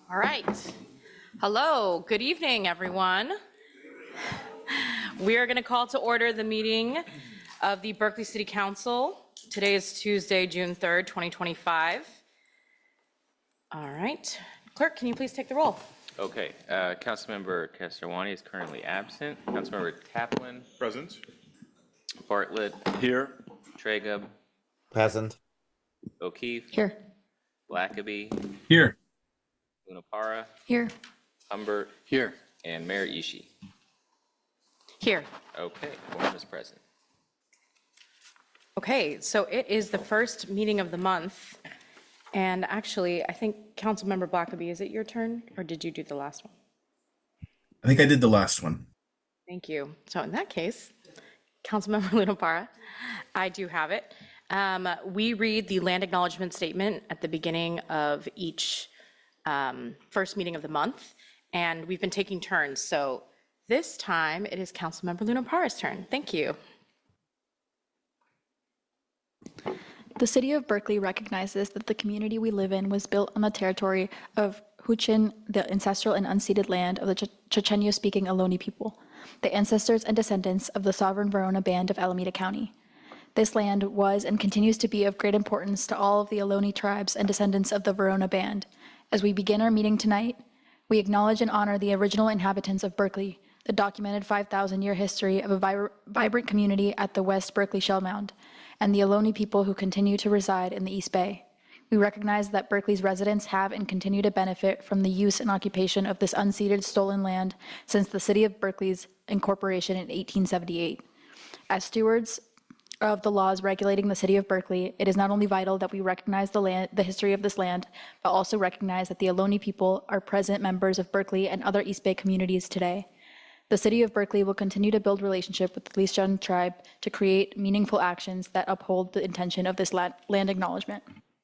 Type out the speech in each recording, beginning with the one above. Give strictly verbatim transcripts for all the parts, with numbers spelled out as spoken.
All right. Hello, good evening, everyone. We are going to call to order the meeting of the Berkeley City Council. Today is Tuesday, June third, twenty twenty-five. All right. Clerk, can you please take the roll? Okay. Uh, Councilmember Kesarwani is currently absent. Councilmember Taplin. Present. Bartlett. Here. Tragub. Present. O'Keefe. Here. Blackaby. Here. Lunapara. Here. Humbert. Here. And Mayor Ishii. Here. Okay, quorum is present. Okay, so it is the first meeting of the month. And actually, I think Councilmember Blackaby, is it your turn or did you do the last one? I think I did the last one. Thank you. So in that case, Councilmember Lunapara, I do have it. Um, we read the land acknowledgement statement at the beginning of each um, first meeting of the month, and we've been taking turns. So this time it is Councilmember Lunapara's turn. Thank you. The city of Berkeley recognizes that the community we live in was built on the territory of Huichin, the ancestral and unceded land of the Ch- Chochenyo-speaking Ohlone people, the ancestors and descendants of the sovereign Verona Band of Alameda County. This land was and continues to be of great importance to all of the Ohlone tribes and descendants of the Verona Band. As we begin our meeting tonight, we acknowledge and honor the original inhabitants of Berkeley, the documented five thousand year history of a vib- vibrant community at the West Berkeley Shell Mound, and the Ohlone people who continue to reside in the East Bay. We recognize that Berkeley's residents have and continue to benefit from the use and occupation of this unceded stolen land since the city of Berkeley's incorporation in eighteen seventy-eight. As stewards of the laws regulating the city of Berkeley, it is not only vital that we recognize the land, the history of this land, but also recognize that the Ohlone people are present members of Berkeley and other East Bay communities today. The city of Berkeley will continue to build relationship with the Lisjan tribe to create meaningful actions that uphold the intention of this land acknowledgement.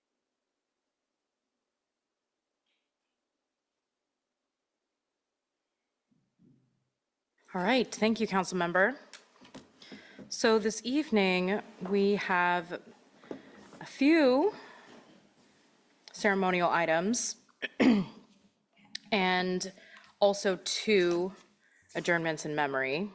All right, thank you, Council Member. So this evening, we have a few ceremonial items and also two adjournments in memory.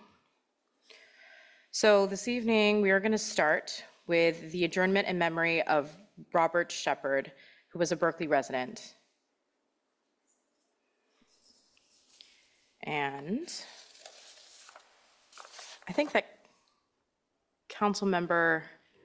So this evening, we are going to start with the adjournment in memory of Robert Shepard, who was a Berkeley resident. And I think that Councilmember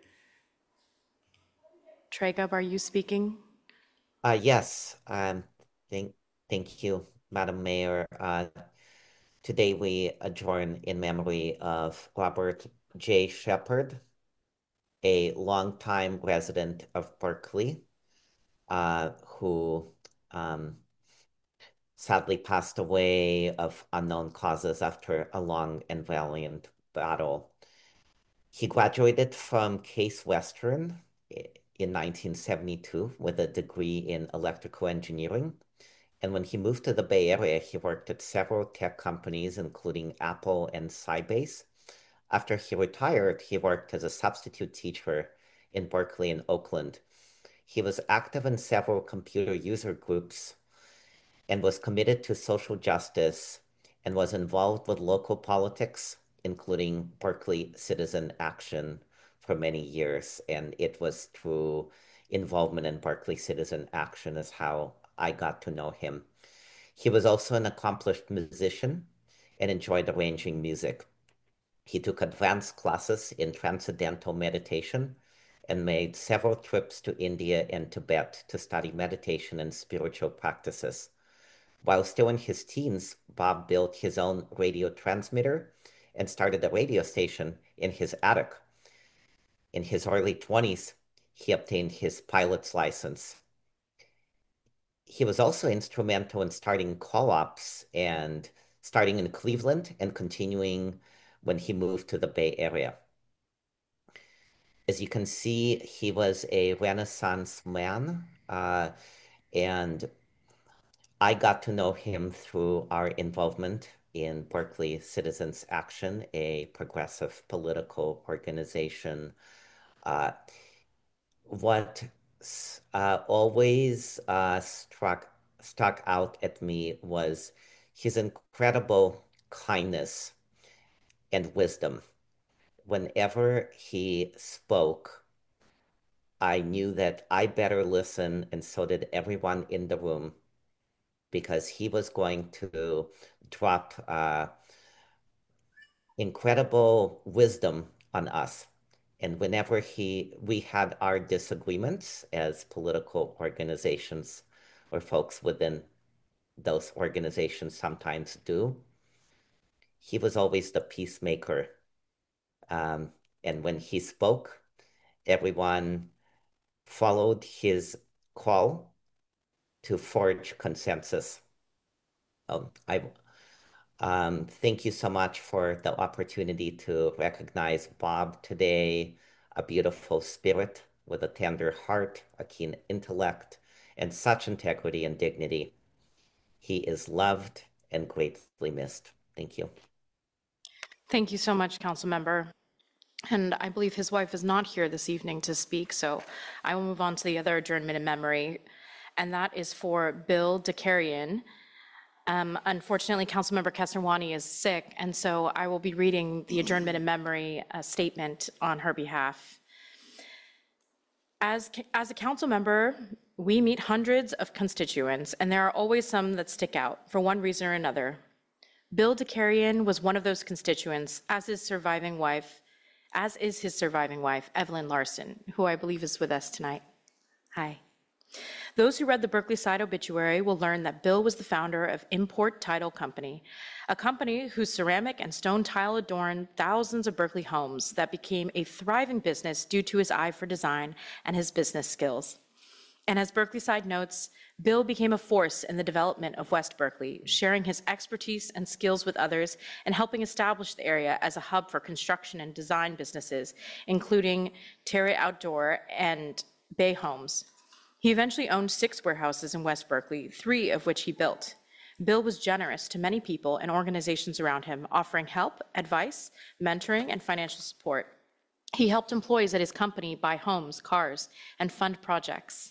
Tragub, are you speaking? Uh, yes, um, thank, thank you, Madam Mayor. Uh, today we adjourn in memory of Robert J. Shepard, a longtime resident of Berkeley, uh, who um, sadly passed away of unknown causes after a long and valiant battle. He graduated from Case Western in nineteen seventy-two with a degree in electrical engineering. And when he moved to the Bay Area, he worked at several tech companies, including Apple and Sybase. After he retired, he worked as a substitute teacher in Berkeley and Oakland. He was active in several computer user groups and was committed to social justice and was involved with local politics, including Berkeley Citizen Action for many years. And it was through involvement in Berkeley Citizen Action is how I got to know him. He was also an accomplished musician and enjoyed arranging music. He took advanced classes in transcendental meditation and made several trips to India and Tibet to study meditation and spiritual practices. While still in his teens, Bob built his own radio transmitter and started a radio station in his attic. In his early twenties, he obtained his pilot's license. He was also instrumental in starting co-ops and starting in Cleveland and continuing when he moved to the Bay Area. As you can see, he was a Renaissance man, uh, and I got to know him through our involvement in Berkeley Citizens Action, a progressive political organization. Uh, what uh, always uh, struck stuck out at me was his incredible kindness and wisdom. Whenever he spoke, I knew that I better listen, and so did everyone in the room, because he was going to drop uh, incredible wisdom on us. And whenever he we had our disagreements as political organizations or folks within those organizations sometimes do, he was always the peacemaker. Um, and when he spoke, everyone followed his call to forge consensus. Um, I um, thank you so much for the opportunity to recognize Bob today, a beautiful spirit with a tender heart, a keen intellect, and such integrity and dignity. He is loved and greatly missed. Thank you. Thank you so much, council member. And I believe his wife is not here this evening to speak, so I will move on to the other adjournment in memory, and that is for Bill Dekarian. Um, unfortunately, Councilmember Kesarwani is sick, and so I will be reading the adjournment in memory uh, statement on her behalf. As, as a council member, we meet hundreds of constituents, and there are always some that stick out for one reason or another. Bill Dekarian was one of those constituents, as his surviving wife, as is his surviving wife, Evelyn Larson, who I believe is with us tonight. Hi. Those who read the Berkeley Side obituary will learn that Bill was the founder of Import Title Company, a company whose ceramic and stone tile adorned thousands of Berkeley homes that became a thriving business due to his eye for design and his business skills. And as Berkeley Side notes, Bill became a force in the development of West Berkeley, sharing his expertise and skills with others and helping establish the area as a hub for construction and design businesses, including Terry Outdoor and Bay Homes. He eventually owned six warehouses in West Berkeley, three of which he built. Bill was generous to many people and organizations around him, offering help, advice, mentoring, and financial support. He helped employees at his company buy homes, cars, and fund projects.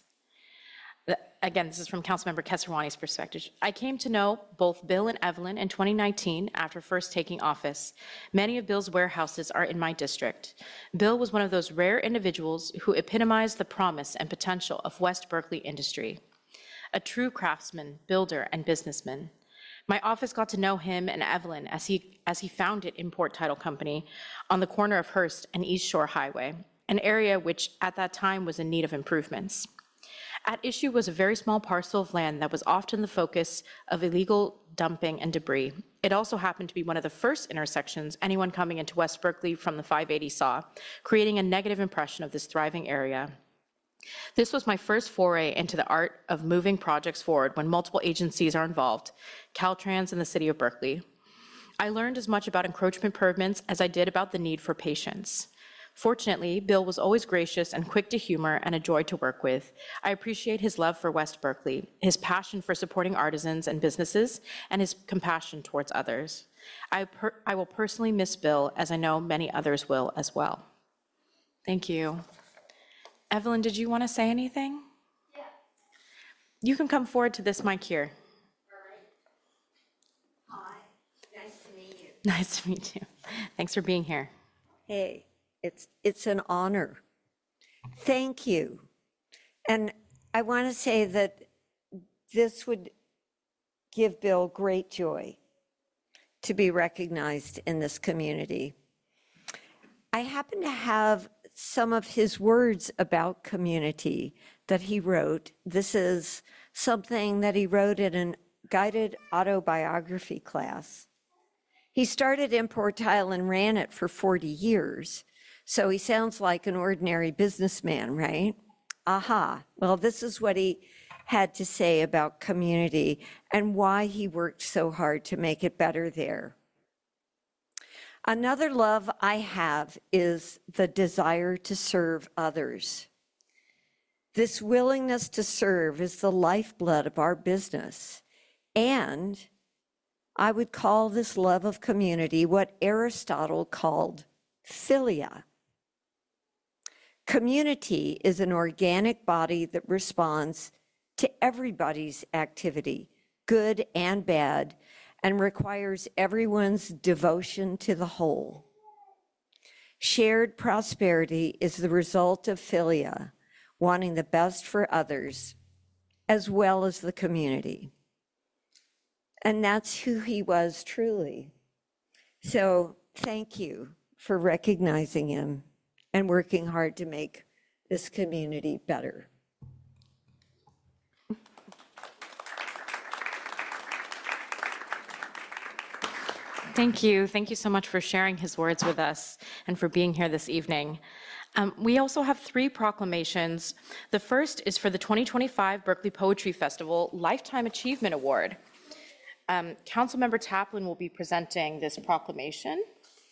Again, this is from Councilmember Kesarwani's perspective. I came to know both Bill and Evelyn in twenty nineteen after first taking office. Many of Bill's warehouses are in my district. Bill was one of those rare individuals who epitomized the promise and potential of West Berkeley industry. A true craftsman, builder, and businessman. My office got to know him and Evelyn as he, as he founded Import Title Company on the corner of Hearst and East Shore Highway, an area which at that time was in need of improvements. At issue was a very small parcel of land that was often the focus of illegal dumping and debris. It also happened to be one of the first intersections anyone coming into West Berkeley from the five eighty saw, creating a negative impression of this thriving area. This was my first foray into the art of moving projects forward when multiple agencies are involved, Caltrans and the City of Berkeley. I learned as much about encroachment permits as I did about the need for patience. Fortunately, Bill was always gracious and quick to humor and a joy to work with. I appreciate his love for West Berkeley, his passion for supporting artisans and businesses, and his compassion towards others. I, per I will personally miss Bill, as I know many others will as well. Thank you. Evelyn, did you want to say anything? Yeah. You can come forward to this mic here. All right. Hi, nice to meet you. Nice to meet you. Thanks for being here. Hey, it's, it's an honor. Thank you. And I want to say that this would give Bill great joy to be recognized in this community. I happen to have some of his words about community that he wrote. This is something that he wrote in a guided autobiography class. He started Import Tile and ran it for forty years. So he sounds like an ordinary businessman, right? Aha. Well, this is what he had to say about community and why he worked so hard to make it better there. Another love I have is the desire to serve others. This willingness to serve is the lifeblood of our business. And I would call this love of community what Aristotle called philia. Community is an organic body that responds to everybody's activity, good and bad, and requires everyone's devotion to the whole. Shared prosperity is the result of philia, wanting the best for others, as well as the community. And that's who he was truly. So thank you for recognizing him and working hard to make this community better. Thank you. Thank you so much for sharing his words with us and for being here this evening. Um, we also have three proclamations. The first is for the twenty twenty-five Berkeley Poetry Festival Lifetime Achievement Award. Um, Councilmember Taplin will be presenting this proclamation.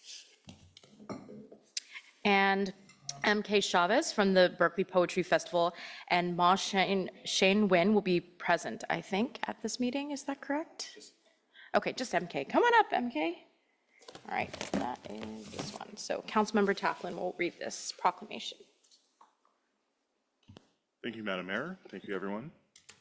And M K Chavez from the Berkeley Poetry Festival and Ma Shane, Shane Wynn will be present, I think, at this meeting. Is that correct? Okay, just M K. Come on up, M K. All right, that is this one. So Councilmember Taplin will read this proclamation. Thank you, Madam Mayor. Thank you, everyone.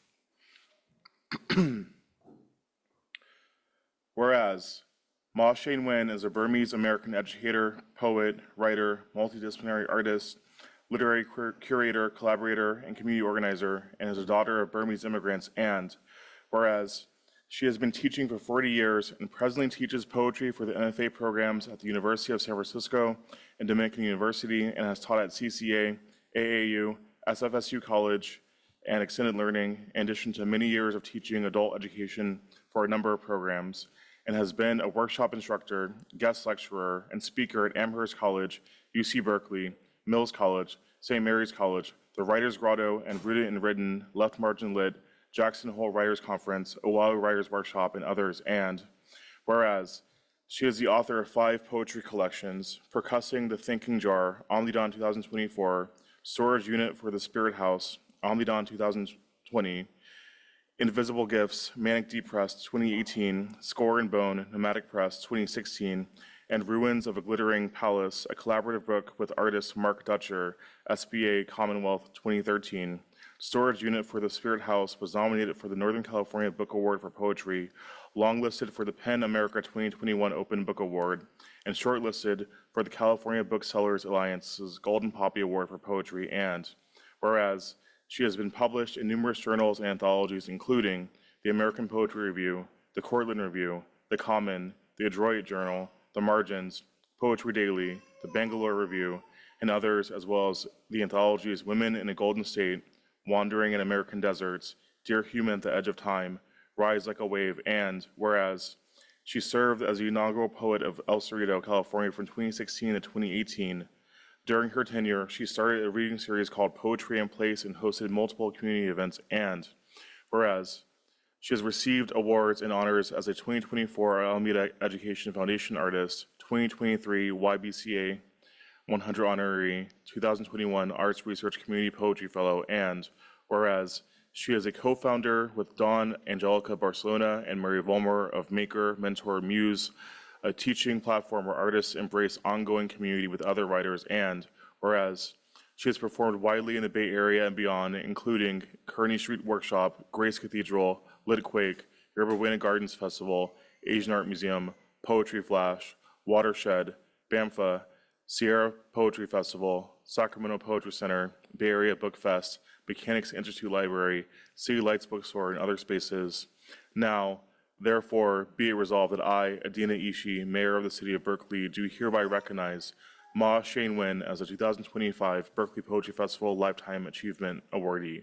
Whereas Ma Shane Wynn is a Burmese-American educator, poet, writer, multidisciplinary artist, literary cur curator, collaborator, and community organizer, and is a daughter of Burmese immigrants. And whereas she has been teaching for forty years and presently teaches poetry for the N F A programs at the University of San Francisco and Dominican University, and has taught at C C A, A A U, S F S U College, and Extended Learning, in addition to many years of teaching adult education for a number of programs, and has been a workshop instructor, guest lecturer, and speaker at Amherst College, U C Berkeley, Mills College, Saint Mary's College, the Writers Grotto, and Rooted and Written, Left Margin Lit, Jackson Hole Writers Conference, Oahu Writers Workshop, and others. And whereas she is the author of five poetry collections: Percussing the Thinking Jar, Omnidon twenty twenty-four, Storage Unit for the Spirit House, Omnidon twenty twenty, Invisible Gifts, Manic Deep Press twenty eighteen, Score and Bone, Nomadic Press twenty sixteen, and Ruins of a Glittering Palace, a collaborative book with artist Mark Dutcher, S B A Commonwealth twenty thirteen. Storage Unit for the Spirit House was nominated for the Northern California Book Award for Poetry, longlisted for the PEN America twenty twenty-one Open Book Award, and shortlisted for the California Booksellers Alliance's Golden Poppy Award for Poetry. And whereas she has been published in numerous journals and anthologies, including the American Poetry Review, the Cortland Review, the Common, the Adroit Journal, the Margins, Poetry Daily, the Bangalore Review, and others, as well as the anthologies Women in a Golden State, Wandering in American Deserts, Dear Human at the Edge of Time, Rise Like a Wave, and whereas she served as the inaugural poet of El Cerrito, California from twenty sixteen to twenty eighteen. During her tenure, she started a reading series called Poetry in Place and hosted multiple community events. And whereas she has received awards and honors as a twenty twenty-four Alameda Education Foundation Artist, twenty twenty-three Y B C A one hundred Honorary, two thousand twenty-one Arts Research Community Poetry Fellow, and whereas she is a co-founder with Dawn Angelica Barcelona and Mary Volmer of Maker, Mentor, Muse, a teaching platform where artists embrace ongoing community with other writers, and whereas she has performed widely in the Bay Area and beyond, including Kearney Street Workshop, Grace Cathedral, Litquake, Yerba Buena Gardens Festival, Asian Art Museum, Poetry Flash, Watershed, BAMFA, Sierra Poetry Festival, Sacramento Poetry Center, Bay Area Book Fest, Mechanics Institute Library, City Lights Bookstore, and other spaces. Now, therefore, be it resolved that I, Adina Ishii, Mayor of the City of Berkeley, do hereby recognize Ma Shane Wynn as a two thousand twenty-five Berkeley Poetry Festival Lifetime Achievement Awardee.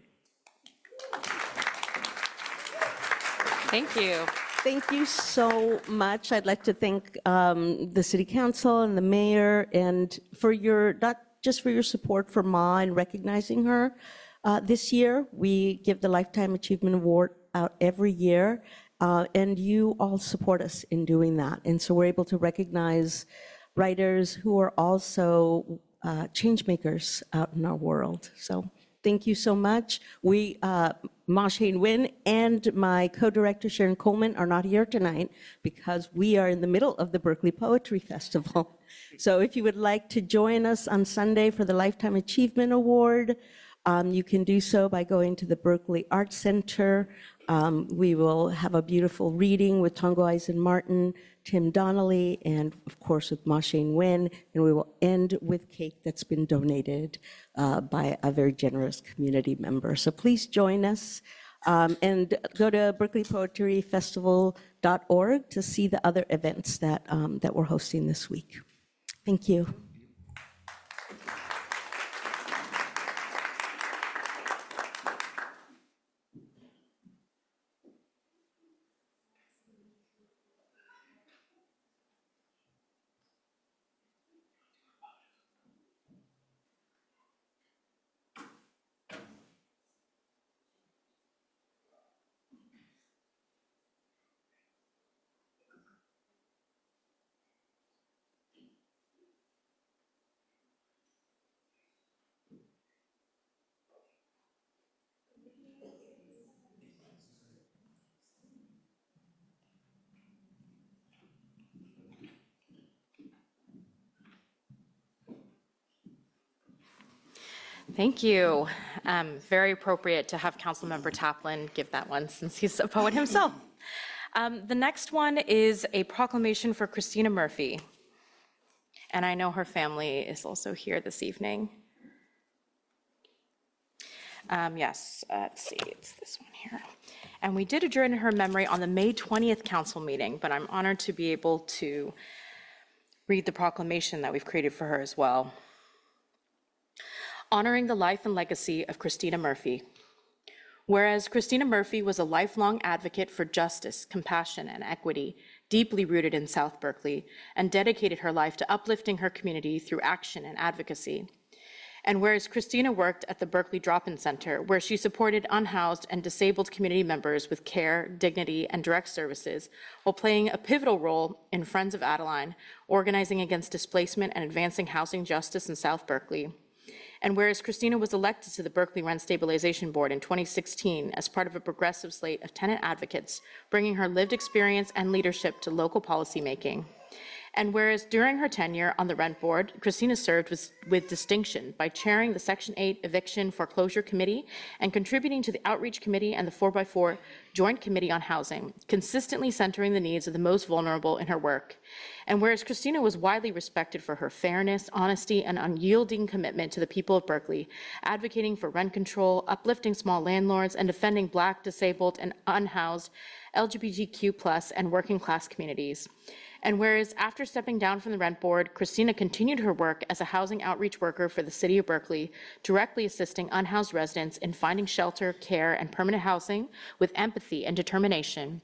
Thank you. Thank you so much. I'd like to thank um, the City Council and the Mayor, and for your, not just for your support for Ma and recognizing her. Uh, this year, we give the Lifetime Achievement Award out every year, uh, and you all support us in doing that. And so we're able to recognize writers who are also uh, change makers out in our world. So thank you so much. We, uh, Ma Shane Wynn and my co-director Sharon Coleman are not here tonight because we are in the middle of the Berkeley Poetry Festival. So if you would like to join us on Sunday for the Lifetime Achievement Award, Um, You can do so by going to the Berkeley Arts Center. Um, We will have a beautiful reading with Tongo Eisen Martin, Tim Donnelly, and of course with Ma Shane Wen, and we will end with cake that's been donated uh, by a very generous community member. So please join us. Um, and go to berkeley poetry festival dot org to see the other events that, um, that we're hosting this week. Thank you. Thank you. Um, Very appropriate to have Councilmember Taplin give that one since he's a poet himself. Um, The next one is a proclamation for Christina Murphy. And I know her family is also here this evening. Um, Yes, uh, let's see, it's this one here. And we did adjourn her memory on the May twentieth council meeting, but I'm honored to be able to read the proclamation that we've created for her as well. Honoring the life and legacy of Christina Murphy. Whereas Christina Murphy was a lifelong advocate for justice, compassion, and equity, deeply rooted in South Berkeley, and dedicated her life to uplifting her community through action and advocacy. And whereas Christina worked at the Berkeley Drop-In Center, where she supported unhoused and disabled community members with care, dignity, and direct services, while playing a pivotal role in Friends of Adeline, organizing against displacement and advancing housing justice in South Berkeley. And whereas Christina was elected to the Berkeley Rent Stabilization Board in twenty sixteen as part of a progressive slate of tenant advocates, bringing her lived experience and leadership to local policymaking. And whereas during her tenure on the Rent Board, Christina served with, with distinction by chairing the Section eight Eviction Foreclosure Committee and contributing to the Outreach Committee and the four by four Joint Committee on Housing, consistently centering the needs of the most vulnerable in her work. And whereas Christina was widely respected for her fairness, honesty, and unyielding commitment to the people of Berkeley, advocating for rent control, uplifting small landlords, and defending Black, disabled, and unhoused L G B T Q plus and working class communities. And whereas after stepping down from the Rent Board, Christina continued her work as a housing outreach worker for the city of Berkeley, directly assisting unhoused residents in finding shelter, care, and permanent housing with empathy and determination.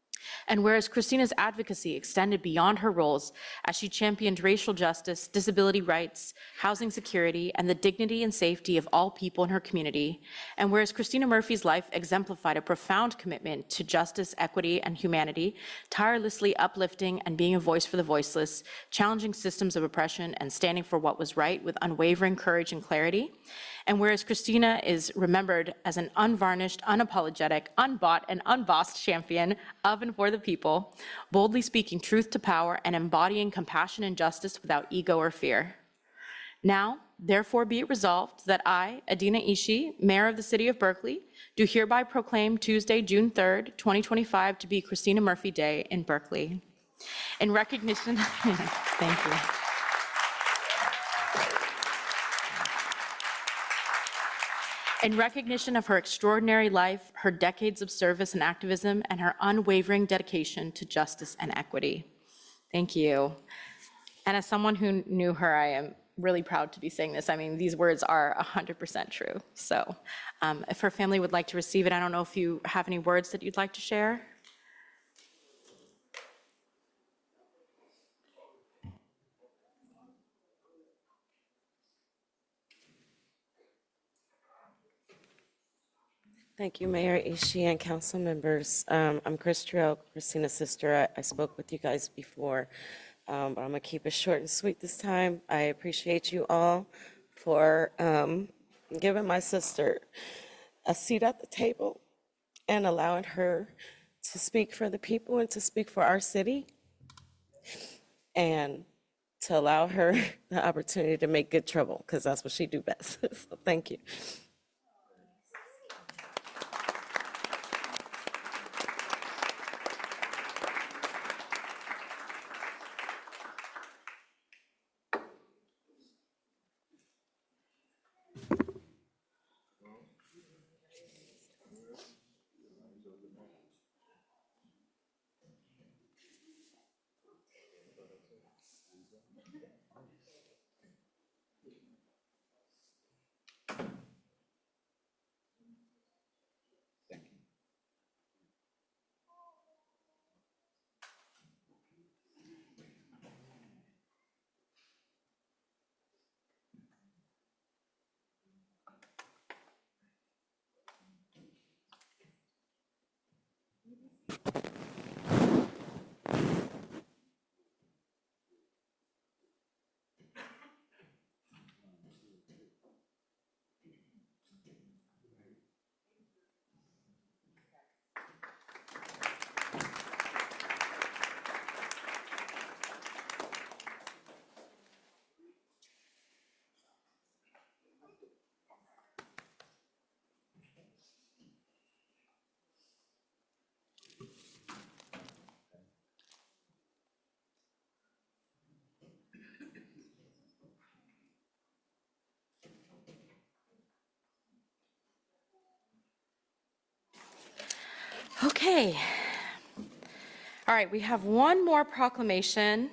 And whereas Christina's advocacy extended beyond her roles as she championed racial justice, disability rights, housing security, and the dignity and safety of all people in her community, and whereas Christina Murphy's life exemplified a profound commitment to justice, equity, and humanity, tirelessly uplifting and being a voice for the voiceless, challenging systems of oppression, and standing for what was right with unwavering courage and clarity, and whereas Christina is remembered as an unvarnished, unapologetic, unbought, and unbossed champion of and for the people, boldly speaking truth to power and embodying compassion and justice without ego or fear. Now, therefore be it resolved that I, Adina Ishi, Mayor of the City of Berkeley, do hereby proclaim Tuesday, June third, twenty twenty-five to be Christina Murphy Day in Berkeley. In recognition, thank you. In recognition of her extraordinary life, her decades of service and activism, and her unwavering dedication to justice and equity. Thank you. And as someone who knew her, I am really proud to be saying this. I mean, these words are one hundred percent true. So um, if her family would like to receive it, I don't know if you have any words that you'd like to share. Thank you, Mayor Ishii and council members. Um, I'm Chris Trill, Christina's sister. I, I spoke with you guys before, um, but I'm gonna keep it short and sweet this time. I appreciate you all for um, giving my sister a seat at the table and allowing her to speak for the people and to speak for our city, and to allow her the opportunity to make good trouble, because that's what she do best. So thank you. Okay. All right, we have one more proclamation.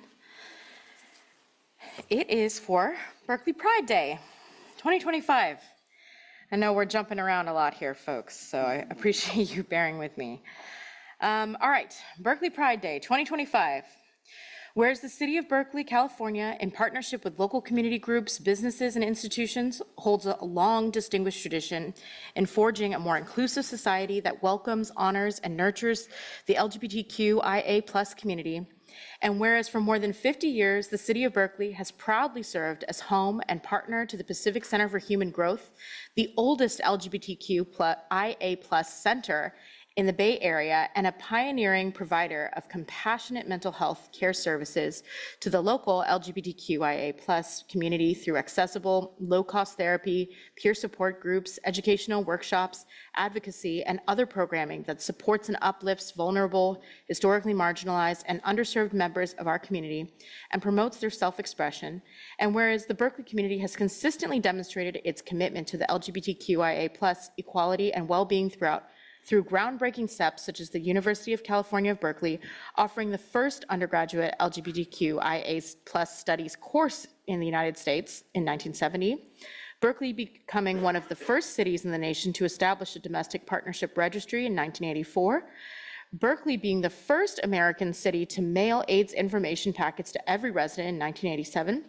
It is for Berkeley Pride Day, twenty twenty-five. I know we're jumping around a lot here, folks, so I appreciate you bearing with me. Um, all right, Berkeley Pride Day, twenty twenty-five. Whereas the City of Berkeley, California, in partnership with local community groups, businesses, and institutions, holds a long distinguished tradition in forging a more inclusive society that welcomes, honors, and nurtures the L G B T Q I A plus community. And whereas for more than fifty years, the City of Berkeley has proudly served as home and partner to the Pacific Center for Human Growth, the oldest L G B T Q I A plus center in the Bay Area and a pioneering provider of compassionate mental health care services to the local L G B T Q I A plus community through accessible, low-cost therapy, peer support groups, educational workshops, advocacy, and other programming that supports and uplifts vulnerable, historically marginalized, and underserved members of our community and promotes their self-expression. And whereas the Berkeley community has consistently demonstrated its commitment to the L G B T Q I A plus equality and well-being throughout through groundbreaking steps such as the University of California, Berkeley, offering the first undergraduate L G B T Q I A plus studies course in the United States in nineteen seventy, Berkeley becoming one of the first cities in the nation to establish a domestic partnership registry in nineteen eighty-four, Berkeley being the first American city to mail AIDS information packets to every resident in nineteen eighty-seven,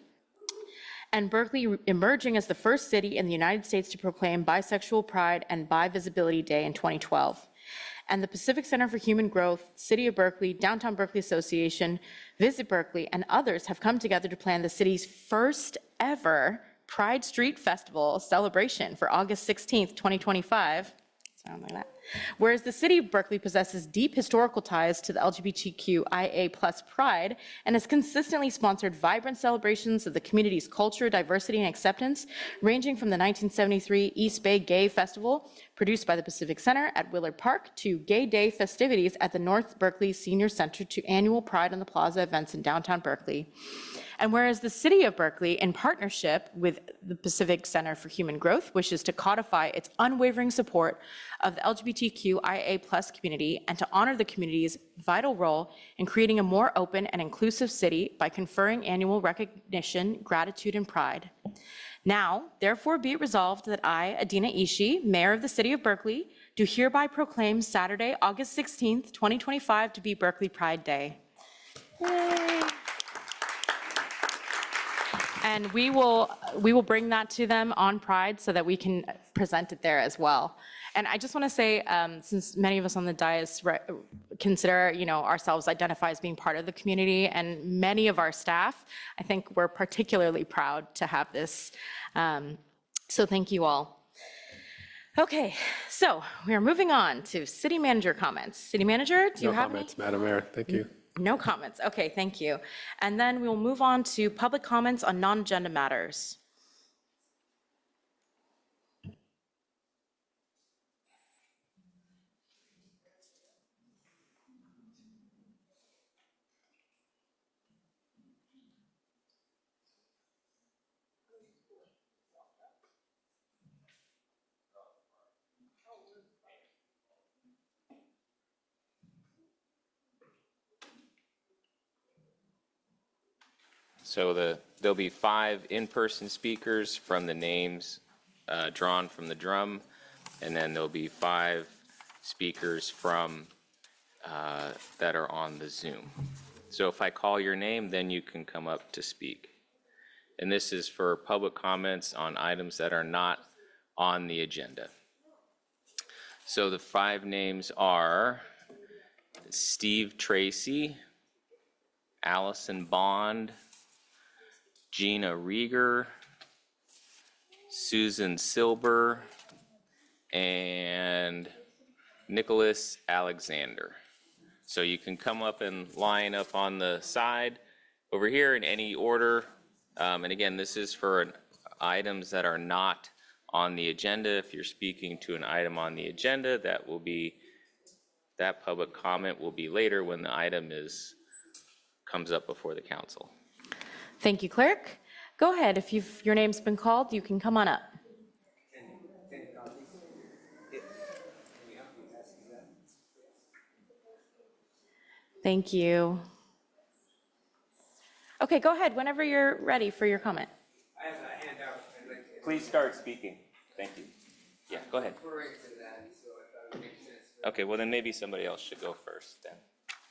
and Berkeley emerging as the first city in the United States to proclaim Bisexual Pride and Bi-Visibility Day in twenty twelve. And the Pacific Center for Human Growth, City of Berkeley, Downtown Berkeley Association, Visit Berkeley, and others have come together to plan the city's first ever Pride Street Festival celebration for August sixteenth, twenty twenty-five. Sound like that. Whereas the City of Berkeley possesses deep historical ties to the L G B T Q I A plus pride and has consistently sponsored vibrant celebrations of the community's culture, diversity, and acceptance, ranging from the nineteen seventy-three East Bay Gay Festival, produced by the Pacific Center at Willard Park, to Gay Day festivities at the North Berkeley Senior Center, to annual Pride on the Plaza events in downtown Berkeley. And whereas the City of Berkeley, in partnership with the Pacific Center for Human Growth, wishes to codify its unwavering support of the L G B T Q I A plus community and to honor the community's vital role in creating a more open and inclusive city by conferring annual recognition, gratitude, and pride. Now, therefore be it resolved that I, Adina Ishii, Mayor of the City of Berkeley, do hereby proclaim Saturday, August sixteenth, twenty twenty-five to be Berkeley Pride Day. Yay. And we will, we will bring that to them on Pride so that we can present it there as well. And I just want to say, um, since many of us on the dais re- consider, you know, ourselves identify as being part of the community, and many of our staff, I think we're particularly proud to have this. Um, so thank you all. Okay, so we are moving on to city manager comments. City manager, do you No have comments, any? Madam Mayor. Thank you. No comments. Okay, thank you. And then we'll move on to public comments on non-agenda matters. So the, there'll be five in-person speakers from the names uh, drawn from the drum, and then there'll be five speakers from, uh, that are on the Zoom. So if I call your name, then you can come up to speak. And this is for public comments on items that are not on the agenda. So the five names are Steve Tracy, Allison Bond, Gina Rieger, Susan Silber, and Nicholas Alexander. So you can come up and line up on the side over here in any order. Um, and again, this is for an, items that are not on the agenda. If you're speaking to an item on the agenda, that will be, that public comment will be later when the item is, comes up before the council. Thank you, clerk. Go ahead. If you've, your name's been called, you can come on up. Thank you. Okay, go ahead whenever you're ready for your comment. I have a handout. I'd like to- Please start speaking. Thank you. Yeah, go ahead. Referring to that, so I thought it would make sense. Okay, well then maybe somebody else should go first then.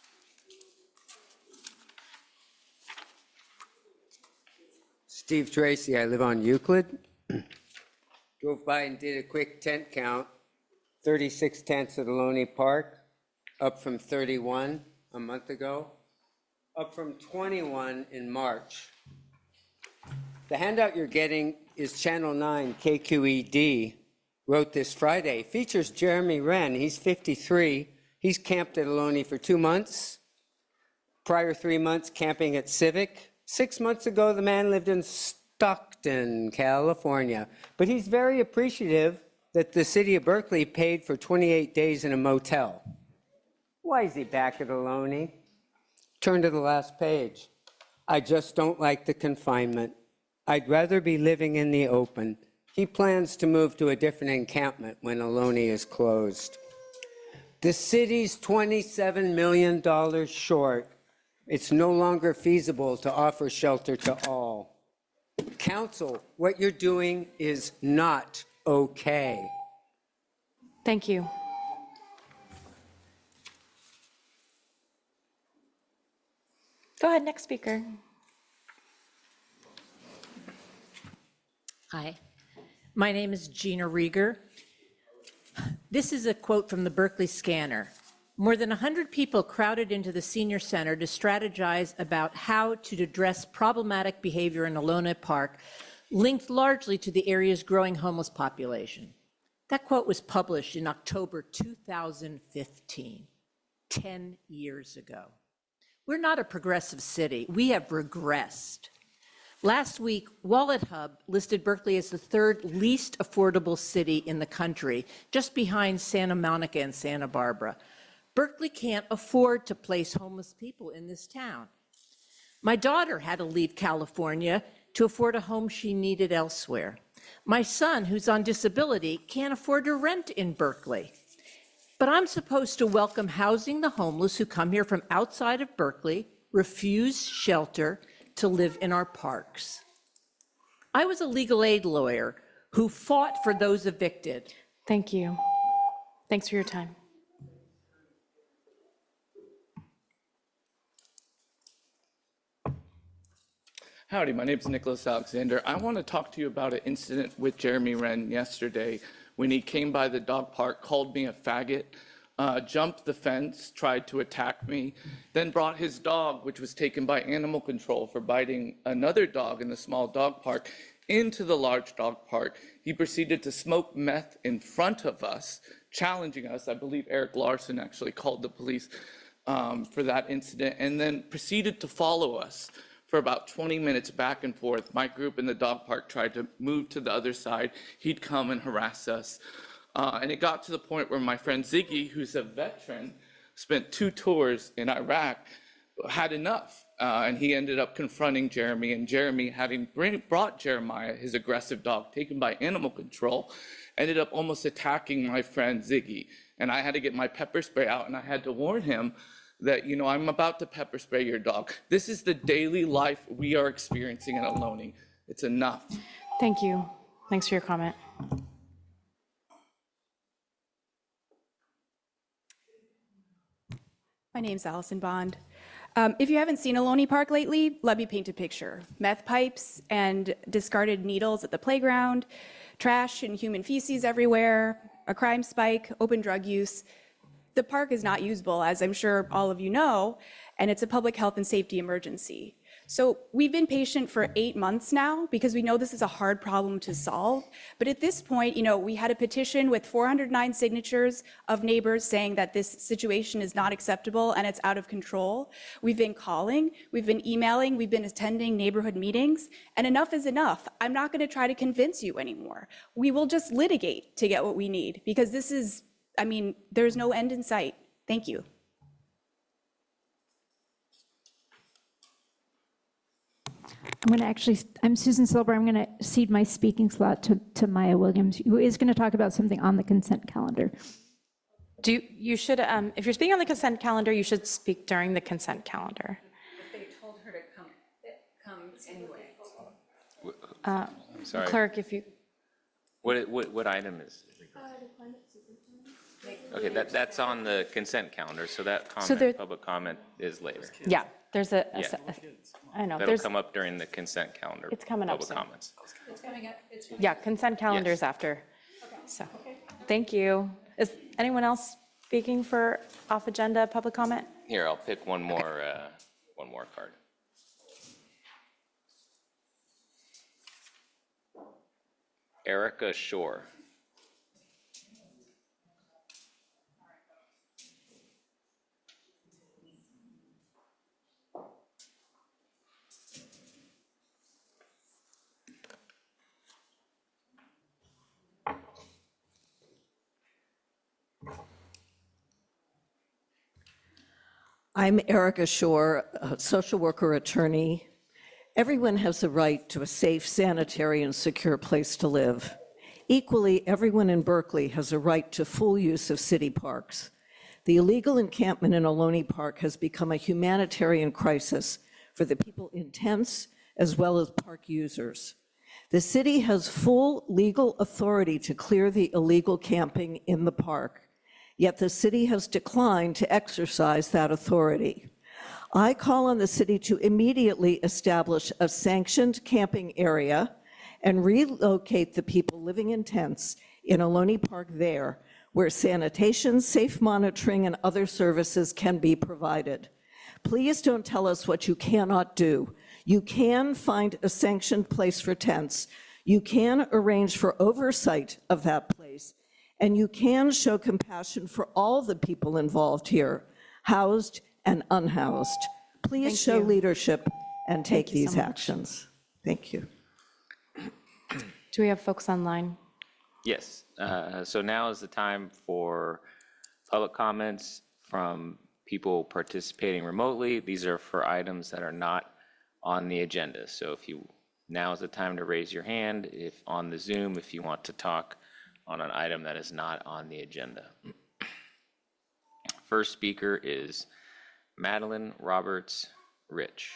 Steve Tracy, I live on Euclid. Drove by and did a quick tent count. thirty-six tents at Ohlone Park, up from thirty-one a month ago, up from twenty-one in March. The handout you're getting is Channel nine K Q E D wrote this Friday. Features Jeremy Wren. He's fifty-three. He's camped at Ohlone for two months. Prior three months camping at Civic. Six months ago, the man lived in Stockton, California. But he's very appreciative that the city of Berkeley paid for twenty-eight days in a motel. Why is he back at Ohlone? Turn to the last page. I just don't like the confinement. I'd rather be living in the open. He plans to move to a different encampment when Ohlone is closed. The city's twenty-seven million dollars short. It's no longer feasible to offer shelter to all. Council, what you're doing is not okay. Thank you. Go ahead, next speaker. Hi, my name is Gina Rieger. This is a quote from the Berkeley Scanner. More than one hundred people crowded into the senior center to strategize about how to address problematic behavior in Ohlone Park, linked largely to the area's growing homeless population. That quote was published in October two thousand fifteen, ten years ago. We're not a progressive city. We have regressed. Last week, Wallet Hub listed Berkeley as the third least affordable city in the country, just behind Santa Monica and Santa Barbara. Berkeley can't afford to place homeless people in this town. My daughter had to leave California to afford a home she needed elsewhere. My son, who's on disability, can't afford to rent in Berkeley. But I'm supposed to welcome housing the homeless who come here from outside of Berkeley, refuse shelter to live in our parks. I was a legal aid lawyer who fought for those evicted. Thank you. Thanks for your time. Howdy, my name is Nicholas Alexander. I want to talk to you about an incident with Jeremy Wren yesterday when he came by the dog park, called me a faggot, uh, jumped the fence, tried to attack me, then brought his dog, which was taken by animal control for biting another dog in the small dog park, into the large dog park. He proceeded to smoke meth in front of us, challenging us. I believe Eric Larson actually called the police um, for that incident, and then proceeded to follow us for about twenty minutes back and forth. My group in the dog park tried to move to the other side. He'd come and harass us. Uh, and it got to the point where my friend Ziggy, who's a veteran, spent two tours in Iraq, had enough. Uh, and he ended up confronting Jeremy, and Jeremy, having bring, brought Jeremiah, his aggressive dog, taken by animal control, ended up almost attacking my friend Ziggy. And I had to get my pepper spray out, and I had to warn him that, you know, I'm about to pepper spray your dog. This is the daily life we are experiencing in Ohlone. It's enough. Thank you. Thanks for your comment. My name's Allison Bond. Um, if you haven't seen Ohlone Park lately, let me paint a picture. Meth pipes and discarded needles at the playground, trash and human feces everywhere, a crime spike, open drug use. The park is not usable, as I'm sure all of you know, and it's a public health and safety emergency. So we've been patient for eight months now because we know this is a hard problem to solve. But at this point, you know, we had a petition with four hundred nine signatures of neighbors saying that this situation is not acceptable and it's out of control. We've been calling, we've been emailing, we've been attending neighborhood meetings, and enough is enough. I'm not going to try to convince you anymore. We will just litigate to get what we need because this is, I mean, there's no end in sight. Thank you. I'm going to actually, I'm Susan Silber. I'm going to cede my speaking slot to, to Maya Williams, who is going to talk about something on the consent calendar. Do you, you should, um, if you're speaking on the consent calendar, you should speak during the consent calendar. They told her to come, come anyway. Uh, I'm sorry. Clerk, if you. What, what, what item is? Okay, that, that's on the consent calendar, so that So there- comment, public comment is later. Yeah, there's a, a Yeah. se- I know, That'll there's, come up during the consent calendar. It's coming up Public soon. comments. It's coming up. It's yeah, consent calendars after. So, thank you. Is anyone else speaking for off-agenda public comment? Here, I'll pick one more, uh, one more card. Erica Shore. I'm Erica Shore, a social worker attorney. Everyone has a right to a safe, sanitary, and secure place to live. Equally, everyone in Berkeley has a right to full use of city parks. The illegal encampment in Ohlone Park has become a humanitarian crisis for the people in tents as well as park users. The city has full legal authority to clear the illegal camping in the park. Yet the city has declined to exercise that authority. I call on the city to immediately establish a sanctioned camping area and relocate the people living in tents in Ohlone Park there, where sanitation, safe monitoring, and other services can be provided. Please don't tell us what you cannot do. You can find a sanctioned place for tents. You can arrange for oversight of that place. And you can show compassion for all the people involved here, housed and unhoused. Please Thank show you. leadership and take Thank you so these much. actions. Thank you. Do we have folks online? Yes, uh, so now is the time for public comments from people participating remotely. These are for items that are not on the agenda. So if you, now is the time to raise your hand if on the Zoom, if you want to talk on an item that is not on the agenda. First speaker is Madeline Roberts Rich.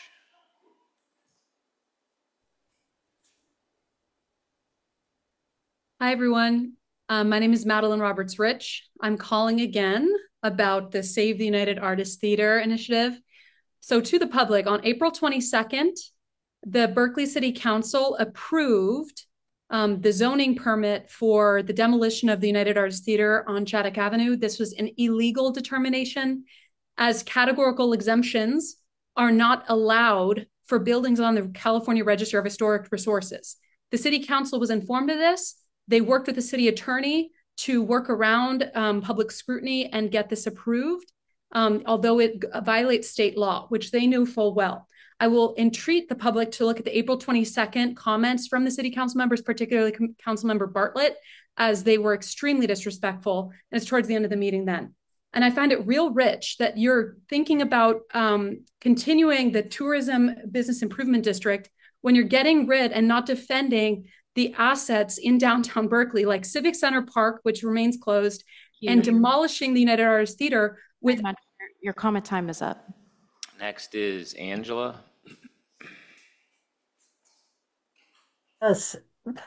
Hi, everyone. Um, my name is Madeline Roberts Rich. I'm calling again about the Save the United Artists Theater initiative. So to the public, on April twenty-second, the Berkeley City Council approved um, the zoning permit for the demolition of the United Artists Theater on Shattuck Avenue. This was an illegal determination, as categorical exemptions are not allowed for buildings on the California Register of Historic Resources. The City Council was informed of this. They worked with the city attorney to work around um, public scrutiny and get this approved, um, although it violates state law, which they knew full well. I will entreat the public to look at the April twenty-second comments from the city council members, particularly Councilmember Bartlett, as they were extremely disrespectful, and it's towards the end of the meeting then. And I find it real rich that you're thinking about um, continuing the tourism business improvement district when you're getting rid and not defending the assets in downtown Berkeley, like Civic Center Park, which remains closed, and demolishing the United Artists Theater with your comment time is up. Next is Angela. Yes,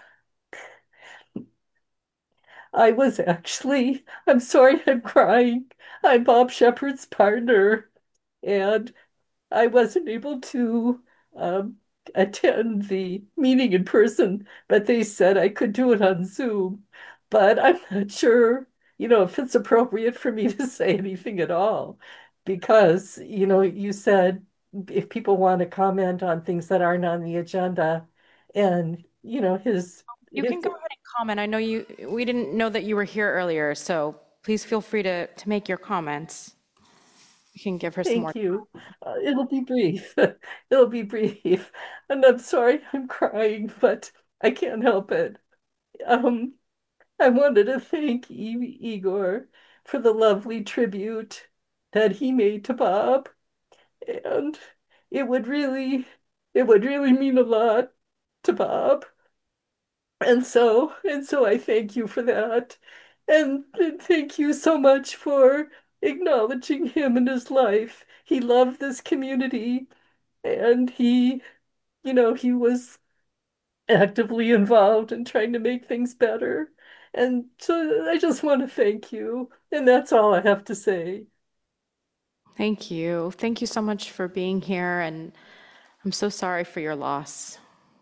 I was actually, I'm sorry I'm crying. I'm Bob Shepherd's partner, and I wasn't able to um, attend the meeting in person, but they said I could do it on Zoom. But I'm not sure, you know, if it's appropriate for me to say anything at all, because, you know, you said if people want to comment on things that aren't on the agenda, and, you know, his You his can go ahead and comment. I know you, we didn't know that you were here earlier, so please feel free to, to make your comments. You can give her some more. Thank you. Uh, it'll be brief. It'll be brief. And I'm sorry I'm crying, but I can't help it. Um, I wanted to thank I- Igor for the lovely tribute that he made to Bob. And it would really, it would really mean a lot to Bob. And so, and so I thank you for that. And, and thank you so much for acknowledging him in his life. He loved this community and he, you know, he was actively involved in trying to make things better. And so I just want to thank you. And that's all I have to say. Thank you. Thank you so much for being here, and I'm so sorry for your loss.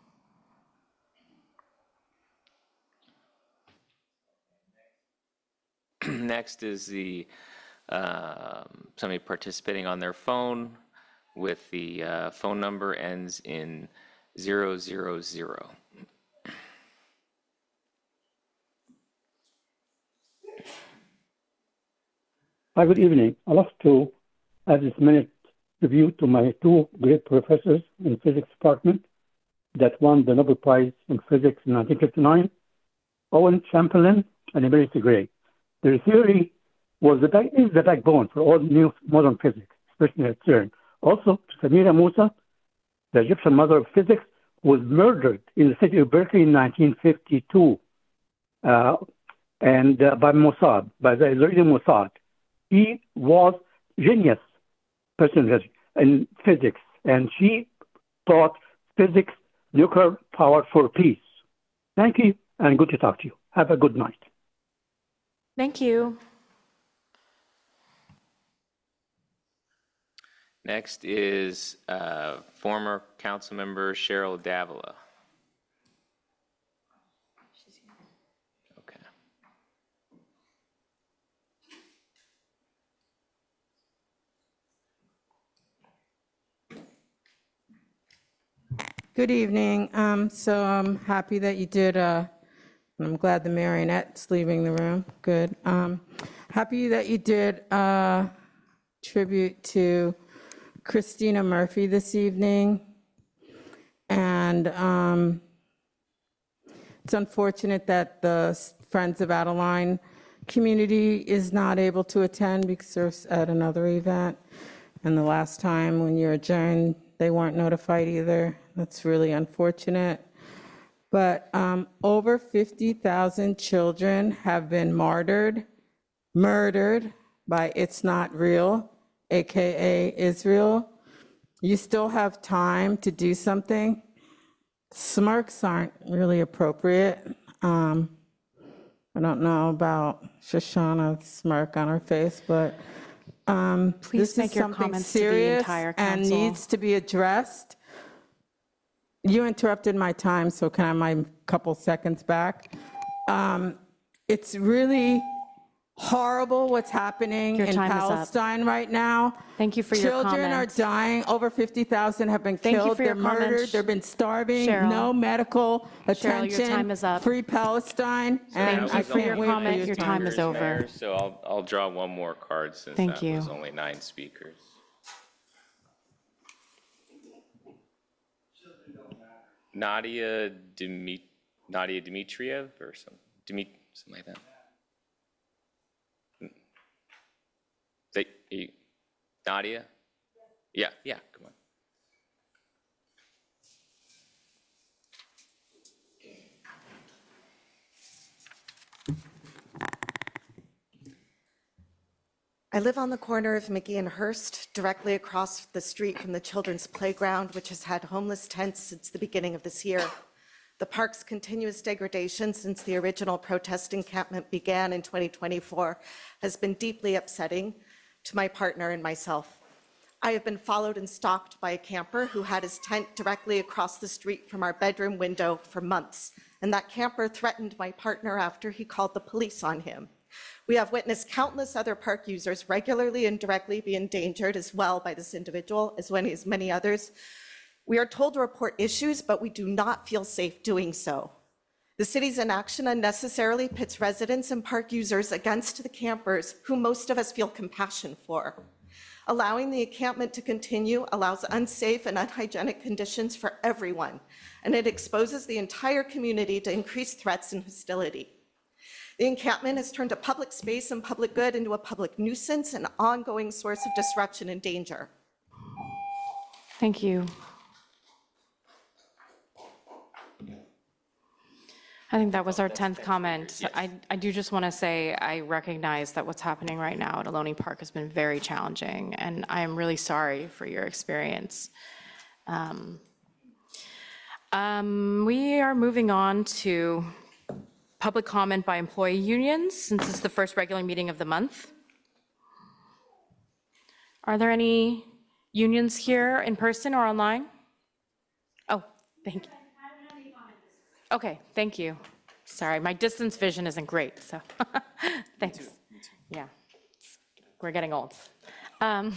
Next is the um, somebody participating on their phone with the uh, phone number ends in zero zero zero. Hi, good evening. I'd love to have this minute tribute to my two great professors in physics department that won the Nobel Prize in Physics in nineteen fifty-nine, Owen Chamberlain and Emerita Gray. Their theory was the, back, is the backbone for all new modern physics, especially at CERN. Also, Samira Musa, the Egyptian mother of physics, was murdered in the city of Berkeley in nineteen fifty-two uh, and uh, by Mossad, by the Israeli Mossad. He was genius person in physics, and she taught physics, nuclear power for peace. Thank you, and good to talk to you. Have a good night. Thank you. Next is uh, former council member Cheryl Davila. Okay. Good evening. Um, so I'm happy that you did, uh, I'm glad the marionette's leaving the room. Good. Um, happy that you did uh, tribute to Christina Murphy this evening. And um, it's unfortunate that the Friends of Adeline community is not able to attend because they're at another event. And the last time when you adjourned, they weren't notified either. That's really unfortunate. But um, over fifty thousand children have been martyred, murdered by It's Not Real, A K A Israel. You still have time to do something. Smirks aren't really appropriate. Um, I don't know about Shoshana's smirk on her face, but um, Please this make is your something comments to the serious entire and council. needs to be addressed. You interrupted my time, so can I have my couple seconds back? Um, it's really horrible what's happening Your in time is up. Palestine right now. Thank you for your Children are comments. dying. Over fifty thousand have been Thank you killed. for They're your comments, murdered. They've been starving. Cheryl. No medical Cheryl, attention. your time is up. Free Palestine. So and that I was can't only wait for nine your Your time is speakers, over. Mayor, so I'll, I'll draw one more card since Thank that you. was only nine speakers. Nadia Dimi- Nadia Dmitriev or some, Dmit, something like that. Is that you, Nadia? Yeah, yeah, come on. I live on the corner of Mickey and Hurst, directly across the street from the children's playground, which has had homeless tents since the beginning of this year. The park's continuous degradation since the original protest encampment began in twenty twenty-four has been deeply upsetting to my partner and myself. I have been followed and stalked by a camper who had his tent directly across the street from our bedroom window for months, and that camper threatened my partner after he called the police on him. We have witnessed countless other park users regularly and directly be endangered as well by this individual, as well as many others. We are told to report issues, but we do not feel safe doing so. The city's inaction unnecessarily pits residents and park users against the campers who most of us feel compassion for. Allowing the encampment to continue allows unsafe and unhygienic conditions for everyone, and it exposes the entire community to increased threats and hostility. The encampment has turned a public space and public good into a public nuisance and ongoing source of disruption and danger. Thank you. I think that was our tenth comment. I, I do just want to say I recognize that what's happening right now at Ohlone Park has been very challenging, and I am really sorry for your experience. Um, um, we are moving on to public comment by employee unions, since it's the first regular meeting of the month. Are there any unions here in person or online? Oh, thank you. Okay, thank you. Sorry, my distance vision isn't great, so thanks. Me too, me too. Yeah, we're getting old. Um,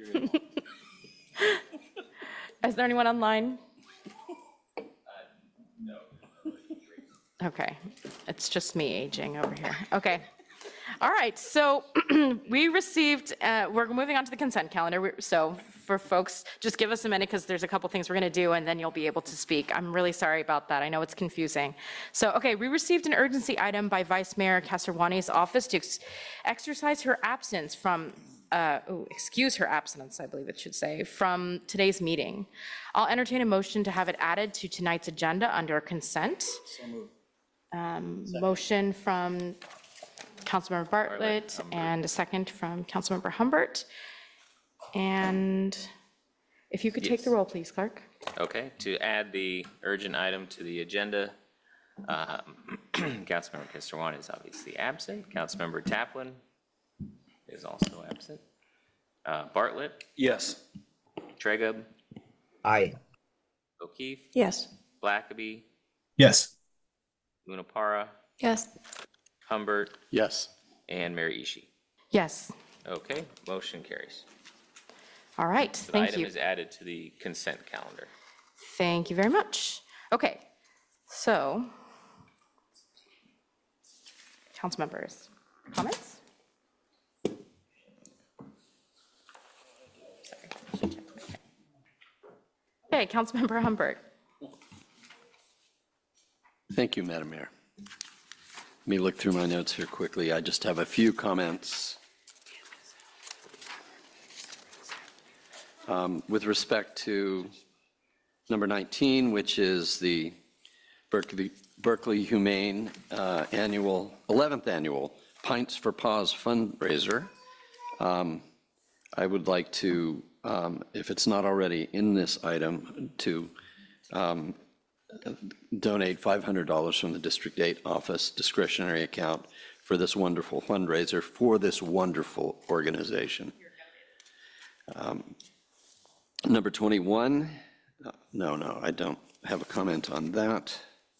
is there anyone online? Uh, no. Okay, it's just me aging over here. Okay. All right, so we received, uh, we're moving on to the consent calendar. So for folks, just give us a minute because there's a couple things we're gonna do and then you'll be able to speak. I'm really sorry about that. I know it's confusing. So, okay, we received an urgency item by Vice Mayor Casarwani's office to ex exercise her absence from, uh, oh, excuse her absence, I believe it should say, from today's meeting. I'll entertain a motion to have it added to tonight's agenda under consent. So moved. Um, motion from Councilmember Bartlett, Bartlett and a second from Councilmember Humbert. And if you could yes. take the roll, please, Clerk. Okay, to add the urgent item to the agenda, um, Councilmember Casarwani is obviously absent. Councilmember Taplin is also absent. Uh, Bartlett? Yes. Tregub? Aye. O'Keefe? Yes. Blackaby? Yes. Munapara? Yes. Humbert? Yes. And Mayor Ishii? Yes. Okay, motion carries. All right, So thank the item you. is added to the consent calendar. Thank you very much. Okay, so, council members, comments? Sorry. Okay, Councilmember Humbert. Thank you, Madam Mayor. Let me look through my notes here quickly. I just have a few comments. Um, with respect to number nineteen, which is the Berkeley, Berkeley Humane uh, annual, eleventh annual Pints for Paws fundraiser, um, I would like to, um, if it's not already in this item, to um, donate five hundred dollars from the District eight office discretionary account for this wonderful fundraiser for this wonderful organization. Um, number twenty-one, uh, no, no, I don't have a comment on that.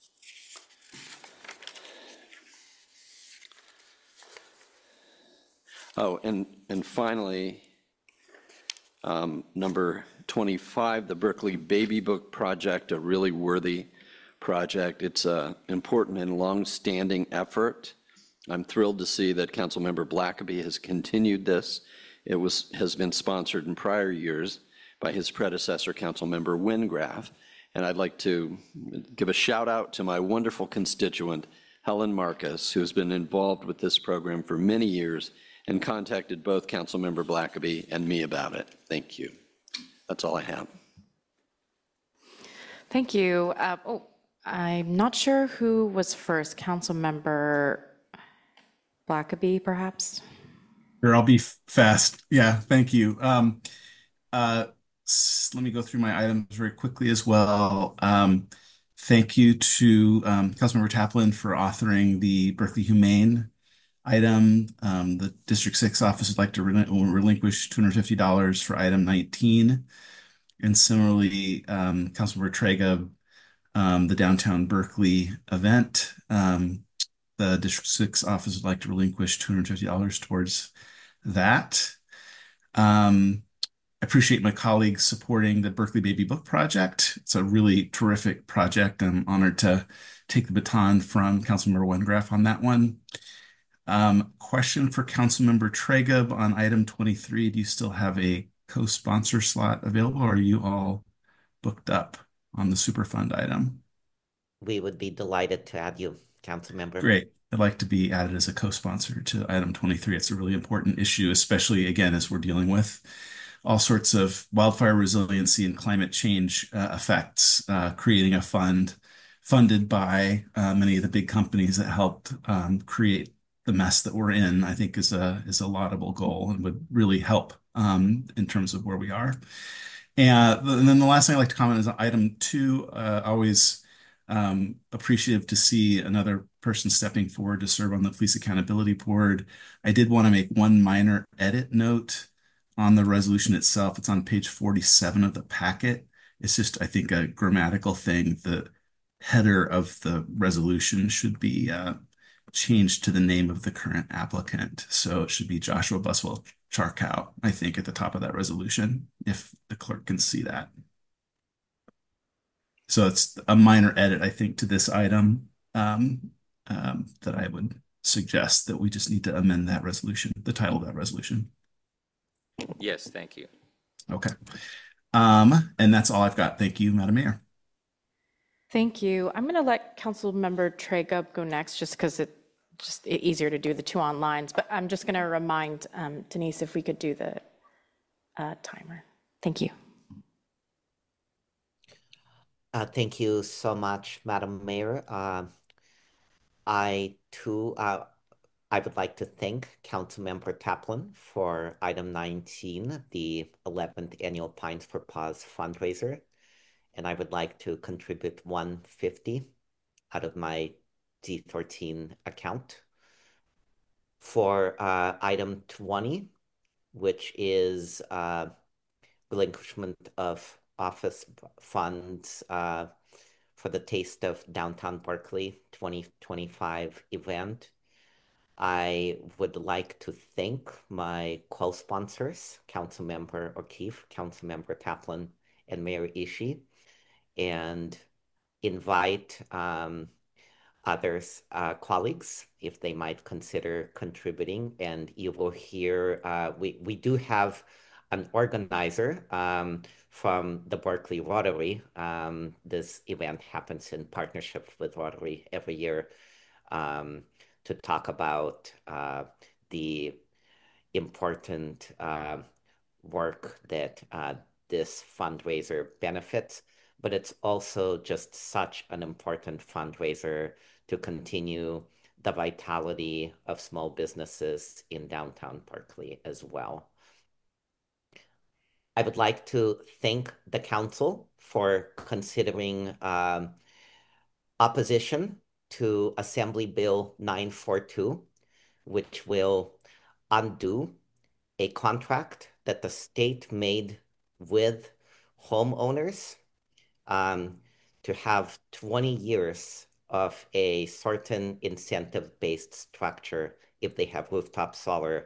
Oh, and, and finally, um, number twenty-five, the Berkeley Baby Book Project, a really worthy project. It's an important and long-standing effort. I'm thrilled to see that Councilmember Blackaby has continued this. It was, has been sponsored in prior years by his predecessor, Councilmember Wingraf. And I'd like to give a shout out to my wonderful constituent, Helen Marcus, who has been involved with this program for many years and contacted both Councilmember Blackaby and me about it. Thank you. That's all I have. Thank you. Uh, oh, I'm not sure who was first. Councilmember Blackaby, perhaps? Sure, I'll be f- fast. Yeah, thank you. Um, uh, s- let me go through my items very quickly as well. Um, thank you to um, Councilmember Taplin for authoring the Berkeley Humane item. Um, the District Six office would like to relin- relinquish two hundred fifty dollars for item nineteen. And similarly, um, Councilmember Trega, um, the downtown Berkeley event, um, the District Six office would like to relinquish two hundred fifty dollars towards that. Um, I appreciate my colleagues supporting the Berkeley Baby Book Project. It's a really terrific project. I'm honored to take the baton from Councilmember Wengraf on that one. Um, question for Councilmember Tragub on item twenty-three. Do you still have a co-sponsor slot available, or are you all booked up on the Superfund item? We would be delighted to have you, council member. Great. I'd like to be added as a co-sponsor to item twenty-three. It's a really important issue, especially again, as we're dealing with all sorts of wildfire resiliency and climate change uh, effects, uh, creating a fund funded by uh, many of the big companies that helped um, create the mess that we're in, I think is a is a laudable goal and would really help um, in terms of where we are. And, and then the last thing I'd like to comment is on item two. Uh, always um, appreciative to see another person stepping forward to serve on the Police Accountability Board. I did want to make one minor edit note on the resolution itself. It's on page forty-seven of the packet. It's just, I think, a grammatical thing. The header of the resolution should be uh, changed to the name of the current applicant. So it should be Joshua Buswell Charcow, I think, at the top of that resolution, if the clerk can see that. So it's a minor edit, I think, to this item um, um, that I would suggest that we just need to amend that resolution, the title of that resolution. Yes, thank you. Okay. Um, and that's all I've got. Thank you, Madam Mayor. Thank you. I'm going to let Councilmember Tragub go next, just because it's just e- easier to do the two on lines. But I'm just going to remind um, Denise if we could do the uh, timer. Thank you. Uh, thank you so much, Madam Mayor. Uh, I too, uh, I would like to thank Councilmember Taplin for item nineteen, the eleventh Annual Pines for Paws fundraiser. And I would like to contribute one hundred fifty dollars out of my D thirteen account. For uh, item twenty, which is uh, relinquishment of office funds uh, for the Taste of Downtown Berkeley twenty twenty-five event, I would like to thank my co-sponsors, Councilmember O'Keefe, Councilmember Taplin, and Mayor Ishii, and invite um, others, uh, colleagues, if they might consider contributing. And you will hear, uh, we, we do have an organizer um, from the Berkeley Rotary. Um, this event happens in partnership with Rotary every year um, to talk about uh, the important uh, work that uh, this fundraiser benefits, but it's also just such an important fundraiser to continue the vitality of small businesses in downtown Berkeley as well. I would like to thank the council for considering um, opposition to Assembly Bill nine forty-two, which will undo a contract that the state made with homeowners um, to have twenty years of a certain incentive-based structure if they have rooftop solar.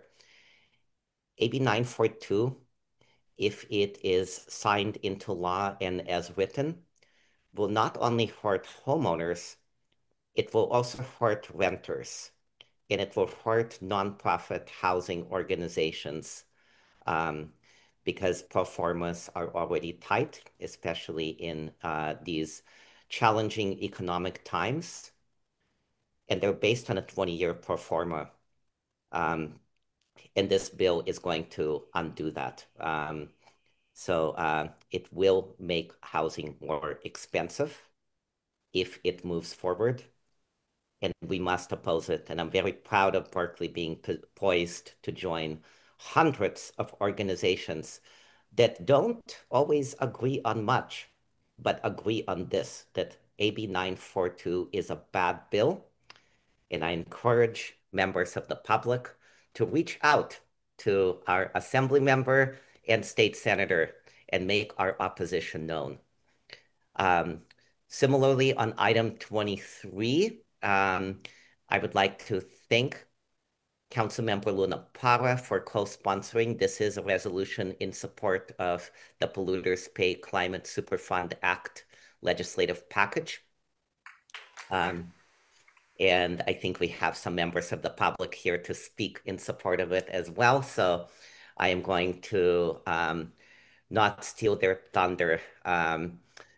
A B nine forty-two, if it is signed into law and as written, will not only hurt homeowners, it will also hurt renters, and it will hurt nonprofit housing organizations um, because pro formas are already tight, especially in uh, these challenging economic times. And they're based on a twenty-year pro forma. Um, and this bill is going to undo that. Um, so uh, it will make housing more expensive if it moves forward. and we must oppose it. And I'm very proud of Berkeley being po- poised to join hundreds of organizations that don't always agree on much, but agree on this, that A B nine forty-two is a bad bill. And I encourage members of the public to reach out to our assembly member and state senator and make our opposition known. Um, similarly, on item twenty-three, um, I would like to thank Councilmember Luna Parra for co-sponsoring. This is a resolution in support of the Polluters Pay Climate Superfund Act legislative package. Um, and I think we have some members of the public here to speak in support of it as well. So I am going to um, not steal their thunder. Um,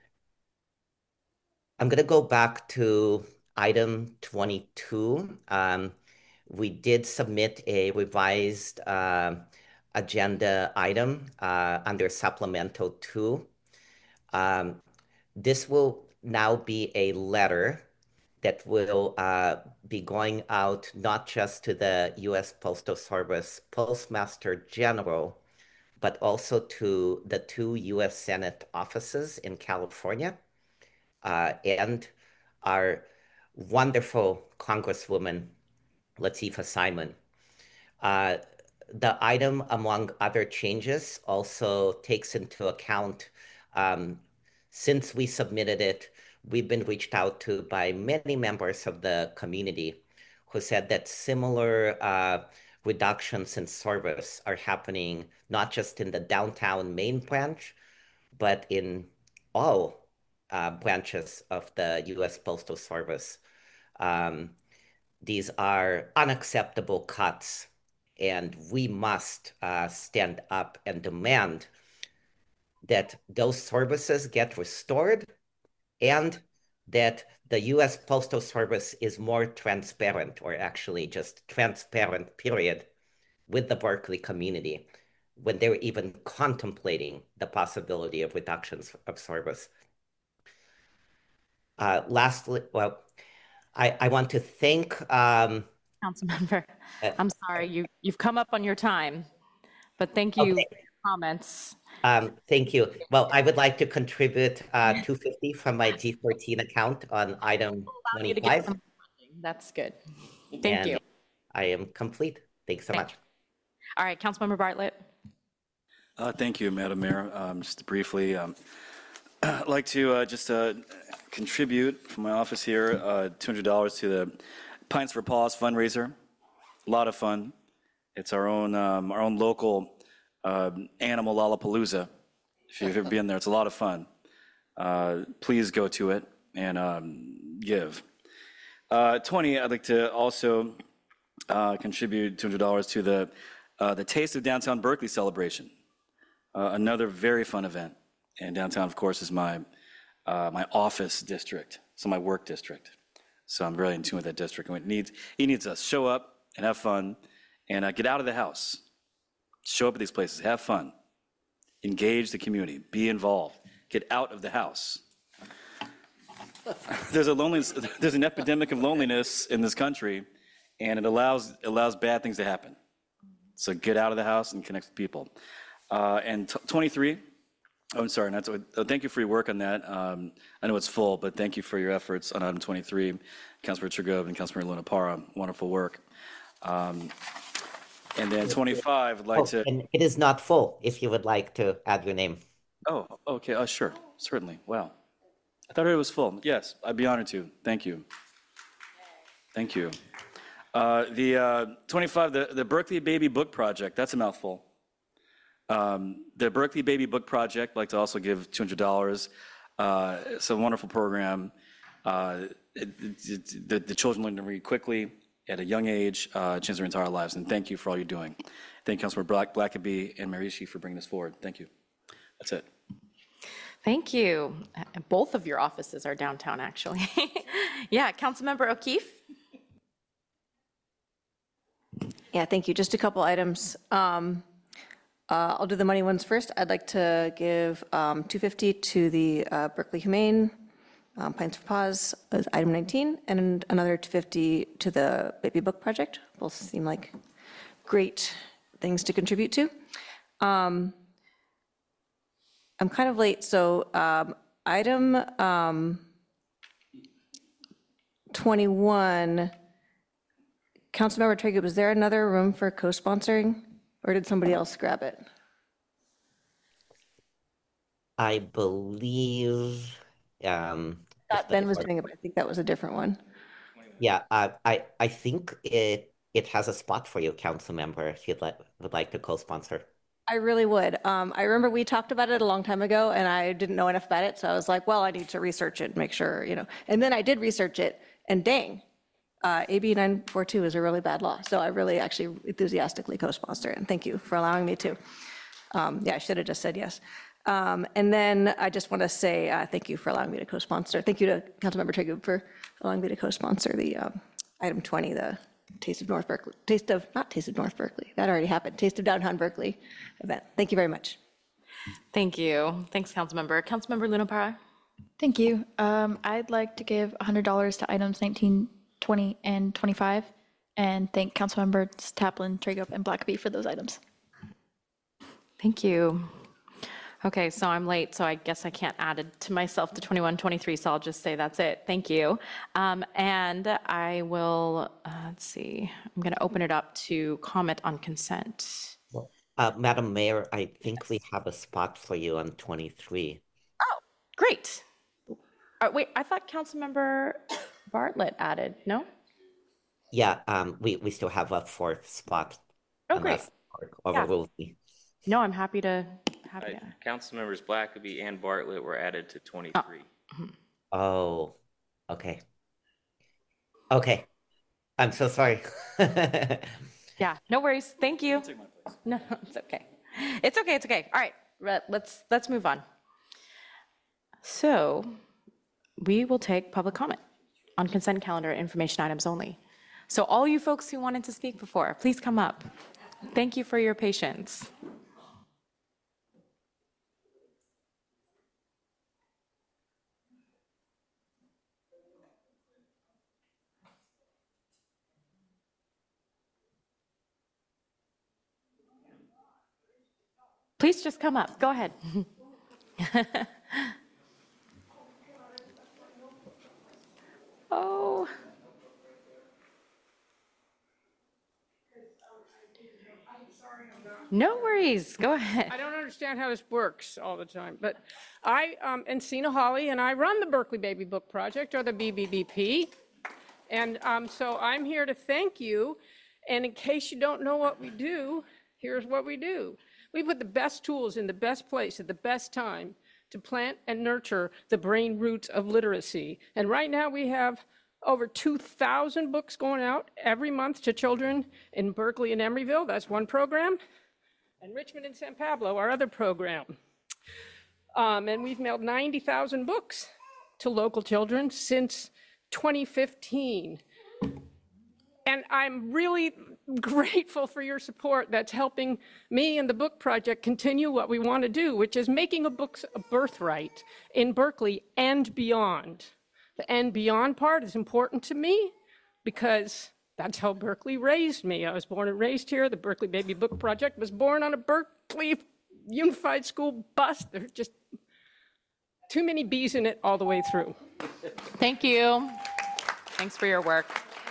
I'm going to go back to item twenty-two. Um, we did submit a revised uh, agenda item uh, under supplemental two. Um, this will now be a letter that will uh, be going out not just to the U S Postal Service Postmaster General, but also to the two U S Senate offices in California uh, and our wonderful Congresswoman, Latifah Simon. Uh, the item, among other changes, also takes into account, um, since we submitted it, we've been reached out to by many members of the community who said that similar uh, reductions in service are happening not just in the downtown main branch, but in all uh, branches of the U S Postal Service. Um, these are unacceptable cuts, and we must uh, stand up and demand that those services get restored and that the U S Postal Service is more transparent, or actually just transparent, period, with the Berkeley community when they're even contemplating the possibility of reductions of service. Uh, lastly, well, I, I want to thank... Um, Councilmember, uh, I'm sorry, you, you've come up on your time, but thank you Okay. for your comments. Um, thank you. Well, I would like to contribute uh, two hundred fifty from my G fourteen account on item Allow you to get twenty-five. some funding. That's good. Thank and you. I am complete. Thanks so Thank much. All right, Councilmember Bartlett. Uh, Thank you, Madam Mayor. Um, Just briefly, um, I'd like to uh, just uh, contribute from my office here uh, two hundred dollars to the Pints for Paws fundraiser. A lot of fun. It's our own um, our own local uh, animal Lollapalooza. If you've ever been there, it's a lot of fun. Uh, Please go to it and um, give. Uh, twenty, I'd like to also uh, contribute two hundred dollars to the uh, the Taste of Downtown Berkeley celebration. Uh, another very fun event. And downtown, of course, is my uh, my office district, so my work district. So I'm really in tune with that district. And it needs, it needs us show up and have fun and uh, get out of the house. Show up at these places, have fun, engage the community, be involved, get out of the house. There's a loneliness, there's an epidemic of loneliness in this country, and it allows allows bad things to happen. So get out of the house and connect with people. Uh, and t- twenty-three. Oh, I'm sorry, not to, uh, thank you for your work on that. Um, I know it's full, but thank you for your efforts on item twenty-three. Councilmember Trigove and Councilmember Luna Parra, wonderful work. Um, and then twenty-five, I'd like Oh, to. and it is not full, if you would like to add your name. Oh, okay, uh, sure, certainly, wow. I thought it was full. Yes, I'd be honored to, thank you. Thank you. Uh, the uh, twenty-five, the, the Berkeley Baby Book Project, that's a mouthful. Um, the Berkeley Baby Book Project, I'd like to also give two hundred dollars. Uh, it's a wonderful program. Uh, it, it, it, the, the children learn to read quickly at a young age, uh, change their entire lives, and thank you for all you're doing. Thank you, Councilmember Black, Blackaby and Marishi for bringing this forward. Thank you. That's it. Thank you. Uh, Both of your offices are downtown, actually. Yeah, Councilmember O'Keefe. Yeah, thank you. Just a couple items. Um, uh, I'll do the money ones first. I'd like to give um, two hundred fifty to the uh, Berkeley Humane um, Pints for Paws is item nineteen, and another two hundred fifty to the Baby Book Project. Both seem like great things to contribute to. Um, I'm kind of late, so um, item um, twenty-one, Councilmember Treyger, was there another room for co-sponsoring, or did somebody else grab it? I believe, um, I thought Ben was doing it, but I think that was a different one. yeah, I, I, I think it, it has a spot for you, council member, if you'd like, would like to co-sponsor. I really would. Um, I remember we talked about it a long time ago, and I didn't know enough about it, so I was like, well, I need to research it, make sure, you know. And then I did research it, and dang, uh, A B nine forty-two is a really bad law, so I really actually enthusiastically co-sponsor it, and thank you for allowing me to. Um, yeah, I should have just said yes. Um, and then I just want to say uh, thank you for allowing me to co-sponsor. Thank you to Councilmember Treyger for allowing me to co-sponsor the um, item twenty, the Taste of North Berkeley, Taste of, not Taste of North Berkeley, that already happened, Taste of Downtown Berkeley event. Thank you very much. Thank you. Thanks, Councilmember. Councilmember Luna Parra. Thank you. Um, I'd like to give one hundred dollars to items nineteen, twenty, and twenty-five, and thank Councilmembers Taplin, Treyger, and Blackaby for those items. Thank you. Okay, so I'm late, so I guess I can't add it to myself to twenty-one, twenty-three, so I'll just say that's it. Thank you. Um, and I will, uh, let's see, I'm going to open it up to comment on consent. Uh, Madam Mayor, I think we have a spot for you on twenty-three. Oh, great. Uh, wait, I thought Councilmember Bartlett added, no? Yeah, um, we, we still have a fourth spot. Oh, great. unless overruled me. No, I'm happy to, happy Uh, to. Council members Blackaby and Bartlett were added to twenty-three. Oh, okay. Okay. I'm so sorry. Yeah, no worries. Thank you. No, it's okay. It's okay. It's okay. All right, re- let's let's move on. So we will take public comment on consent calendar information items only. So all you folks who wanted to speak before, please come up. Thank you for your patience. Please just come up. Go ahead. Oh. No worries. Go ahead. I don't understand how this works all the time, but I am Encina Hawley, and I run the Berkeley Baby Book Project, or the B B B P. And um, so I'm here to thank you. And in case you don't know what we do, here's what we do. We put the best tools in the best place at the best time to plant and nurture the brain roots of literacy. And right now we have over two thousand books going out every month to children in Berkeley and Emeryville. That's one program. And Richmond and San Pablo, our other program. Um, and we've mailed ninety thousand books to local children since twenty fifteen. And I'm really grateful for your support that's helping me and the book project continue what we want to do, which is making a book a birthright in Berkeley and beyond. The and beyond part is important to me because that's how Berkeley raised me. I was born and raised here. The Berkeley Baby Book Project was born on a Berkeley Unified School bus. There's just too many bees in it all the way through. Thank you. Thanks for your work.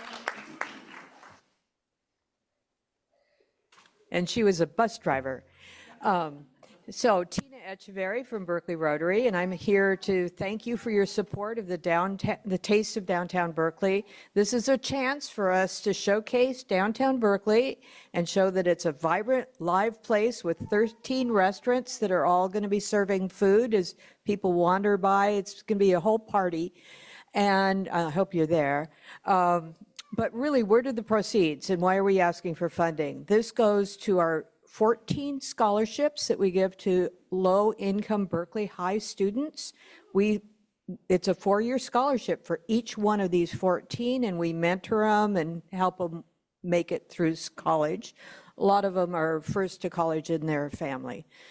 And she was a bus driver. Um, so Tina Echeverry from Berkeley Rotary, and I'm here to thank you for your support of the downtown, the Taste of Downtown Berkeley. This is a chance for us to showcase downtown Berkeley and show that it's a vibrant, live place with thirteen restaurants that are all going to be serving food as people wander by. It's going to be a whole party, and I hope you're there. Um, But really, where did the proceeds and why are we asking for funding? This goes to our fourteen scholarships that we give to low-income Berkeley High students. We, it's a four-year scholarship for each one of these fourteen, and we mentor them and help them make it through college. A lot of them are first to college in their family.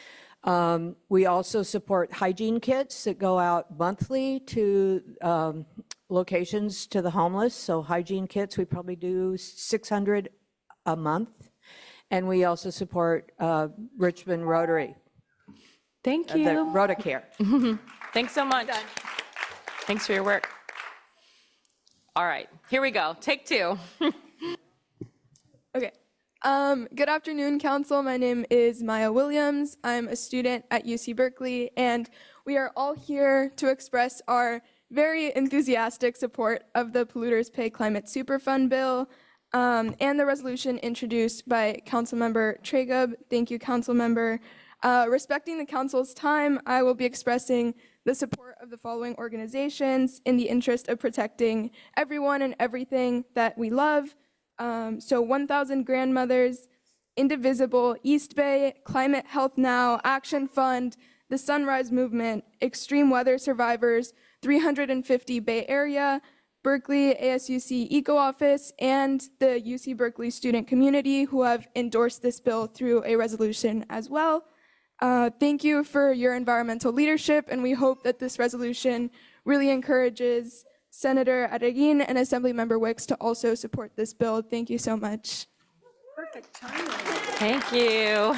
Um, we also support hygiene kits that go out monthly to um, locations to the homeless. So hygiene kits, we probably do six hundred a month. And we also support uh, Richmond Rotary. Thank uh, you. the Rotacare. Thanks so much. Thanks for your work. All right, here we go. Take two. Okay. Um, good afternoon, Council. My name is Maya Williams. I'm a student at U C Berkeley, and we are all here to express our very enthusiastic support of the Polluters Pay Climate Superfund bill um, and the resolution introduced by Councilmember Traeger. Thank you, Councilmember. Uh, respecting the Council's time, I will be expressing the support of the following organizations in the interest of protecting everyone and everything that we love. Um, so one thousand Grandmothers, Indivisible, East Bay, Climate Health Now, Action Fund, the Sunrise Movement, Extreme Weather Survivors, three hundred fifty Bay Area, Berkeley A S U C Eco Office, and the U C Berkeley student community who have endorsed this bill through a resolution as well. Uh, thank you for your environmental leadership, and we hope that this resolution really encourages Senator Arreguín and Assemblymember Wicks to also support this bill. Thank you so much. Perfect timing. Thank you.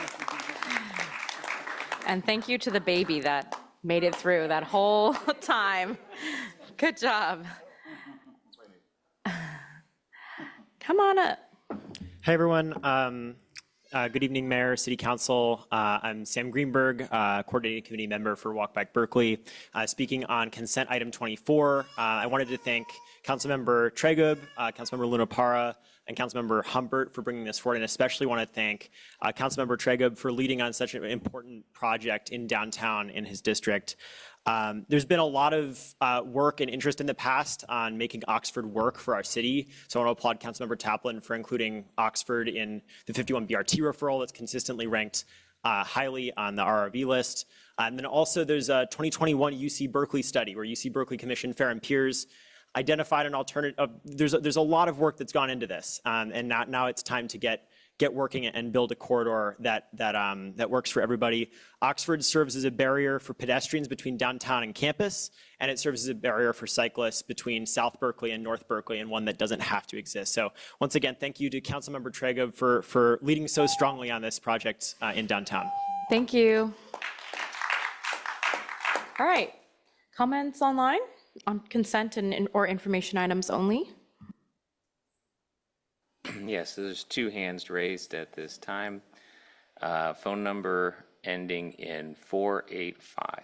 And thank you to the baby that made it through that whole time. Good job. Come on up. Hey, everyone. Um, uh, good evening, Mayor, City Council. Uh, I'm Sam Greenberg, uh, Coordinating Committee Member for Walk Back Berkeley. Uh, speaking on consent item twenty-four, uh, I wanted to thank Councilmember Traeger, uh, Councilmember Luna Parra, and Councilmember Humbert for bringing this forward, and especially want to thank uh, Councilmember Traeger for leading on such an important project in downtown in his district. Um, there's been a lot of uh, work and interest in the past on making Oxford work for our city. So I want to applaud Councilmember Taplin for including Oxford in the fifty-one B R T referral that's consistently ranked uh, highly on the R R V list. Uh, and then also there's a twenty twenty-one U C Berkeley study where U C Berkeley Commission Fair and Peers identified an alternative. Uh, there's, a, there's a lot of work that's gone into this. Um, and not, now it's time to get get working and build a corridor that that um, that works for everybody. Oxford serves as a barrier for pedestrians between downtown and campus, and it serves as a barrier for cyclists between South Berkeley and North Berkeley, and one that doesn't have to exist. So once again, thank you to Councilmember Traeger for for leading so strongly on this project uh, in downtown. Thank you. All right, comments online on consent and or information items only? Yes, there's two hands raised at this time. Uh, phone number ending in four eight five.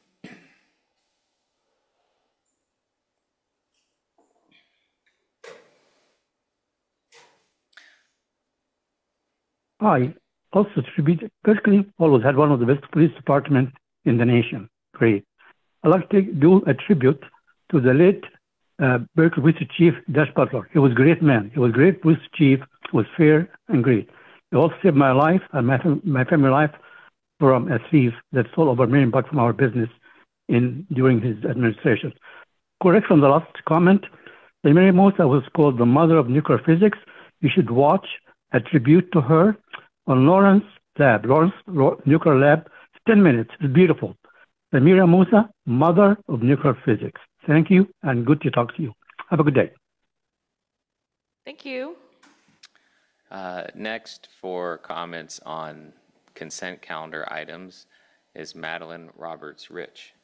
I also attribute Berkeley always had one of the best police departments in the nation. Great. I'd like to do a tribute to the late uh, Berkeley Police Chief Dash Butler. He was a great man. He was a great police chief. He was fair and great. He also saved my life and my, my family life from a thief that stole over a million bucks from our business in during his administration. Correction on the last comment. Mary Mosa was called the mother of nuclear physics. You should watch a tribute to her on Lawrence Lab, Lawrence Nuclear Lab. It's ten minutes. It's beautiful. Samira Musa, mother of nuclear physics. Thank you, and good to talk to you. Have a good day. Thank you. Uh, next for comments on consent calendar items is Madeline Roberts-Rich.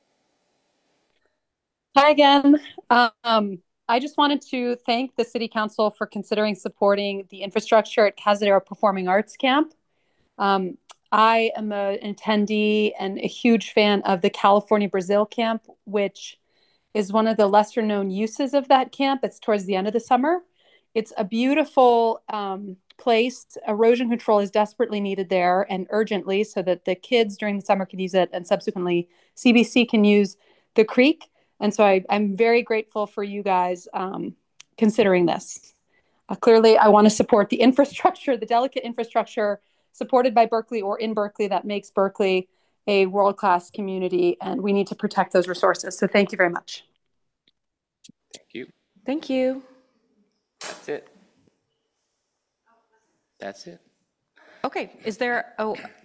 Hi again. Um, I just wanted to thank the City Council for considering supporting the infrastructure at Cazadero Performing Arts Camp. Um, I am a, an attendee and a huge fan of the California Brazil Camp, which is one of the lesser known uses of that camp. It's towards the end of the summer. It's a beautiful um, place. Erosion control is desperately needed there and urgently so that the kids during the summer can use it and subsequently C B C can use the creek. And so I, I'm very grateful for you guys um, considering this. Uh, clearly, I want to support the infrastructure, the delicate infrastructure supported by Berkeley or in Berkeley that makes Berkeley a world-class community, and we need to protect those resources. So thank you very much. Thank you. Thank you. That's it. That's it. Okay, is there, oh,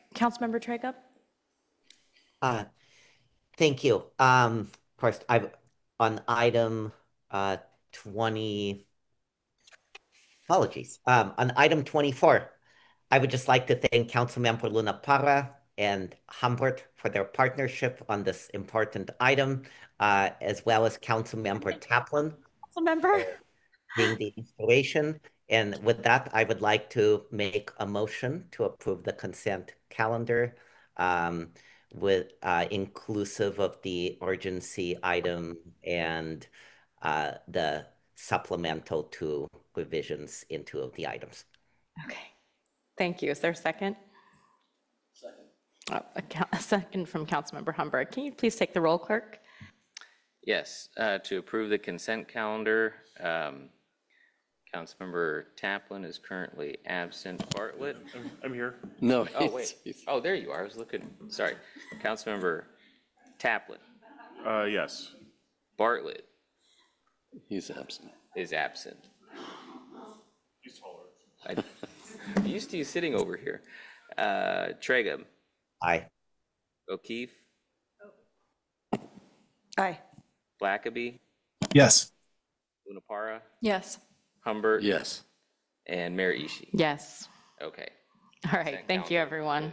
Councilmember Trega? Uh, thank you. Um, first, I on item uh twenty. Apologies. Um, on item twenty-four, I would just like to thank Councilmember Luna Parra and Humbert for their partnership on this important item, uh, as well as Councilmember Taplin. Councilmember. Being the inspiration. And with that, I would like to make a motion to approve the consent calendar um, with uh, inclusive of the urgency item and uh, the supplemental to revisions in two of the items. Okay. Thank you. Is there a second? Second. Oh, a, count, a second from Councilmember Humbert. Can you please take the roll, clerk? Yes, uh, to approve the consent calendar, um, Councilmember Taplin is currently absent. Bartlett? I'm, I'm here. No. Oh, wait. Oh, there you are. I was looking. Sorry. Councilmember Taplin. Uh, yes. Bartlett. He's absent. Is absent. He's taller. I, I'm used to you sitting over here. Uh, Trega. Aye. O'Keefe. Aye. Blackaby. Yes. Luna Parra. Yes. Humbert. Yes. And Mayor Ishii. Yes. Okay. All right. Thank you, everyone.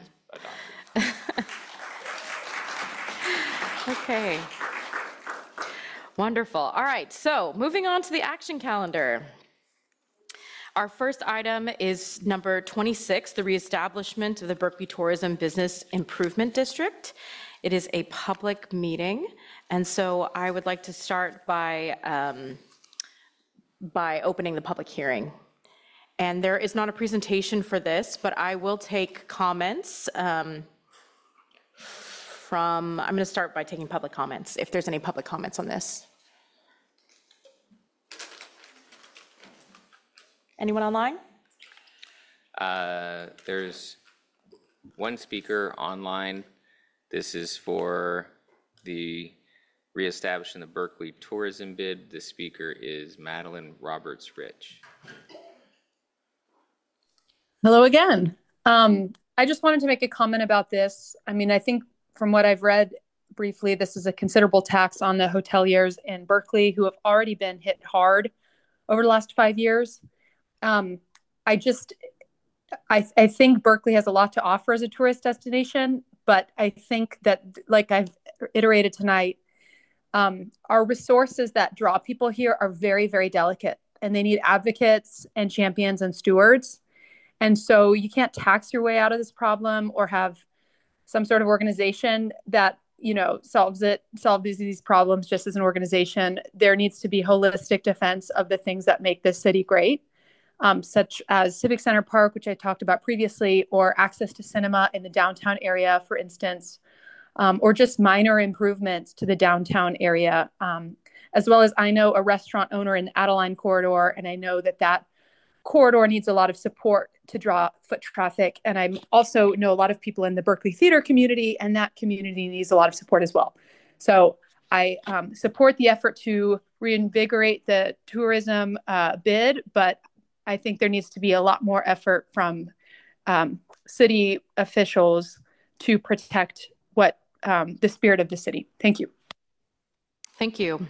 Okay. Wonderful. All right. So moving on to the action calendar. Our first item is number twenty-six, the reestablishment of the Berkeley Tourism Business Improvement District. It is a public meeting, and so I would like to start by um, by opening the public hearing. And there is not a presentation for this, but I will take comments um, from, I'm going to start by taking public comments, if there's any public comments on this. Anyone online? Uh, there's one speaker online. This is for the reestablishing the Berkeley tourism bid. The speaker is Madeline Roberts-Rich. Hello again. Um, I just wanted to make a comment about this. I mean, I think from what I've read briefly, this is a considerable tax on the hoteliers in Berkeley who have already been hit hard over the last five years. Um, I just, I, I think Berkeley has a lot to offer as a tourist destination, but I think that, like I've iterated tonight, um, our resources that draw people here are very, very delicate, and they need advocates and champions and stewards. And so you can't tax your way out of this problem or have some sort of organization that, you know, solves it, solve these, these problems just as an organization. There needs to be holistic defense of the things that make this city great. Um, such as Civic Center Park, which I talked about previously, or access to cinema in the downtown area, for instance, um, or just minor improvements to the downtown area. Um, as well as I know a restaurant owner in the Adeline corridor, and I know that that corridor needs a lot of support to draw foot traffic. And I also know a lot of people in the Berkeley theater community, and that community needs a lot of support as well. So I um, support the effort to reinvigorate the tourism uh, bid, but I think there needs to be a lot more effort from um, city officials to protect what um, the spirit of the city. Thank you. Thank you.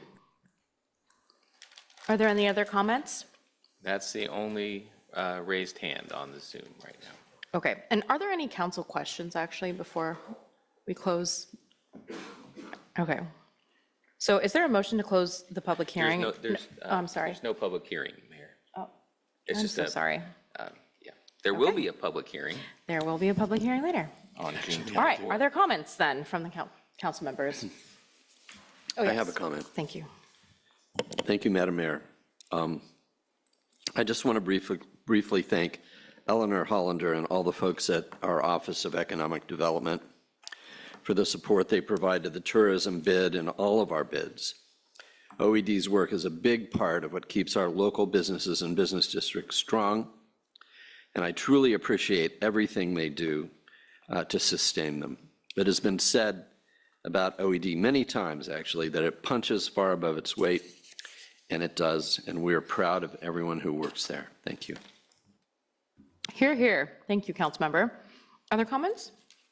Are there any other comments? That's the only uh, raised hand on the Zoom right now. Okay, and are there any council questions actually before we close? Okay. So is there a motion to close the public hearing? There's no, there's, No, uh, oh, I'm sorry. There's no public hearing, Mayor. Oh, It's I'm just so a, sorry. Uh, yeah, there will be a public hearing There will be a public hearing later. on June twenty-fourth. All right, are there comments then from the coun- council members? Oh, I yes. have a comment. Thank you. Thank you, Madam Mayor. Um, I just want to briefly, briefly thank Eleanor Hollander and all the folks at our Office of Economic Development for the support they provide to the tourism bid and all of our bids. O E D's work is a big part of what keeps our local businesses and business districts strong, and I truly appreciate everything they do uh, to sustain them. It has been said about O E D many times, actually, that it punches far above its weight, and it does, and we are proud of everyone who works there. Thank you. Here, here. Thank you, council member. Other comments?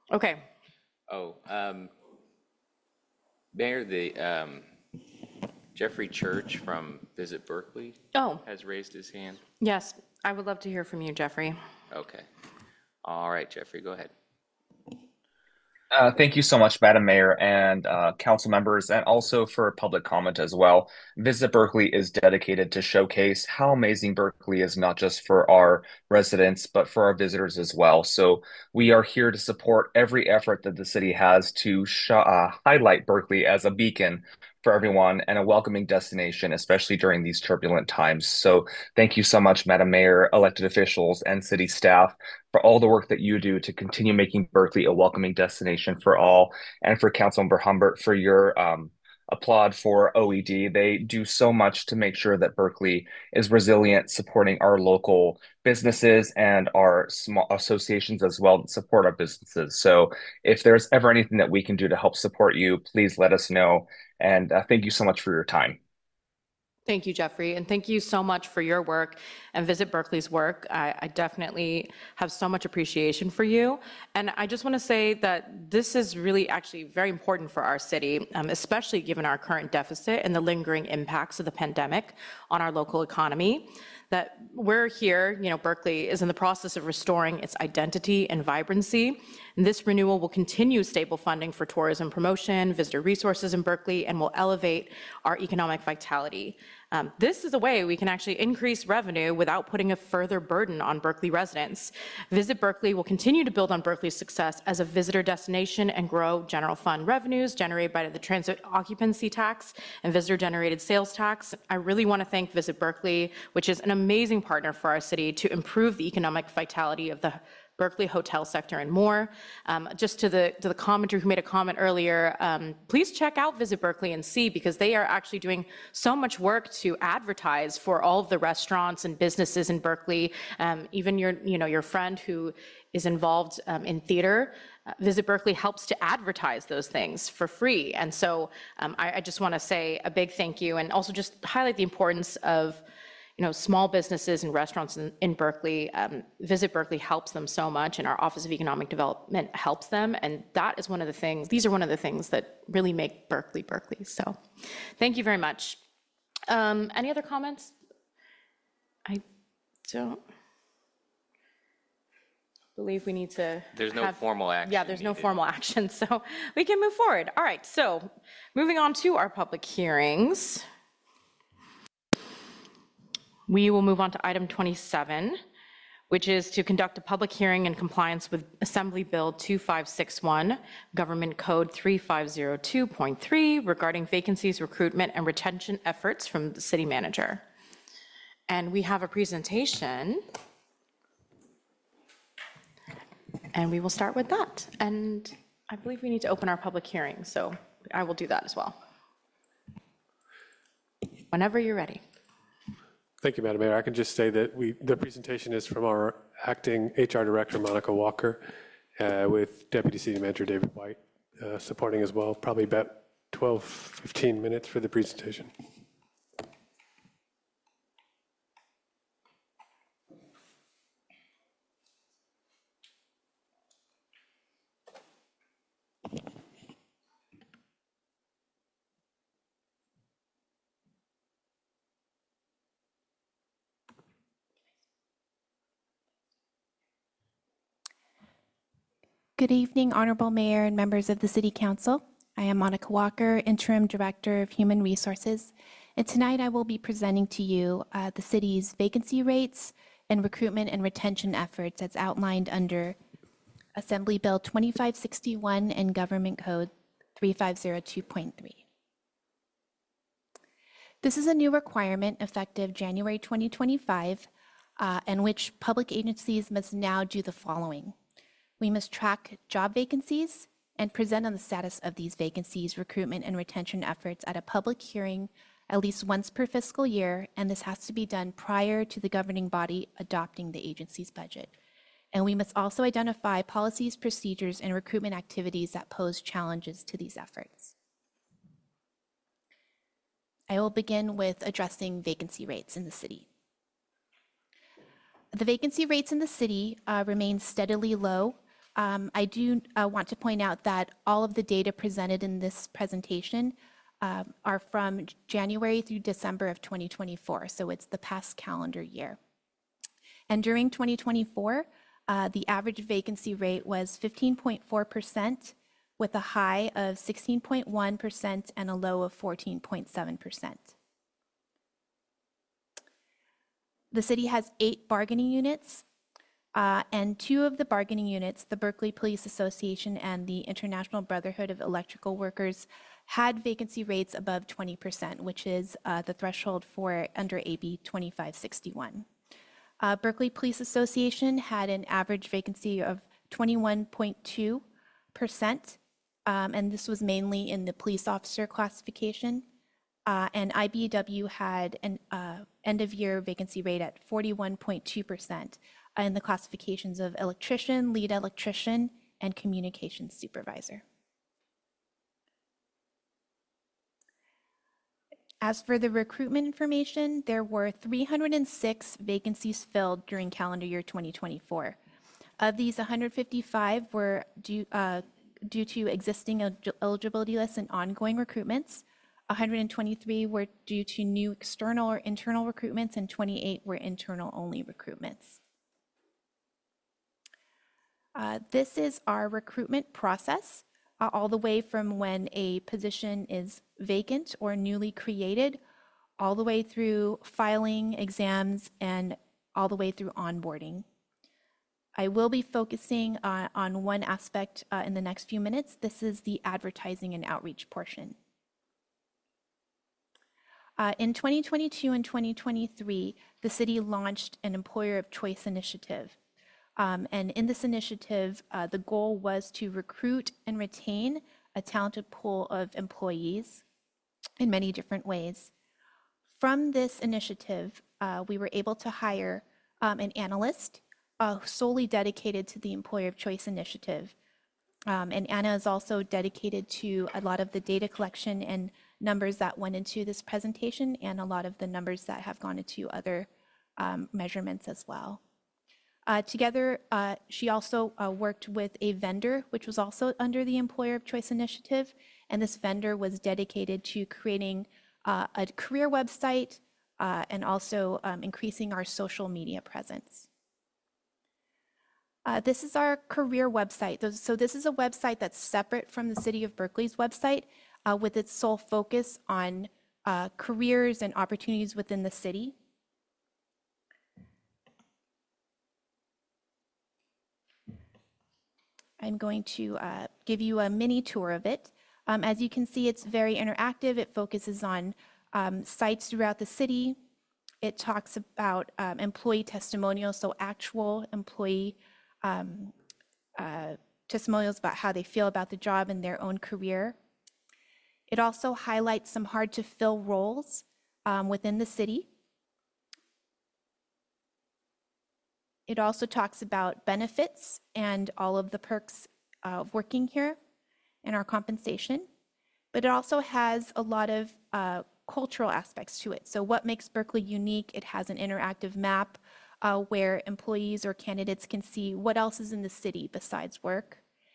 Okay. Oh, um, Mayor, the, um, Jeffrey Church from Visit Berkeley Oh, has raised his hand. yes, I would love to hear from you, Jeffrey. Okay. All right, Jeffrey, go ahead. Uh, thank you so much, Madam Mayor and uh, council members, and also for public comment as well. Visit Berkeley is dedicated to showcase how amazing Berkeley is, not just for our residents, but for our visitors as well. So we are here to support every effort that the city has to sh- uh, highlight Berkeley as a beacon for everyone and a welcoming destination, especially during these turbulent times. So thank you so much, Madam Mayor, elected officials, and city staff for all the work that you do to continue making Berkeley a welcoming destination for all, and for Councilmember Humbert for your um, applaud for O E D. They do so much to make sure that Berkeley is resilient, supporting our local businesses and our small associations as well that support our businesses. So if there's ever anything that we can do to help support you, please let us know. And uh, thank you so much for your time. Thank you, Jeffrey, and thank you so much for your work and Visit Berkeley's work. I, I definitely have so much appreciation for you. And I just want to say that this is really actually very important for our city, um, especially given our current deficit and the lingering impacts of the pandemic on our local economy. That we're here, you know, Berkeley is in the process of restoring its identity and vibrancy. And this renewal will continue stable funding for tourism promotion, visitor resources in Berkeley, and will elevate our economic vitality. Um, this is a way we can actually increase revenue without putting a further burden on Berkeley residents. Visit Berkeley will continue to build on Berkeley's success as a visitor destination and grow general fund revenues generated by the transit occupancy tax and visitor generated sales tax. I really want to thank Visit Berkeley, which is an amazing partner for our city to improve the economic vitality of the Berkeley hotel sector and more. Um, just to the to the commenter who made a comment earlier, um, please check out Visit Berkeley and see, because they are actually doing so much work to advertise for all of the restaurants and businesses in Berkeley. Um, even your you know your friend who is involved um, in theater, uh, Visit Berkeley helps to advertise those things for free. And so um, I, I just want to say a big thank you, and also just highlight the importance of you know, small businesses and restaurants in, in Berkeley. Um, Visit Berkeley helps them so much, and our Office of Economic Development helps them. And that is one of the things, these are one of the things that really make Berkeley, Berkeley. So thank you very much. Um, any other comments? I don't believe we need to There's no have- formal action. Yeah, there's no needed. formal action, so we can move forward. All right, so moving on to our public hearings. We will move on to item twenty-seven, which is to conduct a public hearing in compliance with Assembly Bill two five six one, Government Code three five zero two point three, regarding vacancies, recruitment, and retention efforts from the city manager. And we have a presentation, and we will start with that. And I believe we need to open our public hearing, so I will do that as well. Whenever you're ready. Thank you, Madam Mayor. I can just say that we, the presentation is from our acting H R Director, Monica Walker, uh, with Deputy City Manager David White uh, supporting as well, probably about twelve, fifteen minutes for the presentation. Good evening, Honorable Mayor and members of the City Council. I am Monica Walker, Interim Director of Human Resources, and tonight I will be presenting to you uh, the city's vacancy rates and recruitment and retention efforts as outlined under Assembly Bill twenty-five sixty-one and Government Code three five zero two point three. This is a new requirement effective January twenty twenty-five, uh, in which public agencies must now do the following. We must track job vacancies and present on the status of these vacancies, recruitment and retention efforts at a public hearing at least once per fiscal year, and this has to be done prior to the governing body adopting the agency's budget. And we must also identify policies, procedures, and recruitment activities that pose challenges to these efforts. I will begin with addressing vacancy rates in the city. The vacancy rates in the city uh, remain steadily low. Um, I do uh, want to point out that all of the data presented in this presentation um, are from January through December of twenty twenty-four, so it's the past calendar year. And during twenty twenty-four, uh, the average vacancy rate was fifteen point four percent, with a high of sixteen point one percent and a low of fourteen point seven percent. The city has eight bargaining units, uh, and two of the bargaining units, the Berkeley Police Association and the International Brotherhood of Electrical Workers, had vacancy rates above twenty percent, which is uh, the threshold for under A B twenty-five sixty-one. Uh, Berkeley Police Association had an average vacancy of twenty-one point two percent, um, and this was mainly in the police officer classification. Uh, and I B W had an uh, end-of-year vacancy rate at forty-one point two percent in the classifications of electrician, lead electrician, and communications supervisor. As for the recruitment information, there were three hundred six vacancies filled during calendar year twenty twenty-four. Of these, one hundred fifty-five were due, uh, due to existing el- eligibility lists and ongoing recruitments. one hundred twenty-three were due to new external or internal recruitments, and twenty-eight were internal-only recruitments. Uh, this is our recruitment process, uh, all the way from when a position is vacant or newly created, all the way through filing, exams, and all the way through onboarding. I will be focusing uh, on one aspect uh, in the next few minutes. This is the advertising and outreach portion. Uh, in twenty twenty-two and twenty twenty-three, the city launched an Employer of Choice initiative. Um, and in this initiative, uh, the goal was to recruit and retain a talented pool of employees in many different ways. From this initiative, uh, we were able to hire um, an analyst uh, solely dedicated to the Employer of Choice initiative. Um, and Anna is also dedicated to a lot of the data collection and numbers that went into this presentation, and a lot of the numbers that have gone into other um, measurements as well. Uh, together, uh, she also uh, worked with a vendor, which was also under the Employer of Choice initiative, and this vendor was dedicated to creating uh, a career website uh, and also um, increasing our social media presence. Uh, this is our career website. So this is a website that's separate from the City of Berkeley's website, uh, with its sole focus on uh, careers and opportunities within the city. I'm going to uh, give you a mini tour of it. Um, as you can see, it's very interactive. It focuses on um, sites throughout the city. It talks about um, employee testimonials, so actual employee um, uh, testimonials about how they feel about the job and their own career. It also highlights some hard to fill roles um, within the city. It also talks about benefits and all of the perks of working here and our compensation. But it also has a lot of uh, cultural aspects to it. So what makes Berkeley unique? It has an interactive map uh, where employees or candidates can see what else is in the city besides work.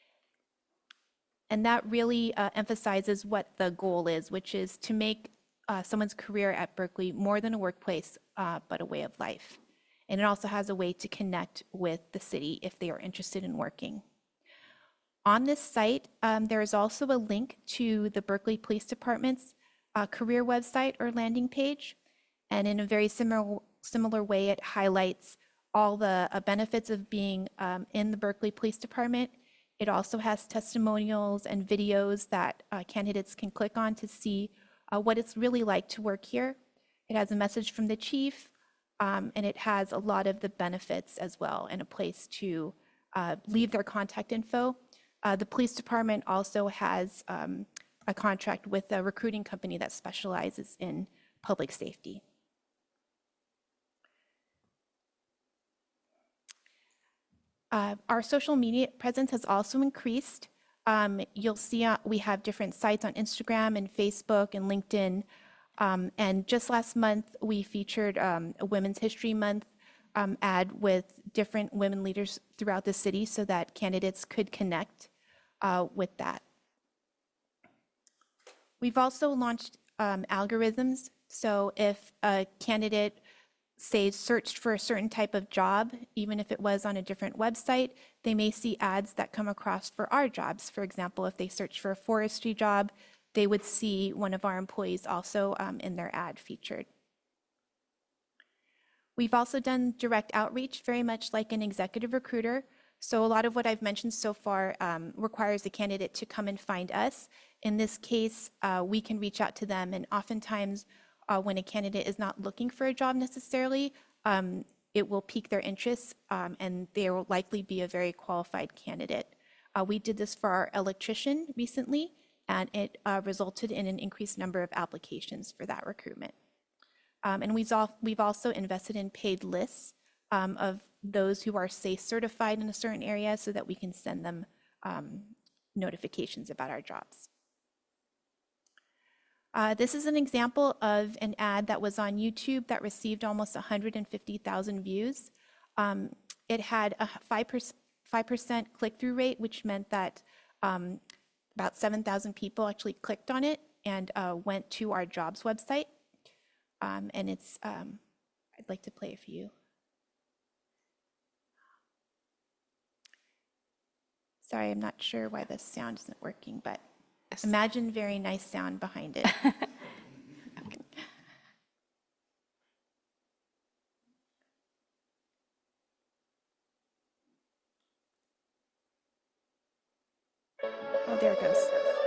And that really uh, emphasizes what the goal is, which is to make uh, someone's career at Berkeley more than a workplace, uh, but a way of life. And it also has a way to connect with the city if they are interested in working. On this site, um, there is also a link to the Berkeley Police Department's uh, career website or landing page. And in a very similar, similar way, it highlights all the uh, benefits of being um, in the Berkeley Police Department. It also has testimonials and videos that uh, candidates can click on to see uh, what it's really like to work here. It has a message from the chief, um, and it has a lot of the benefits as well, and a place to uh, leave their contact info. Uh, the police department also has um, a contract with a recruiting company that specializes in public safety. Uh, our social media presence has also increased. Um, you'll see uh, we have different sites on Instagram and Facebook and LinkedIn. Um, and just last month, we featured um, a Women's History Month um, ad with different women leaders throughout the city so that candidates could connect uh, with that. We've also launched um, algorithms. So if a candidate, say, searched for a certain type of job, even if it was on a different website, they may see ads that come across for our jobs. For example, if they search for a forestry job, they would see one of our employees also um, in their ad featured. We've also done direct outreach, very much like an executive recruiter. So a lot of what I've mentioned so far um, requires the candidate to come and find us. In this case, uh, we can reach out to them, and oftentimes uh, when a candidate is not looking for a job necessarily, um, it will pique their interest um, and they will likely be a very qualified candidate. Uh, we did this for our electrician recently, and it uh, resulted in an increased number of applications for that recruitment. Um, and we've, al we've also invested in paid lists um, of those who are SAFE certified in a certain area so that we can send them um, notifications about our jobs. Uh, this is an example of an ad that was on YouTube that received almost one hundred fifty thousand views. Um, it had a five percent click-through rate, which meant that um, about seven thousand people actually clicked on it and uh, went to our jobs website. Um, and it's, um, I'd like to play a few. Sorry, I'm not sure why the sound isn't working, but imagine very nice sound behind it. Oh, there it goes.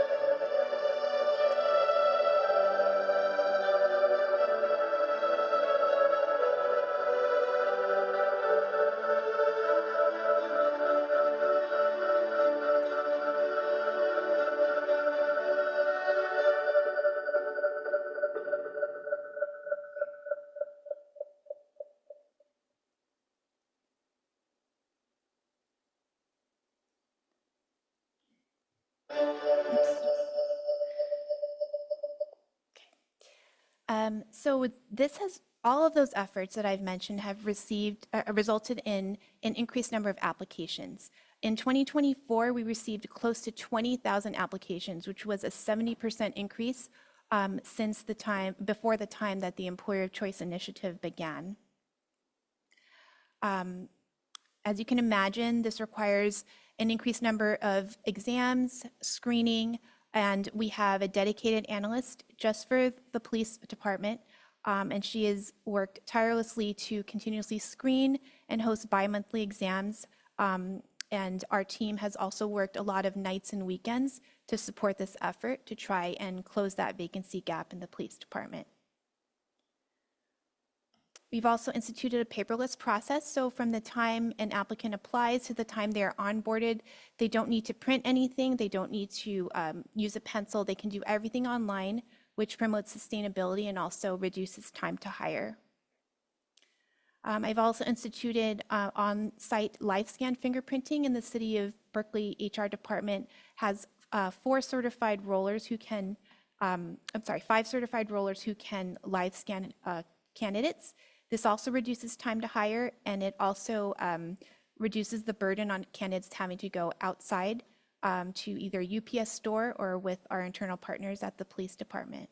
Um, so this has, all of those efforts that I've mentioned have received, uh, resulted in an increased number of applications. In twenty twenty-four, we received close to twenty thousand applications, which was a seventy percent increase um, since the time, before the time that the Employer of Choice Initiative began. Um, as you can imagine, this requires an increased number of exams, screening, and we have a dedicated analyst just for the police department, um, and she has worked tirelessly to continuously screen and host bi-monthly exams. Um, and our team has also worked a lot of nights and weekends to support this effort to try and close that vacancy gap in the police department. We've also instituted a paperless process, so from the time an applicant applies to the time they are onboarded, they don't need to print anything, they don't need to um, use a pencil, they can do everything online, which promotes sustainability and also reduces time to hire. Um, I've also instituted uh, on-site live scan fingerprinting, and the City of Berkeley H R department has uh, four certified rollers who can, um, I'm sorry, five certified rollers who can live scan uh, candidates. This also reduces time to hire, and it also um, reduces the burden on candidates having to go outside um, to either U P S store or with our internal partners at the police department.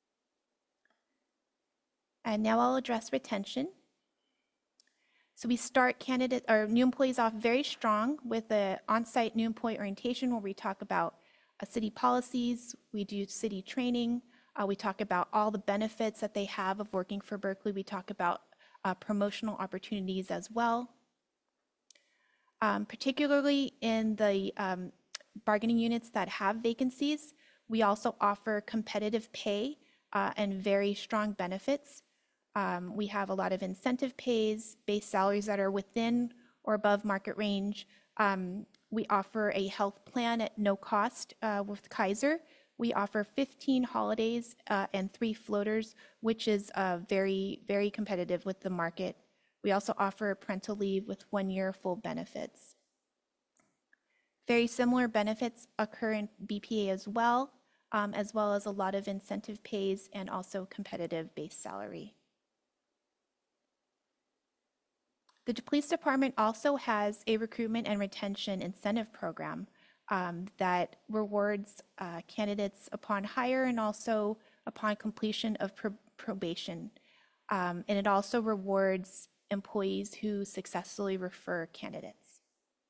And now I'll address retention. So we start candidate or new employees off very strong with the on-site new employee orientation where we talk about uh, city policies, we do city training, uh, we talk about all the benefits that they have of working for Berkeley, we talk about uh, promotional opportunities as well. Um, particularly in the um, bargaining units that have vacancies, we also offer competitive pay uh, and very strong benefits. Um, we have a lot of incentive pays, base salaries that are within or above market range. Um, we offer a health plan at no cost uh, with Kaiser. We offer fifteen holidays uh, and three floaters, which is uh, very, very competitive with the market. We also offer parental leave with one year full benefits. Very similar benefits occur in B P A as well, um, as well as a lot of incentive pays and also competitive base salary. The police department also has a recruitment and retention incentive program um, that rewards uh, candidates upon hire and also upon completion of pro- probation. Um, and it also rewards employees who successfully refer candidates.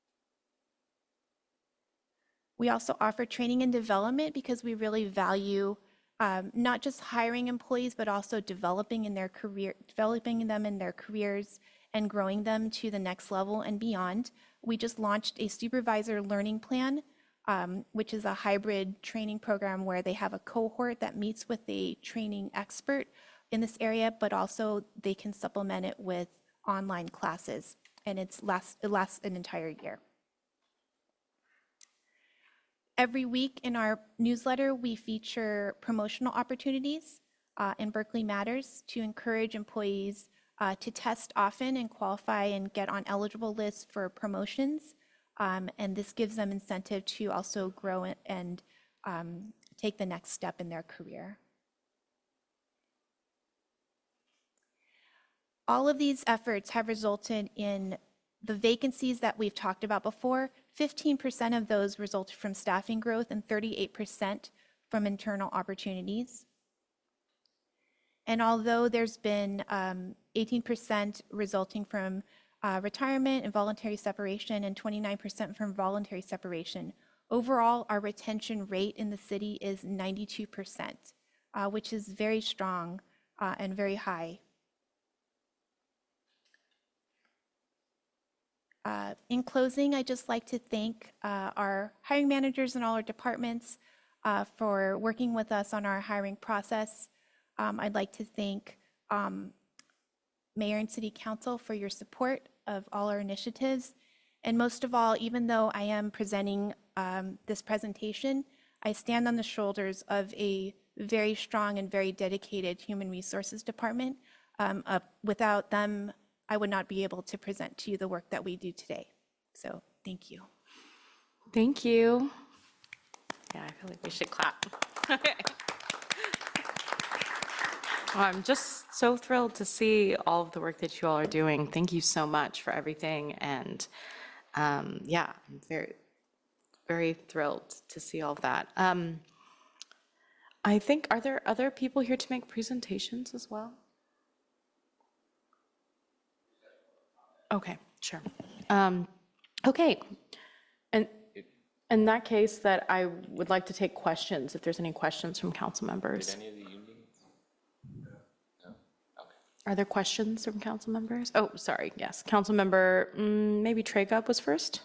We also offer training and development because we really value um, not just hiring employees, but also developing in their career, developing them in their careers and growing them to the next level and beyond. We just launched a supervisor learning plan, um, which is a hybrid training program where they have a cohort that meets with a training expert in this area, but also they can supplement it with online classes, and it's last, it lasts an entire year. Every week in our newsletter, we feature promotional opportunities uh, in Berkeley Matters to encourage employees uh, to test often and qualify and get on eligible lists for promotions. Um, and this gives them incentive to also grow and um, take the next step in their career. All of these efforts have resulted in the vacancies that we've talked about before. fifteen percent of those resulted from staffing growth and thirty-eight percent from internal opportunities. And although there's been um, eighteen percent resulting from uh, retirement and voluntary separation and twenty-nine percent from voluntary separation, overall our retention rate in the city is ninety-two percent, uh, which is very strong uh, and very high. Uh, in closing, I'd just like to thank uh, our hiring managers and all our departments uh, for working with us on our hiring process. Um, I'd like to thank um, Mayor and City Council for your support of all our initiatives. And most of all, even though I am presenting um, this presentation, I stand on the shoulders of a very strong and very dedicated Human Resources Department. Um, uh, without them, I would not be able to present to you the work that we do today. So thank you. Thank you. Yeah, I feel like we should clap. Okay. Well, I'm just so thrilled to see all of the work that you all are doing. Thank you so much for everything. And um, yeah, I'm very, very thrilled to see all of that. Um, I think, are there other people here to make presentations as well? Okay, sure. Um, okay, and in that case, that I would like to take questions, if there's any questions from council members. Did any of the unions? No? Okay. Are there questions from council members? Oh, sorry, yes. Council member, mm, maybe Tragup was first?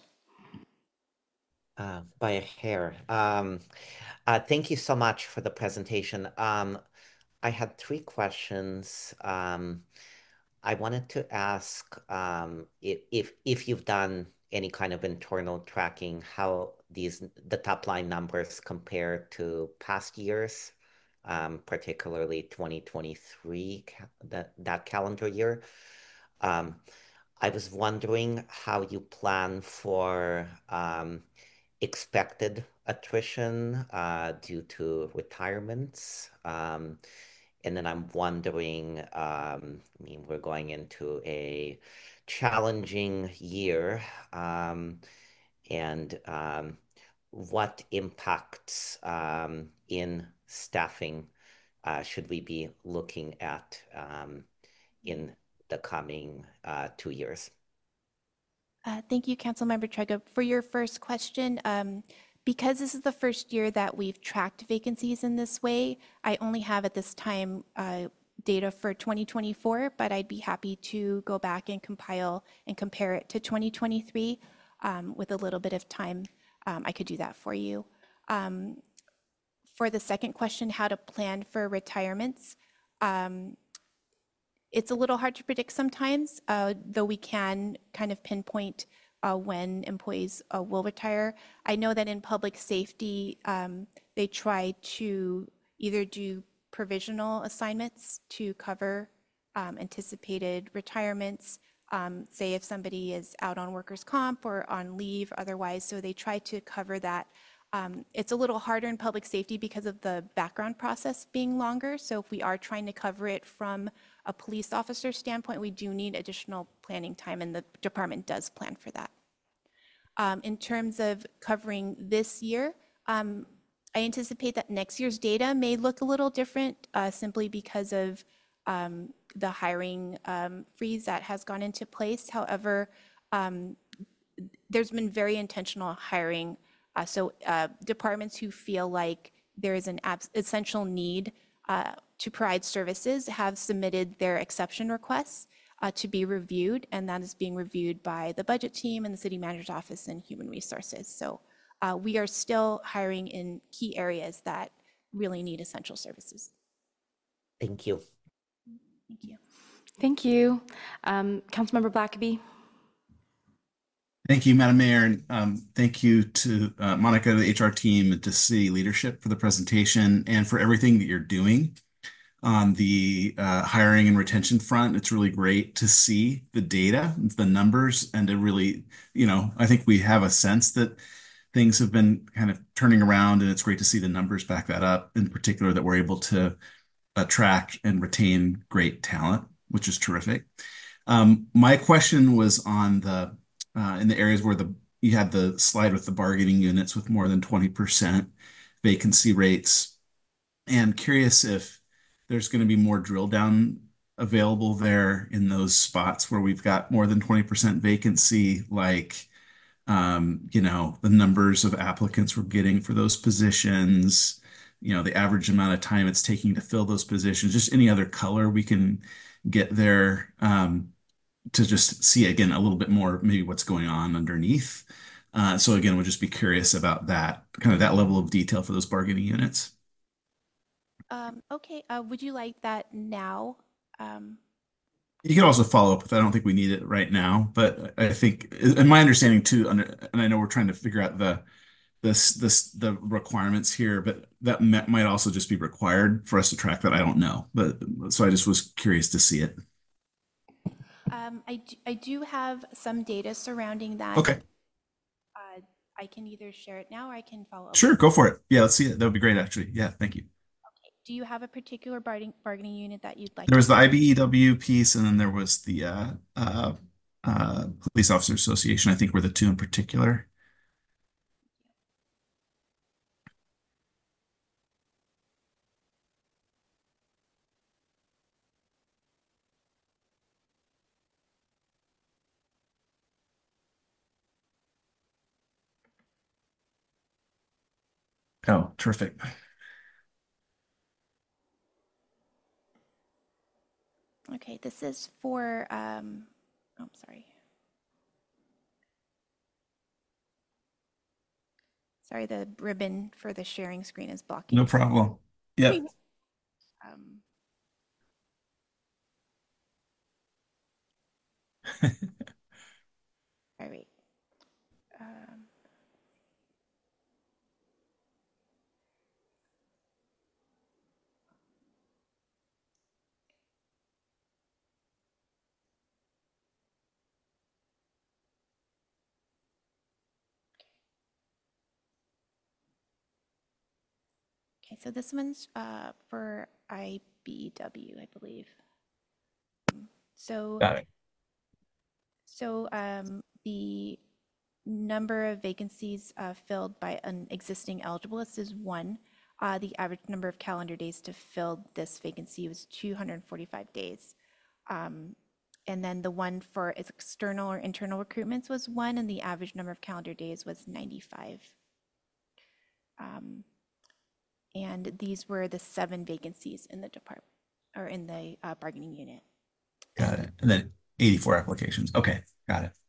Uh, by a hair. Um, uh, thank you so much for the presentation. Um, I had three questions. Um, I wanted to ask um, if, if if you've done any kind of internal tracking, how these the top line numbers compare to past years, um, particularly twenty twenty-three, that that calendar year. Um, I was wondering how you plan for um, expected attrition uh, due to retirements. Um, And then I'm wondering, um, I mean, we're going into a challenging year, um, and um, what impacts um, in staffing uh, should we be looking at um, in the coming uh, two years? Uh, thank you, Councilmember Tragup. For your first question, um, because this is the first year that we've tracked vacancies in this way, I only have at this time uh, data for twenty twenty-four, but I'd be happy to go back and compile and compare it to twenty twenty-three um, with a little bit of time. Um, I could do that for you. Um, for the second question, how to plan for retirements, um, it's a little hard to predict sometimes, uh, though we can kind of pinpoint Uh, when employees uh, will retire. I know that in public safety, um, they try to either do provisional assignments to cover um, anticipated retirements, um, say if somebody is out on workers' comp or on leave otherwise, so they try to cover that. Um, it's a little harder in public safety because of the background process being longer, so if we are trying to cover it from a police officer standpoint, we do need additional planning time, and the department does plan for that. Um, in terms of covering this year, um, I anticipate that next year's data may look a little different uh, simply because of um, the hiring um, freeze that has gone into place. However, um, there's been very intentional hiring. Uh, so uh, departments who feel like there is an abs- essential need uh, to provide services have submitted their exception requests uh, to be reviewed, and that is being reviewed by the budget team and the city manager's office and human resources. So uh, we are still hiring in key areas that really need essential services. Thank you. Thank you. Thank you. Um, Councilmember Blackaby. Thank you, Madam Mayor, and um, thank you to uh, Monica, the H R team, and to city leadership for the presentation and for everything that you're doing on the uh, hiring and retention front. It's really great to see the data, the numbers, and to really, you know, I think we have a sense that things have been kind of turning around, and it's great to see the numbers back that up, in particular that we're able to attract and retain great talent, which is terrific. Um, my question was on the uh, in the areas where the you had the slide with the bargaining units with more than twenty percent vacancy rates, and curious if there's going to be more drill down available there in those spots where we've got more than twenty percent vacancy, like um, you know, the numbers of applicants we're getting for those positions, you know, the average amount of time it's taking to fill those positions, just any other color we can get there um, to just see again a little bit more maybe what's going on underneath. Uh, so again, we'll just be curious about that, kind of that level of detail for those bargaining units. Um, okay, uh, would you like that now? Um, You can also follow up with, I don't think we need it right now, but I think, and my understanding too, and I know we're trying to figure out the this this the requirements here, but that might also just be required for us to track that. I don't know, but so I just was curious to see it. um, I, do, I do have some data surrounding that. Okay. Uh, I can either share it now or I can follow up. Sure, go for it. Yeah, let's see it. That would be great, actually. Yeah, thank you. Do you have a particular bargaining, bargaining unit that you'd like? There was to the I B E W piece, and then there was the uh, uh, uh, Police Officer Association, I think were the two in particular. Oh, terrific. Okay, this is for, um, oh, I'm sorry. Sorry, the ribbon for the sharing screen is blocking. No problem. Yep. Um, all right. Um, Okay, so this one's uh, for I B W, I believe. So, Got it. so um, the number of vacancies uh, filled by an existing eligible list is one. Uh, the average number of calendar days to fill this vacancy was two hundred forty-five days. Um, and then the one for external or internal recruitments was one, and the average number of calendar days was ninety-five. Um, and these were the seven vacancies in the department or in the uh, bargaining unit. Got it. And then eighty-four applications. Okay, got it.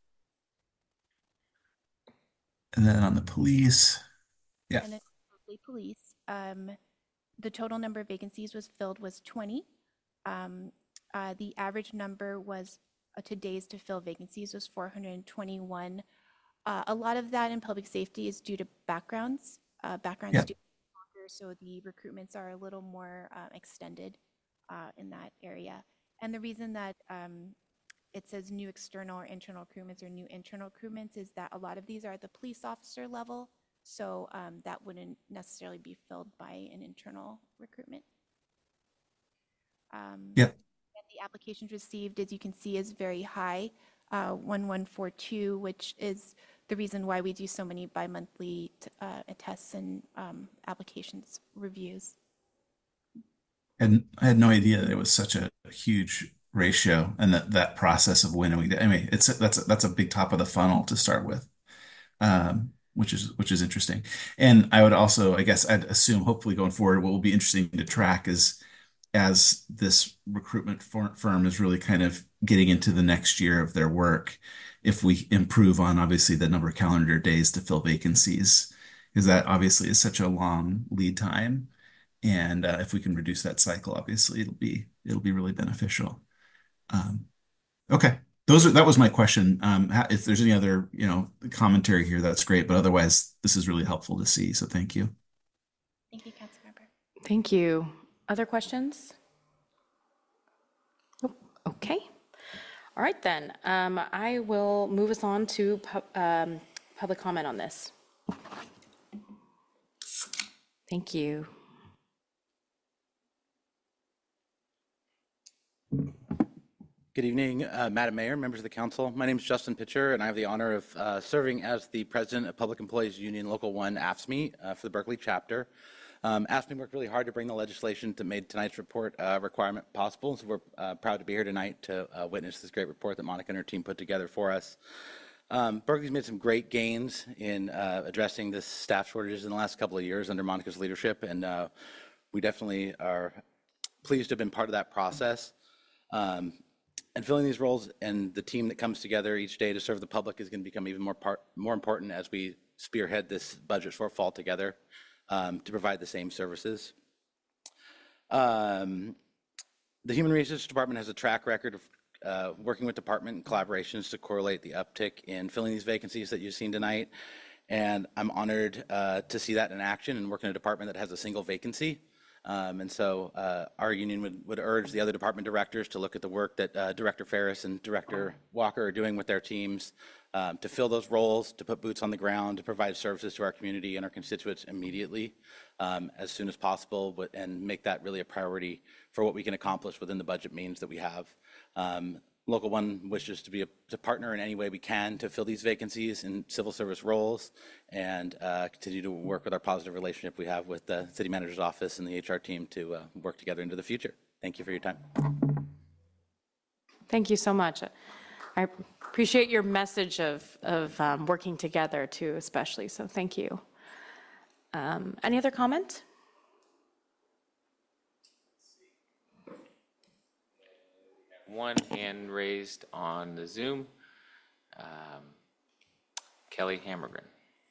And then on the police, yeah. And then the police, um, the total number of vacancies was filled was twenty. Um, uh, the average number was uh, to days to fill vacancies was four hundred twenty-one. Uh, a lot of that in public safety is due to backgrounds. Uh, backgrounds Yeah. do longer, so the recruitments are a little more uh, extended uh, in that area. And the reason that um, it says new external or internal recruitments or new internal recruitments is that a lot of these are at the police officer level, so um, that wouldn't necessarily be filled by an internal recruitment. Um, Yep. And the applications received, as you can see, is very high, uh, one one four two, which is the reason why we do so many bi-monthly uh, tests and um, applications reviews. And I had no idea that it was such a huge ratio and that that process of winnowing. I mean, it's that's that's a big top of the funnel to start with, um, which is which is interesting. And I would also, I guess, I'd assume, hopefully going forward, what will be interesting to track is as this recruitment for, firm is really kind of getting into the next year of their work, if we improve on obviously the number of calendar days to fill vacancies, because that obviously is such a long lead time. And uh, if we can reduce that cycle, obviously it'll be it'll be really beneficial. Um, okay, those are that was my question. Um, ha- if there's any other you know commentary here, that's great. But otherwise, this is really helpful to see. So thank you. Thank you, Councilmember. Thank you. Other questions? Oh, okay. All right then. Um, I will move us on to pu- um, public comment on this. Thank you. Good evening, uh, Madam Mayor, members of the council. My name is Justin Pitcher, and I have the honor of uh, serving as the president of Public Employees Union Local one A F S M E uh, for the Berkeley chapter. Um, A F S M E worked really hard to bring the legislation that made tonight's report uh, requirement possible, so we're uh, proud to be here tonight to uh, witness this great report that Monica and her team put together for us. Um, Berkeley's made some great gains in uh, addressing this staff shortages in the last couple of years under Monica's leadership, and uh, we definitely are pleased to have been part of that process. Um, And filling these roles and the team that comes together each day to serve the public is going to become even more part, more important as we spearhead this budget shortfall together um, to provide the same services. Um, the Human Resources Department has a track record of uh, working with department and collaborations to correlate the uptick in filling these vacancies that you've seen tonight. And I'm honored uh, to see that in action and work in a department that has a single vacancy. Um, and so uh, our union would, would urge the other department directors to look at the work that uh, Director Ferris and Director Walker are doing with their teams um, to fill those roles, to put boots on the ground, to provide services to our community and our constituents immediately um, as soon as possible, but, and make that really a priority for what we can accomplish within the budget means that we have. Um, Local one wishes to be a to partner in any way we can to fill these vacancies in civil service roles and uh, continue to work with our positive relationship we have with the city manager's office and the H R team to uh, work together into the future. Thank you for your time. Thank you so much. I appreciate your message of, of um, working together too, especially, so thank you. Um, any other comment? One hand raised on the Zoom. Um, Kelly Hammergren.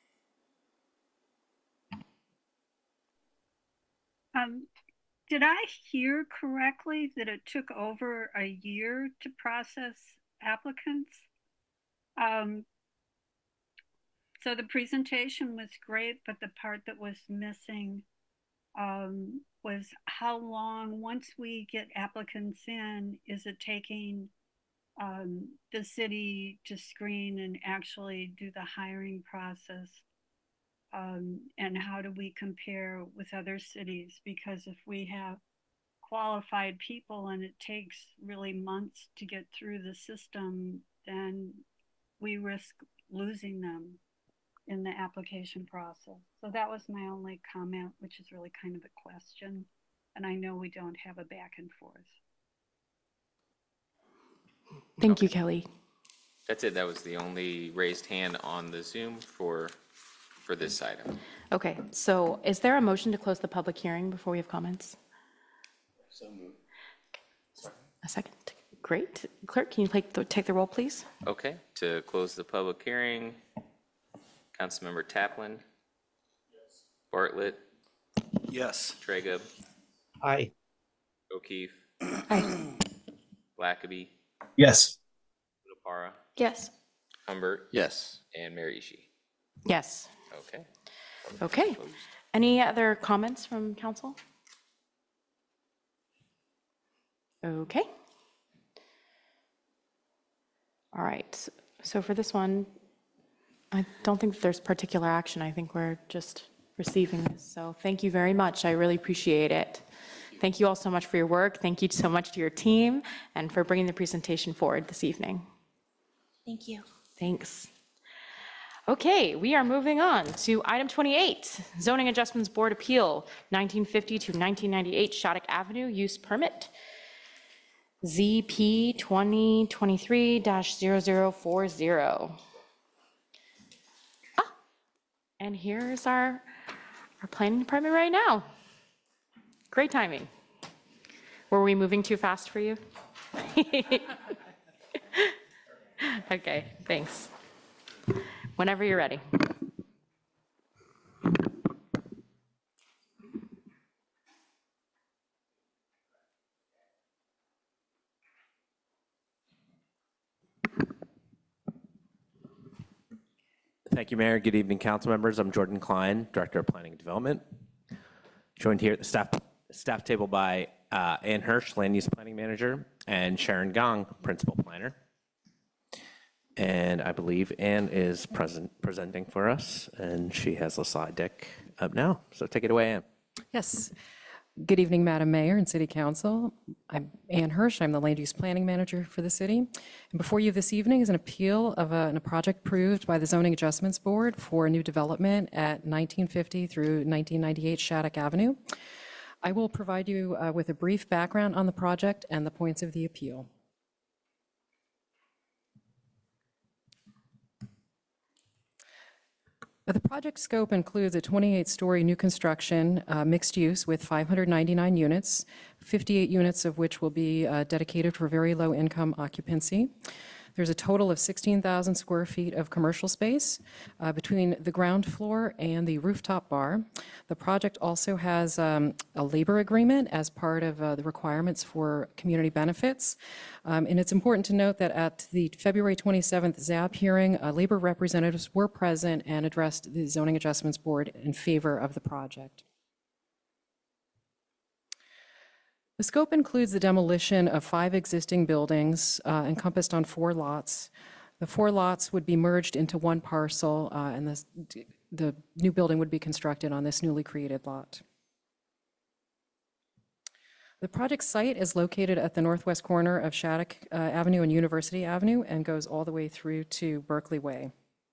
Um, did I hear correctly that it took over a year to process applicants? Um, so the presentation was great, but the part that was missing um, was how long, once we get applicants in, is it taking um, the city to screen and actually do the hiring process? Um, and how do we compare with other cities? Because if we have qualified people and it takes really months to get through the system, then we risk losing them in the application process. So that was my only comment, which is really kind of a question. And I know we don't have a back and forth. Thank you, Kelly. That's it. That was the only raised hand on the Zoom for for this item. Okay, so is there a motion to close the public hearing before we have comments? So moved. A second. Great. Clerk, can you take the, take the roll, please? Okay, to close the public hearing, Councilmember Taplin. Yes. Bartlett. Yes. Tragub. Aye. O'Keefe. Aye. Blackaby. Yes. Lopara. Yes. Humbert. Yes. And Mayor Ishii. Yes. Okay. Okay. Any other comments from council? Okay. All right. So for this one, I don't think there's particular action. I think we're just receiving this. So thank you very much. I really appreciate it. Thank you all so much for your work. Thank you so much to your team and for bringing the presentation forward this evening. Thank you. Thanks. Okay, we are moving on to item twenty-eight, Zoning Adjustments Board Appeal, nineteen fifty to nineteen ninety-eight Shattuck Avenue Use Permit, Z P twenty twenty-three dash zero zero four zero. Ah, and here's our, our planning department right now. Great timing. Were we moving too fast for you? Okay, thanks. Whenever you're ready. Thank you, Mayor. Good evening, council members. I'm Jordan Klein, Director of Planning and Development. Joined here at the staff, staff table by uh, Ann Hirsch, Land Use Planning Manager, and Sharon Gong, Principal Planner. And I believe Ann is present, presenting for us, and she has the slide deck up now. So take it away, Ann. Yes. Good evening, Madam Mayor and City Council. I'm Ann Hirsch. I'm the Land Use Planning Manager for the city. And before you this evening is an appeal of a, a project approved by the Zoning Adjustments Board for a new development at nineteen fifty through nineteen ninety-eight Shattuck Avenue. I will provide you uh, with a brief background on the project and the points of the appeal. The project scope includes a twenty-eight story new construction, uh, mixed use with five hundred ninety-nine units, fifty-eight units of which will be uh, dedicated for very low income occupancy. There's a total of sixteen thousand square feet of commercial space uh, between the ground floor and the rooftop bar. The project also has um, a labor agreement as part of uh, the requirements for community benefits. Um, and it's important to note that at the February twenty-seventh Z A B hearing, uh, labor representatives were present and addressed the Zoning Adjustments Board in favor of the project. The scope includes the demolition of five existing buildings uh, encompassed on four lots. The four lots would be merged into one parcel, uh, and this, the new building would be constructed on this newly created lot. The project site is located at the northwest corner of Shattuck uh, Avenue and University Avenue and goes all the way through to Berkeley Way.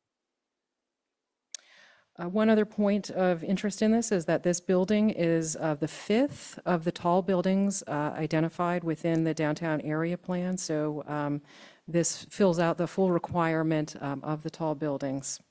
Uh, one other point of interest in this is that this building is uh, the fifth of the tall buildings uh, identified within the downtown area plan. So um, this fills out the full requirement um, of the tall buildings.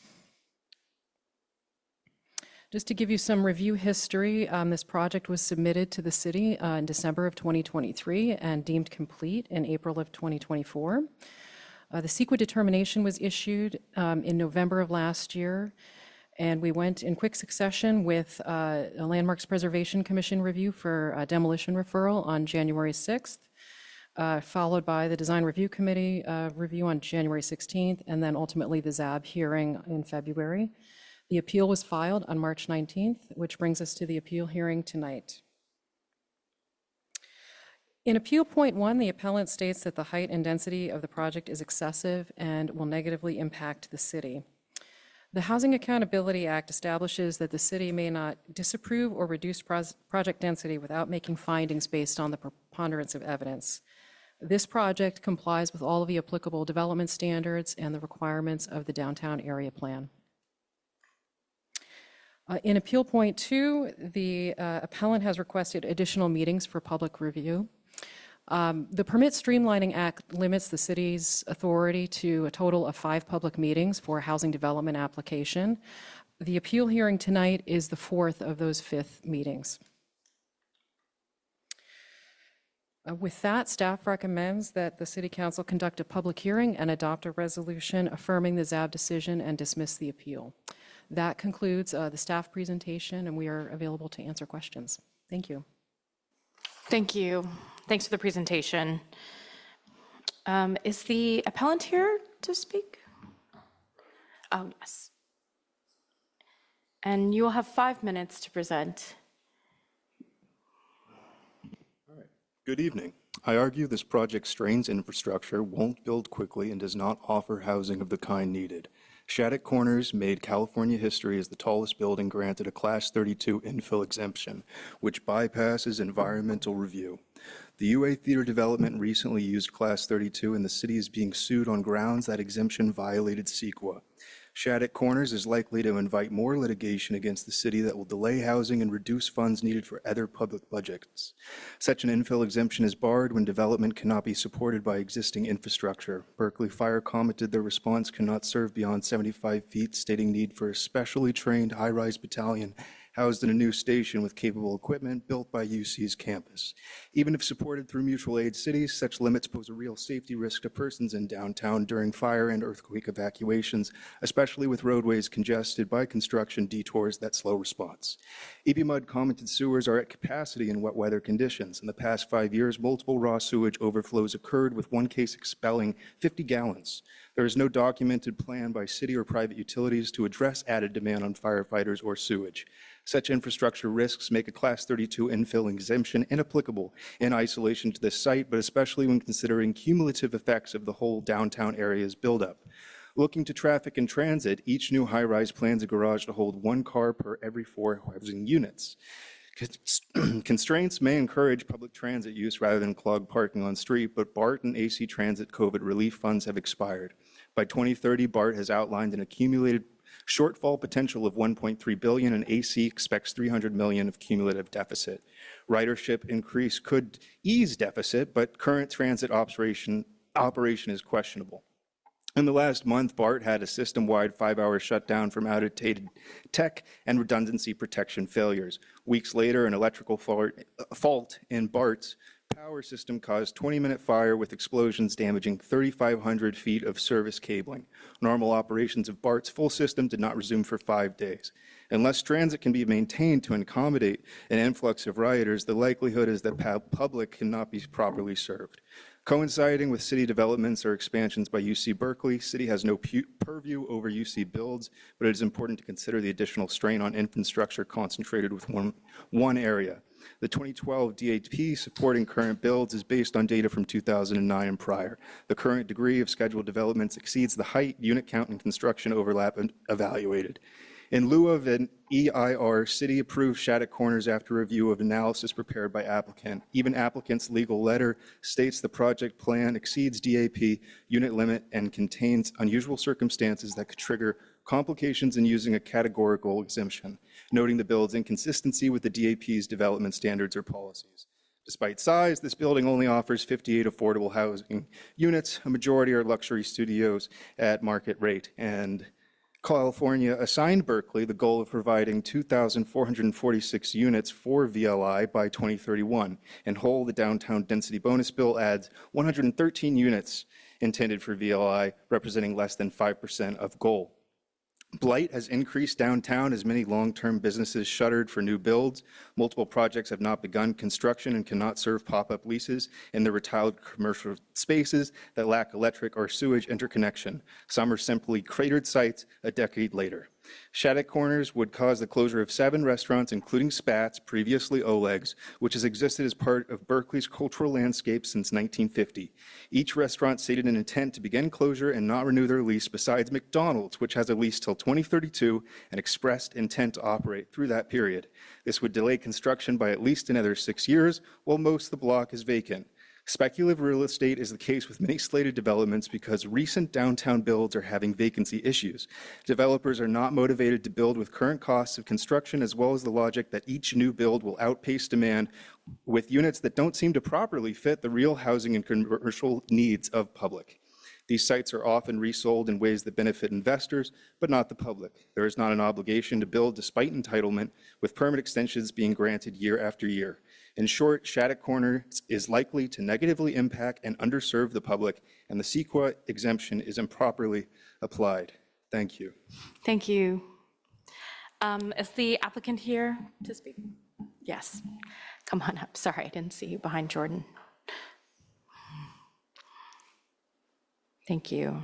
Just to give you some review history, um, this project was submitted to the city uh, in December of twenty twenty-three and deemed complete in April of twenty twenty-four. Uh, the C E Q A determination was issued um, in November of last year. And we went in quick succession with uh, a Landmarks Preservation Commission review for a demolition referral on January sixth, uh, followed by the Design Review Committee uh, review on January sixteenth, and then ultimately the Z A B hearing in February. The appeal was filed on March nineteenth, which brings us to the appeal hearing tonight. In Appeal Point one, the appellant states that the height and density of the project is excessive and will negatively impact the city. The Housing Accountability Act establishes that the city may not disapprove or reduce project density without making findings based on the preponderance of evidence. This project complies with all of the applicable development standards and the requirements of the downtown area plan. Uh, in Appeal Point two, the uh, appellant has requested additional meetings for public review. Um, the Permit Streamlining Act limits the city's authority to a total of five public meetings for a housing development application. The appeal hearing tonight is the fourth of those fifth meetings. Uh, with that, staff recommends that the City Council conduct a public hearing and adopt a resolution affirming the Z A B decision and dismiss the appeal. That concludes uh, the staff presentation, and we are available to answer questions. Thank you. Thank you. Thanks for the presentation. Um, is the appellant here to speak? Oh, yes. And you will have five minutes to present. All right. Good evening. I argue this project strains infrastructure, won't build quickly, and does not offer housing of the kind needed. Shattuck Corners made California history as the tallest building granted a Class thirty-two infill exemption, which bypasses environmental review. The U A Theater development recently used Class thirty-two, and the city is being sued on grounds that exemption violated CEQA. Shattuck Corners is likely to invite more litigation against the city that will delay housing and reduce funds needed for other public budgets. Such an infill exemption is barred when development cannot be supported by existing infrastructure. Berkeley Fire commented their response cannot serve beyond seventy-five feet, stating need for a specially trained high-rise battalion housed in a new station with capable equipment built by U C's campus. Even if supported through mutual aid cities, such limits pose a real safety risk to persons in downtown during fire and earthquake evacuations, especially with roadways congested by construction detours that slow response. E B M U D commented sewers are at capacity in wet weather conditions. In the past five years, multiple raw sewage overflows occurred, with one case expelling fifty gallons. There is no documented plan by city or private utilities to address added demand on firefighters or sewage. Such infrastructure risks make a Class thirty-two infill exemption inapplicable in isolation to this site, but especially when considering cumulative effects of the whole downtown area's buildup. Looking to traffic and transit, each new high-rise plans a garage to hold one car per every four housing units. Constraints may encourage public transit use rather than clog parking on street, but BART and A C Transit COVID relief funds have expired. By twenty thirty, BART has outlined an accumulated shortfall potential of one point three billion dollars, and A C expects three hundred million dollars of cumulative deficit. Ridership increase could ease deficit, but current transit operation, operation is questionable. In the last month, BART had a system-wide five-hour shutdown from outdated tech and redundancy protection failures. Weeks later, an electrical fault in BART's power system caused twenty-minute fire with explosions damaging thirty-five hundred feet of service cabling. Normal operations of BART's full system did not resume for five days. Unless transit can be maintained to accommodate an influx of rioters, the likelihood is that the public cannot be properly served. Coinciding with city developments or expansions by U C Berkeley, city has no purview over U C builds, but it is important to consider the additional strain on infrastructure concentrated with one, one area. The twenty twelve D A P supporting current builds is based on data from two thousand nine and prior. The current degree of scheduled developments exceeds the height, unit count, and construction overlap evaluated. In lieu of an E I R, city approved Shattuck Corners after review of analysis prepared by applicant. Even applicant's legal letter states the project plan exceeds D A P unit limit and contains unusual circumstances that could trigger complications in using a categorical exemption, noting the build's inconsistency with the D A P's development standards or policies. Despite size, this building only offers fifty-eight affordable housing units. A majority are luxury studios at market rate, and California assigned Berkeley the goal of providing two thousand four hundred forty-six units for V L I by twenty thirty-one. In whole, the downtown density bonus bill adds one hundred thirteen units intended for V L I, representing less than five percent of goal. Blight has increased downtown as many long-term businesses shuttered for new builds. Multiple projects have not begun construction and cannot serve pop-up leases in the retired commercial spaces that lack electric or sewage interconnection. Some are simply cratered sites a decade later. Shattuck Corners would cause the closure of seven restaurants, including Spats, previously Oleg's, which has existed as part of Berkeley's cultural landscape since nineteen fifty. Each restaurant stated an intent to begin closure and not renew their lease, besides McDonald's, which has a lease till twenty thirty-two and expressed intent to operate through that period. This would delay construction by at least another six years, while most of the block is vacant. Speculative real estate is the case with many slated developments because recent downtown builds are having vacancy issues. Developers are not motivated to build with current costs of construction, as well as the logic that each new build will outpace demand with units that don't seem to properly fit the real housing and commercial needs of public. These sites are often resold in ways that benefit investors, but not the public. There is not an obligation to build despite entitlement, with permit extensions being granted year after year. In short, Shattuck Corners is likely to negatively impact and underserve the public, and the CEQA exemption is improperly applied. Thank you. Thank you. Um, is the applicant here to speak? Yes. Come on up. Sorry, I didn't see you behind Jordan. Thank you.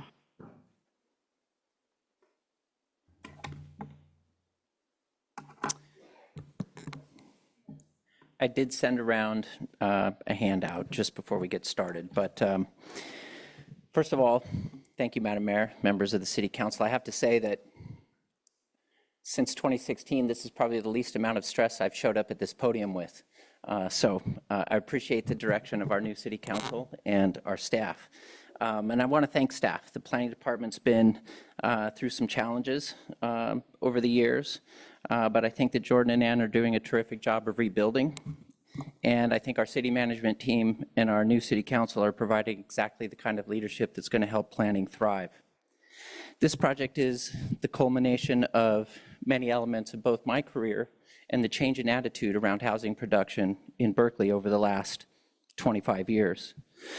I did send around uh, a handout just before we get started, but um, first of all, Thank you, Madam Mayor, members of the City Council. I have to say that since twenty sixteen, this is probably the least amount of stress I've showed up at this podium with. Uh, so uh, I appreciate the direction of our new City Council and our staff. Um, and I want to thank staff. The Planning Department's been uh, through some challenges um, over the years, uh, but I think that Jordan and Ann are doing a terrific job of rebuilding. And I think our city management team and our new City Council are providing exactly the kind of leadership that's going to help planning thrive. This project is the culmination of many elements of both my career and the change in attitude around housing production in Berkeley over the last twenty-five years.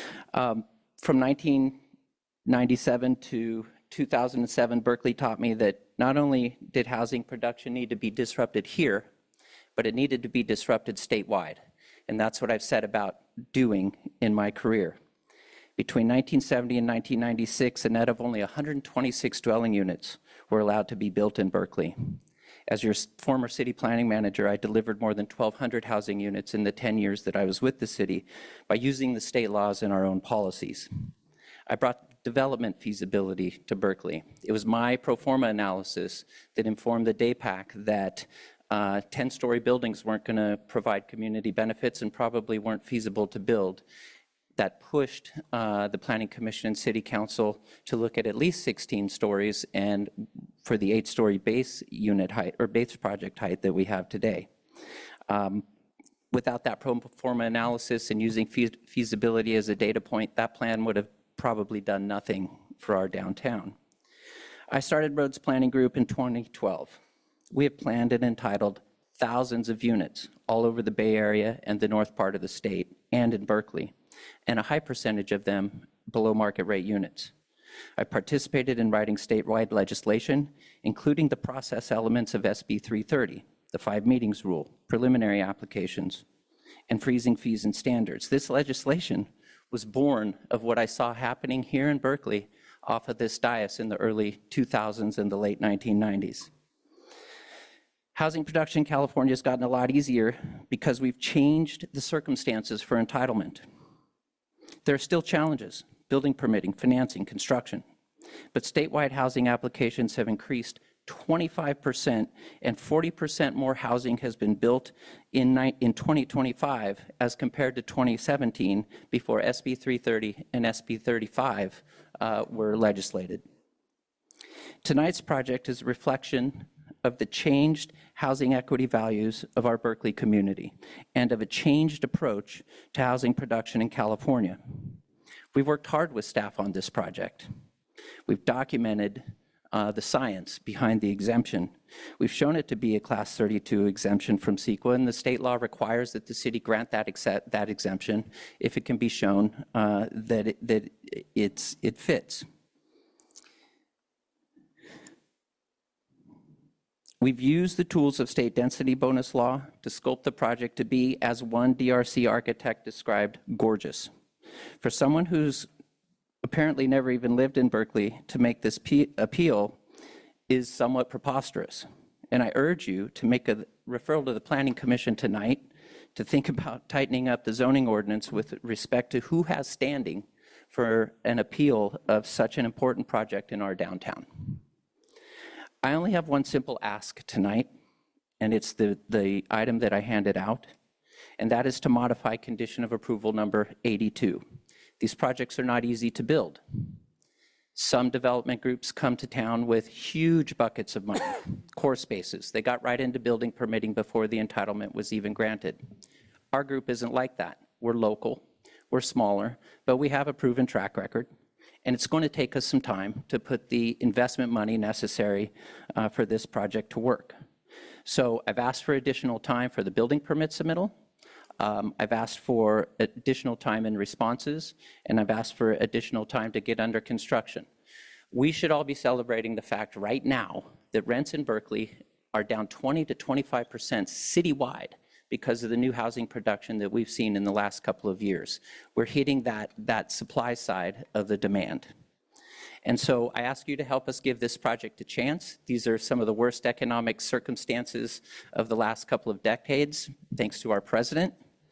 Um, from nineteen ninety-seven to two thousand seven, Berkeley taught me that not only did housing production need to be disrupted here, but it needed to be disrupted statewide. And that's what I've set about doing in my career. Between nineteen seventy and nineteen ninety-six, a net of only one hundred twenty-six dwelling units were allowed to be built in Berkeley. As your former city planning manager, I delivered more than twelve hundred housing units in the ten years that I was with the city by using the state laws and our own policies. I brought development feasibility to Berkeley. It was my pro forma analysis that informed the D A PAC that uh, ten-story buildings weren't going to provide community benefits and probably weren't feasible to build. That pushed uh, the Planning Commission and City Council to look at at least sixteen stories and for the eight-story base unit height or base project height that we have today. Um, without that pro forma analysis and using fe feasibility as a data point, that plan would have probably done nothing for our downtown. I started Roads Planning Group in twenty twelve. We have planned and entitled thousands of units all over the Bay Area and the north part of the state and in Berkeley, and a high percentage of them below market rate units. I participated in writing statewide legislation, including the process elements of S B three thirty, the five meetings rule, preliminary applications, and freezing fees and standards. This legislation was born of what I saw happening here in Berkeley off of this dais in the early two thousands and the late nineteen nineties. Housing production in California has gotten a lot easier because we've changed the circumstances for entitlement. There are still challenges: building permitting, financing, construction. But statewide housing applications have increased twenty-five percent, and forty percent more housing has been built in, in twenty twenty-five as compared to twenty seventeen, before S B three thirty and S B thirty-five uh, were legislated. Tonight's project is a reflection of the changed housing equity values of our Berkeley community and of a changed approach to housing production in California. We've worked hard with staff on this project. We've documented uh, the science behind the exemption. We've shown it to be a class thirty-two exemption from CEQA, and the state law requires that the city grant that, accept, that exemption if it can be shown uh, that, it, that it's, it fits. We've used the tools of state density bonus law to sculpt the project to be, as one D R C architect described, gorgeous. For someone who's apparently never even lived in Berkeley, to make this appeal is somewhat preposterous. And I urge you to make a referral to the Planning Commission tonight to think about tightening up the zoning ordinance with respect to who has standing for an appeal of such an important project in our downtown. I only have one simple ask tonight, and it's the, the item that I handed out, and that is to modify condition of approval number eighty-two. These projects are not easy to build. Some development groups come to town with huge buckets of money, core spaces. They got right into building permitting before the entitlement was even granted. Our group isn't like that. We're local, we're smaller, but we have a proven track record. And it's going to take us some time to put the investment money necessary uh, for this project to work. So I've asked for additional time for the building permit submittal. Um, I've asked for additional time in responses, and I've asked for additional time to get under construction. We should all be celebrating the fact right now that rents in Berkeley are down twenty to twenty-five percent citywide because of the new housing production that we've seen in the last couple of years. We're hitting that, that supply side of the demand. And so I ask you to help us give this project a chance. These are some of the worst economic circumstances of the last couple of decades, thanks to our president.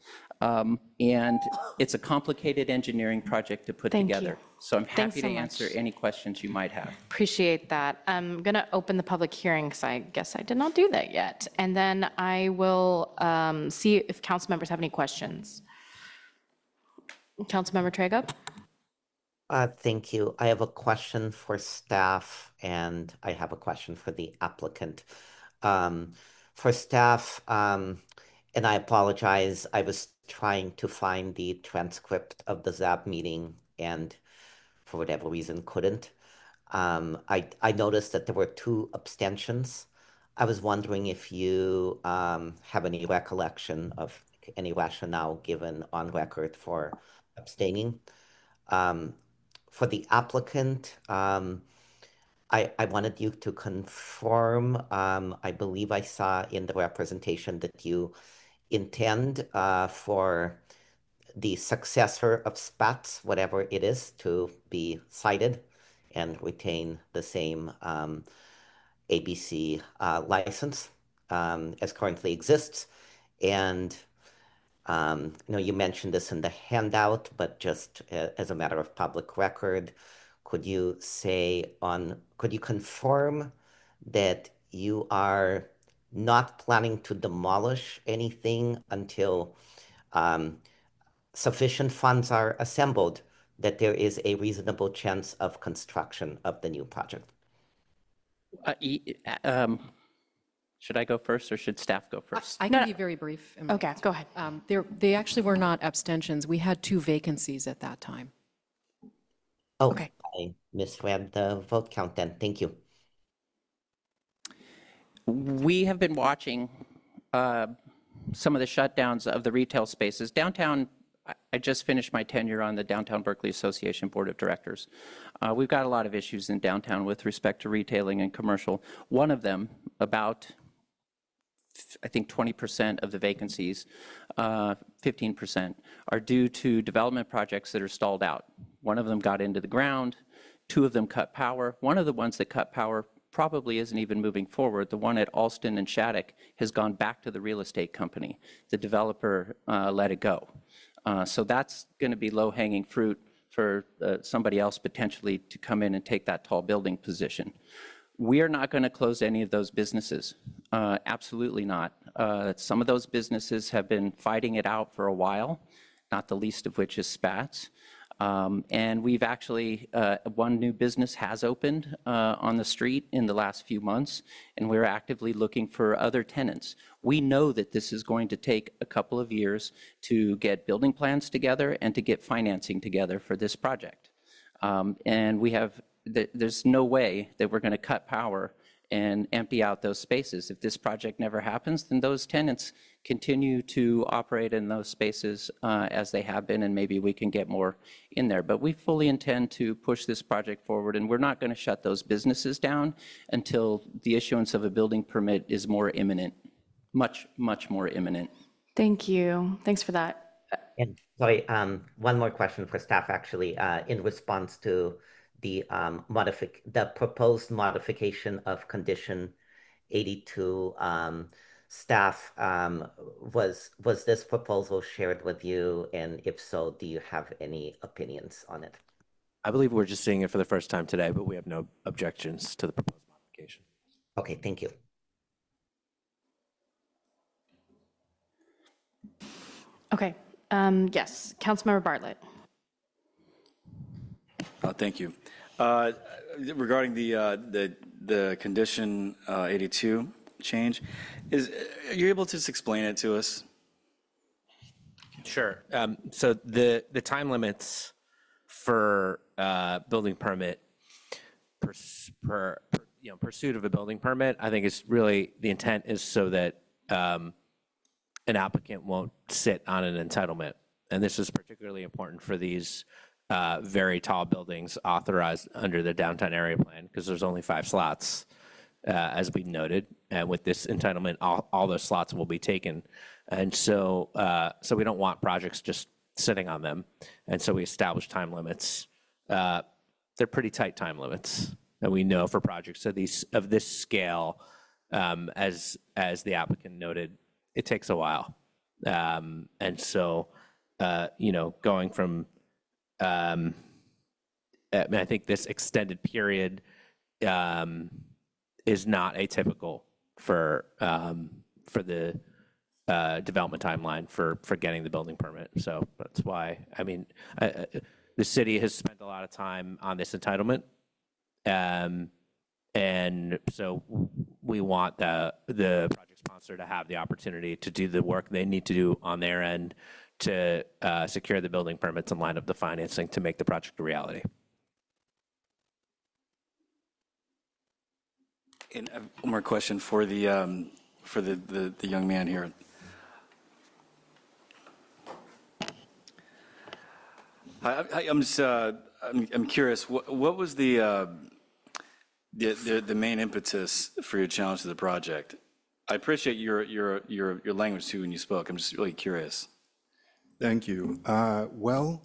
Um, And it's a complicated engineering project to put Thank you. together. So I'm Thanks happy so to much. answer any questions you might have. Appreciate that. I'm going to open the public hearing because I guess I did not do that yet. And then I will um, see if council members have any questions. Councilmember Trego? Uh, thank you. I have a question for staff and I have a question for the applicant. Um, for staff, um, and I apologize, I was trying to find the transcript of the Z A B meeting and for whatever reason couldn't. Um, I, I noticed that there were two abstentions. I was wondering if you um, have any recollection of any rationale given on record for abstaining. Um, for the applicant, um, I, I wanted you to confirm, um, I believe I saw in the representation that you intend uh, for the successor of SPATS, whatever it is, to be cited and retain the same um, A B C uh, license um, as currently exists. And um, you know, you mentioned this in the handout, but just uh, as a matter of public record, could you say on, could you confirm that you are not planning to demolish anything until um, sufficient funds are assembled that there is a reasonable chance of construction of the new project? Uh, e- um, Should I go first or should staff go first? I can be very brief. Okay, go ahead. Um, There, they actually were not abstentions. We had two vacancies at that time. Oh, okay. I misread the vote count then. Thank you. We have been watching uh, some of the shutdowns of the retail spaces. Downtown, I- I just finished my tenure on the Downtown Berkeley Association Board of Directors. Uh, We've got a lot of issues in downtown with respect to retailing and commercial. One of them, about I think twenty percent of the vacancies, uh, fifteen percent, are due to development projects that are stalled out. One of them got into the ground, two of them cut power. One of the ones that cut power probably isn't even moving forward. The one at Alston and Shattuck has gone back to the real estate company. The developer uh, let it go. Uh, so that's going to be low-hanging fruit for uh, somebody else potentially to come in and take that tall building position. We are not going to close any of those businesses. Uh, absolutely not. Uh, some of those businesses have been fighting it out for a while, not the least of which is Spats. Um, and we've actually, uh, one new business has opened uh, on the street in the last few months, and we're actively looking for other tenants. We know that this is going to take a couple of years to get building plans together and to get financing together for this project. Um, and we have there's no way that we're going to cut power and empty out those spaces. If this project never happens, then those tenants continue to operate in those spaces uh, as they have been, and maybe we can get more in there. But we fully intend to push this project forward, and we're not going to shut those businesses down until the issuance of a building permit is more imminent, much, much more imminent. Thank you. Thanks for that. And sorry, um, one more question for staff, actually, uh, in response to the um, modific the proposed modification of condition eighty-two. Um, staff, um, was was this proposal shared with you, and if so, do you have any opinions on it? I believe we're just seeing it for the first time today, but we have no objections to the proposed modification. Okay, thank you. Okay. Um, yes, Councilmember Bartlett. Uh, Thank you. Uh, Regarding the, uh, the, the condition uh, eighty-two change, is, are you able to just explain it to us? Sure. Um, so the, the time limits for uh, building permit, per, per, per, you know, pursuit of a building permit, I think is really, the intent is so that um, an applicant won't sit on an entitlement. And this is particularly important for these uh, very tall buildings authorized under the downtown area plan, because there's only five slots, uh, as we noted. And with this entitlement, all, all those slots will be taken. And so, uh, so we don't want projects just sitting on them. And so we establish time limits. Uh, they're pretty tight time limits. And we know for projects of these of this scale, um, as as the applicant noted, it takes a while. Um, and so, uh, you know, going from, um, I mean, I think this extended period um, is not atypical for um, for the uh, development timeline for for getting the building permit. So that's why, I mean, I, I, the city has spent a lot of time on this entitlement. Um, and so we want the the project sponsor to have the opportunity to do the work they need to do on their end to uh, secure the building permits and line up the financing to make the project a reality. And I have one more question for the um, for the, the the young man here. I, I, I'm just uh, I'm, I'm curious. What what was the, uh, the the the main impetus for your challenge to the project? I appreciate your your your your language too when you spoke. I'm just really curious. Thank you. Uh, well,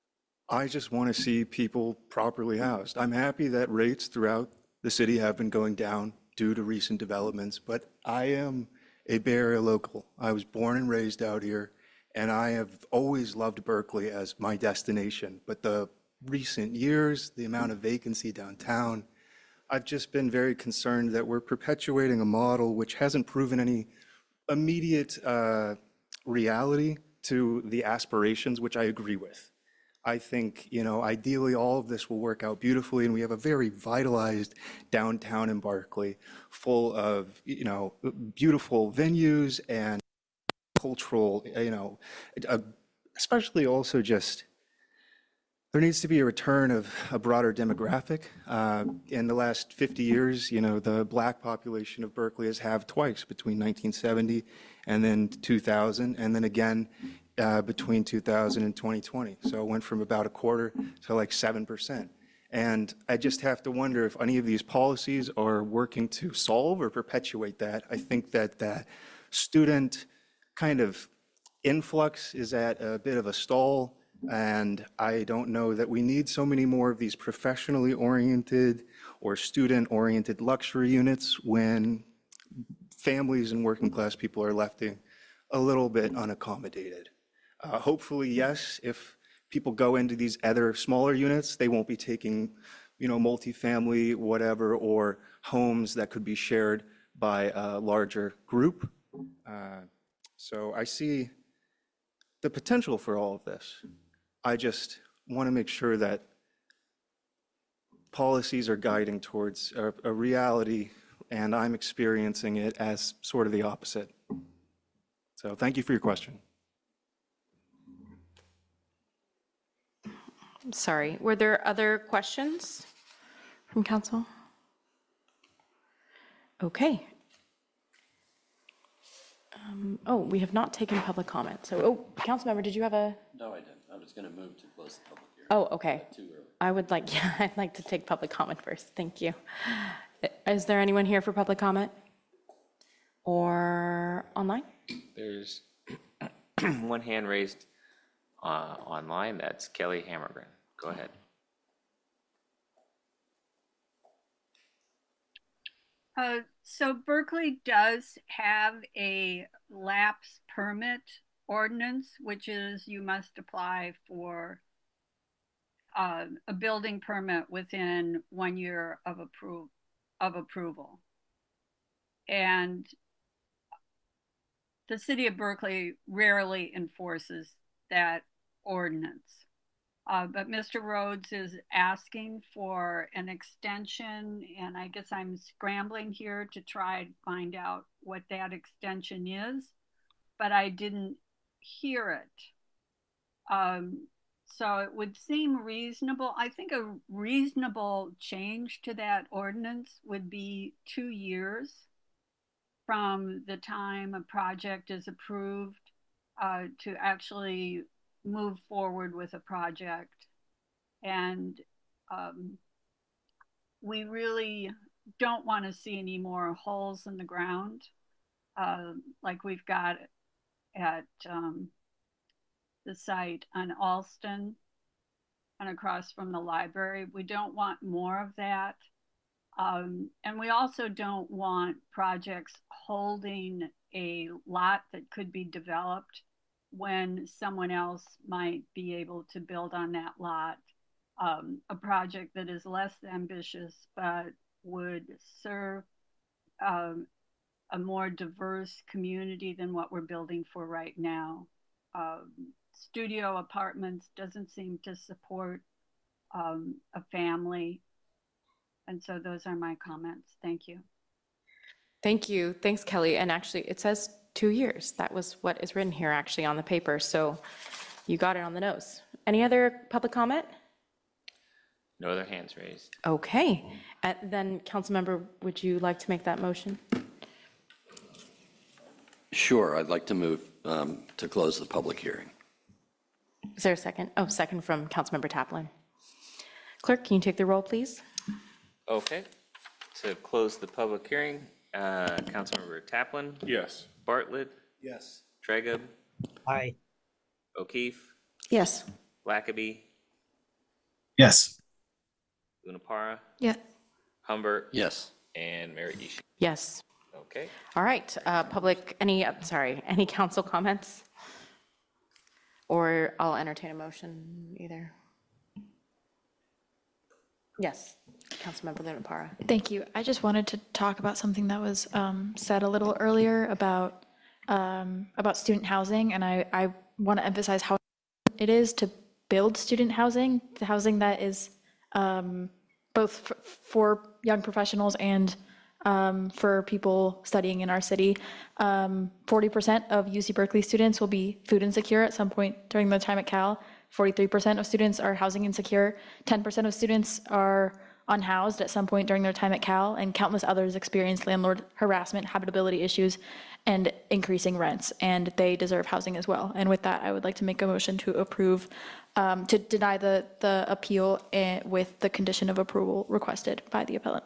I just want to see people properly housed. I'm happy that rates throughout the city have been going down due to recent developments, but I am a Bay Area local. I was born and raised out here, and I have always loved Berkeley as my destination. But the recent years, the amount of vacancy downtown, I've just been very concerned that we're perpetuating a model which hasn't proven any immediate uh, reality to the aspirations, which I agree with. I think, you know, ideally all of this will work out beautifully, and we have a very vitalized downtown in Berkeley, full of, you know, beautiful venues and cultural, you know, uh, especially also just, there needs to be a return of a broader demographic. Uh, in the last fifty years, you know, the black population of Berkeley has halved twice, between nineteen seventy and then two thousand, and then again uh, between two thousand and twenty twenty. So it went from about a quarter to like seven percent. And I just have to wonder if any of these policies are working to solve or perpetuate that. I think that that student kind of influx is at a bit of a stall. And I don't know that we need so many more of these professionally oriented or student-oriented luxury units when families and working class people are left in a little bit unaccommodated. Uh, hopefully, yes, if people go into these other smaller units, they won't be taking, you know, multifamily, whatever, or homes that could be shared by a larger group. Uh, so I see the potential for all of this. I just want to make sure that policies are guiding towards a, a reality, and I'm experiencing it as sort of the opposite. So thank you for your question. Sorry, were there other questions from council? Okay. Um, oh, we have not taken public comment. So, oh, council member, did you have a? No, I didn't. I was going to move to close the public hearing. Oh, okay. Too early. I would like, yeah, I'd like to take public comment first. Thank you. Is there anyone here for public comment or online? There's one hand raised uh, online. That's Kelly Hammergren. Go ahead. Uh, so Berkeley does have a lapse permit ordinance, which is you must apply for uh, a building permit within one year of, appro of approval. And the city of Berkeley rarely enforces that ordinance. Uh, but Mister Rhodes is asking for an extension, and I guess I'm scrambling here to try and find out what that extension is, but I didn't hear it. Um, so it would seem reasonable. I think a reasonable change to that ordinance would be two years from the time a project is approved uh, to actually move forward with a project. And um, we really don't want to see any more holes in the ground uh, like we've got at um, the site on Alston and across from the library. We don't want more of that. Um, and we also don't want projects holding a lot that could be developed when someone else might be able to build on that lot. Um, a project that is less ambitious but would serve um, a more diverse community than what we're building for right now. Um, studio apartments doesn't seem to support um, a family. And so those are my comments. Thank you. Thank you. Thanks, Kelly. And actually, it says two years. That was what is written here actually on the paper. So you got it on the nose. Any other public comment? No other hands raised. Okay. And then, Councilmember, would you like to make that motion? Sure, I'd like to move um, to close the public hearing. Is there a second? Oh, second from Councilmember Taplin. Clerk, can you take the roll, please? Okay. To close the public hearing, uh, Councilmember Taplin? Yes. Bartlett? Yes. Tregub? Aye. O'Keefe? Yes. Blackaby? Yes. Lunapara? Yeah. Humbert? Yes. And Mayor Ishii? Yes. Okay. All right. Uh, public, any, uh, sorry, any council comments? Or I'll entertain a motion either. Yes. Councilmember Lunapara. Thank you. I just wanted to talk about something that was um, said a little earlier about um, about student housing, and I, I want to emphasize how it is to build student housing, the housing that is um, both f- for young professionals and um, for people studying in our city. Um, forty percent of U C Berkeley students will be food insecure at some point during their time at Cal. forty-three percent of students are housing insecure. ten percent of students are unhoused at some point during their time at Cal, and countless others experience landlord harassment, habitability issues, and increasing rents, and they deserve housing as well. And with that, I would like to make a motion to approve, um, to deny the, the appeal eh, with the condition of approval requested by the appellant.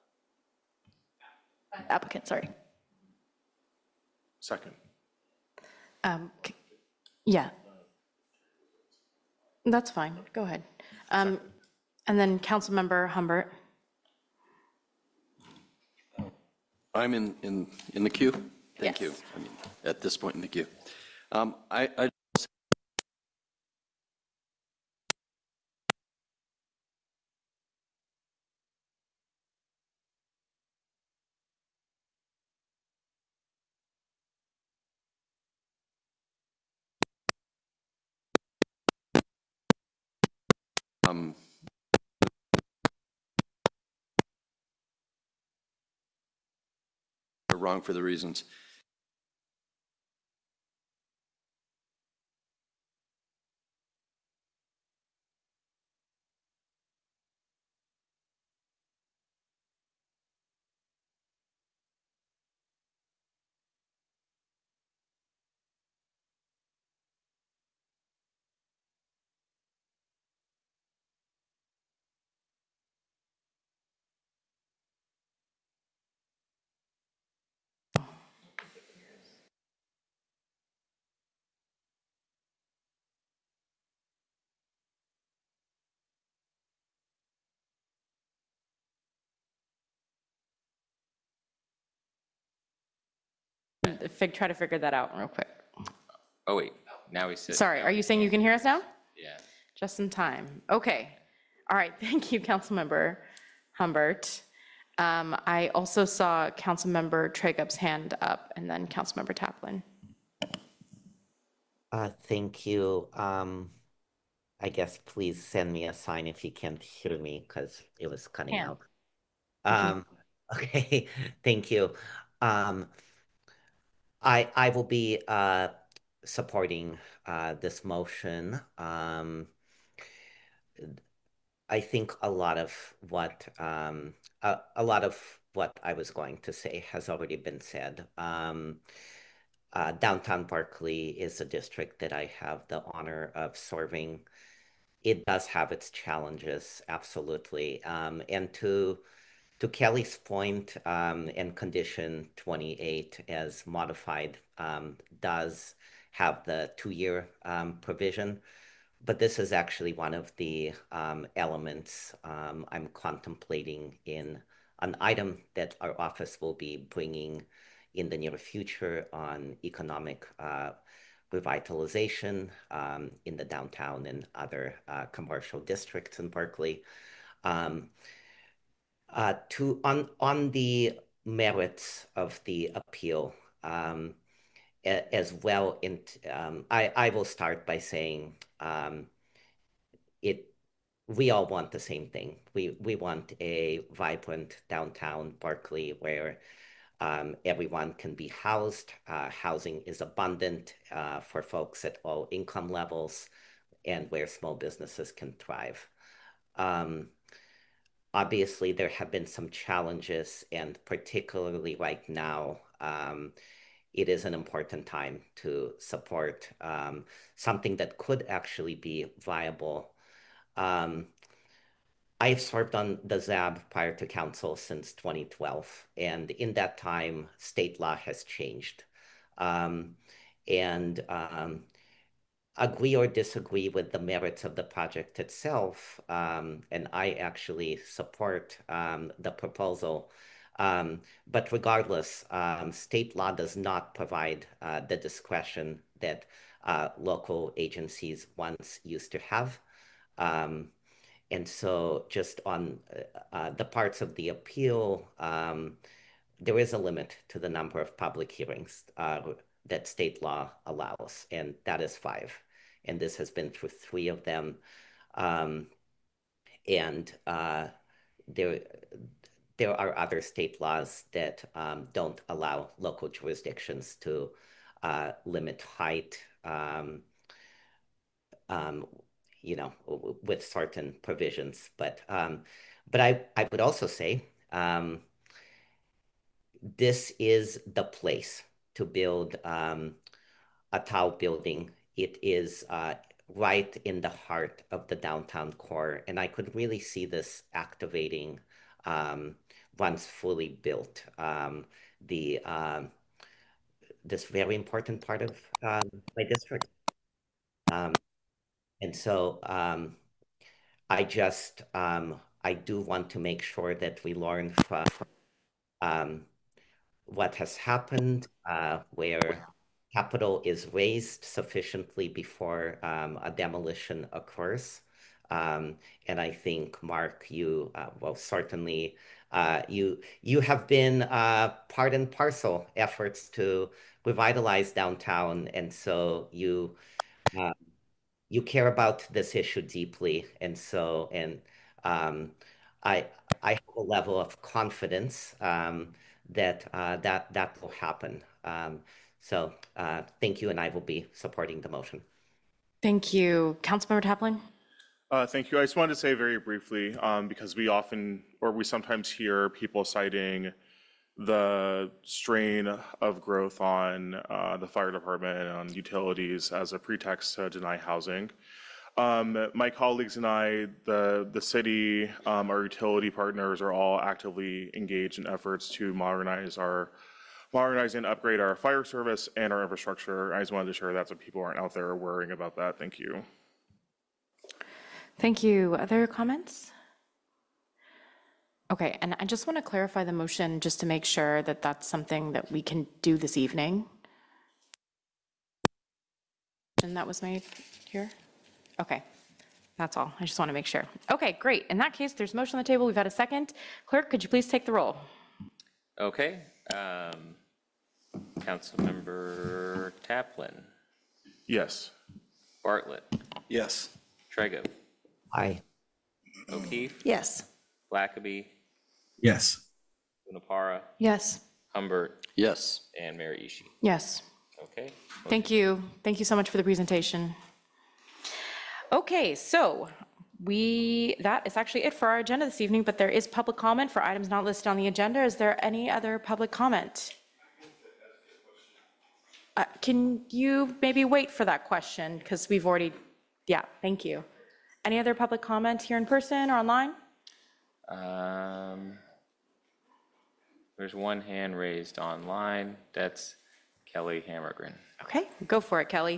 Applicant, sorry. Second. Um, c- yeah. That's fine. Go ahead. Um, and then Councilmember Humbert. I'm in, in, in the queue? Thank Yes. you. I mean, at this point in the queue. Um, I, I um, wrong for the reasons. Fig, try to figure that out real quick. Oh, wait. Now we sit. Sorry, are you saying you can hear us now? Yeah. Just in time. Okay. All right. Thank you, Councilmember Humbert. Um, I also saw Councilmember Tragub's hand up, and then Councilmember Taplin. Uh, thank you. Um, I guess please send me a sign if you can't hear me because it was cutting Can. out. Um, okay, thank you. Um, I I will be uh supporting uh this motion. Um, I think a lot of what um a, a lot of what I was going to say has already been said. Um, uh, downtown Berkeley is a district that I have the honor of serving. It does have its challenges, absolutely. Um, and to to Kelly's point, um, and condition twenty-eight as modified um, does have the two-year um, provision, but this is actually one of the um, elements um, I'm contemplating in an item that our office will be bringing in the near future on economic uh, revitalization um, in the downtown and other uh, commercial districts in Berkeley. Um, uh, to on on the merits of the appeal, um, a- as well, in, um, I I will start by saying um, it. We all want the same thing. We we want a vibrant downtown Berkeley where um, everyone can be housed. Uh, housing is abundant uh, for folks at all income levels, and where small businesses can thrive. Um, obviously, there have been some challenges, and particularly right now, um, it is an important time to support um, something that could actually be viable. Um, I've served on the Z A B prior to council since twenty twelve, and in that time, state law has changed. Um, and um, agree or disagree with the merits of the project itself, um, and I actually support um, the proposal. Um, but regardless, um, state law does not provide uh, the discretion that uh, local agencies once used to have. Um, and so just on uh, uh, the parts of the appeal, um, there is a limit to the number of public hearings uh, that state law allows, and that is five. And this has been through three of them. Um, and uh, there, there are other state laws that um, don't allow local jurisdictions to uh, limit height, um, um, you know, with certain provisions. But um, but I, I would also say um, this is the place to build um, a tall building. It is uh, right in the heart of the downtown core, and I could really see this activating um, once fully built. Um, the um, this very important part of um, my district. Um, and so um, I just, um, I do want to make sure that we learn from um, what has happened, uh, where capital is raised sufficiently before um, a demolition occurs. Um, and I think, Mark, you, uh, well, certainly, uh, you you have been uh, part and parcel efforts to revitalize downtown, and so you uh, you care about this issue deeply, and so and um, I I have a level of confidence um, that uh, that that will happen. Um, so uh, thank you, and I will be supporting the motion. Thank you. Councilmember Taplin? Uh, thank you. I just wanted to say very briefly, um, because we often, or we sometimes hear people citing the strain of growth on uh, the fire department and on utilities as a pretext to deny housing. Um, my colleagues and I, the, the city, um, our utility partners are all actively engaged in efforts to modernize our, modernize and upgrade our fire service and our infrastructure. I just wanted to share that so people aren't out there worrying about that. Thank you. Thank you. Other comments? Okay, and I just want to clarify the motion just to make sure that that's something that we can do this evening. And that was made here? Okay, that's all. I just want to make sure. Okay, great. In that case, there's a motion on the table. We've had a second. Clerk, could you please take the roll? Okay. Um, Councilmember Taplin. Yes. Bartlett. Yes. Trego. Aye. O'Keefe. Yes. Blackaby. Yes. Unapara. Yes. Humbert. Yes. And Mayor Ishii. Yes. Okay. Thank you. Thank you so much for the presentation. Okay, so we, that is actually it for our agenda this evening, but there is public comment for items not listed on the agenda. Is there any other public comment? Uh, can you maybe wait for that question? Because we've already, yeah, thank you. Any other public comment here in person or online? Um, there's one hand raised online. That's Kelly Hammergren. Okay, go for it, Kelly.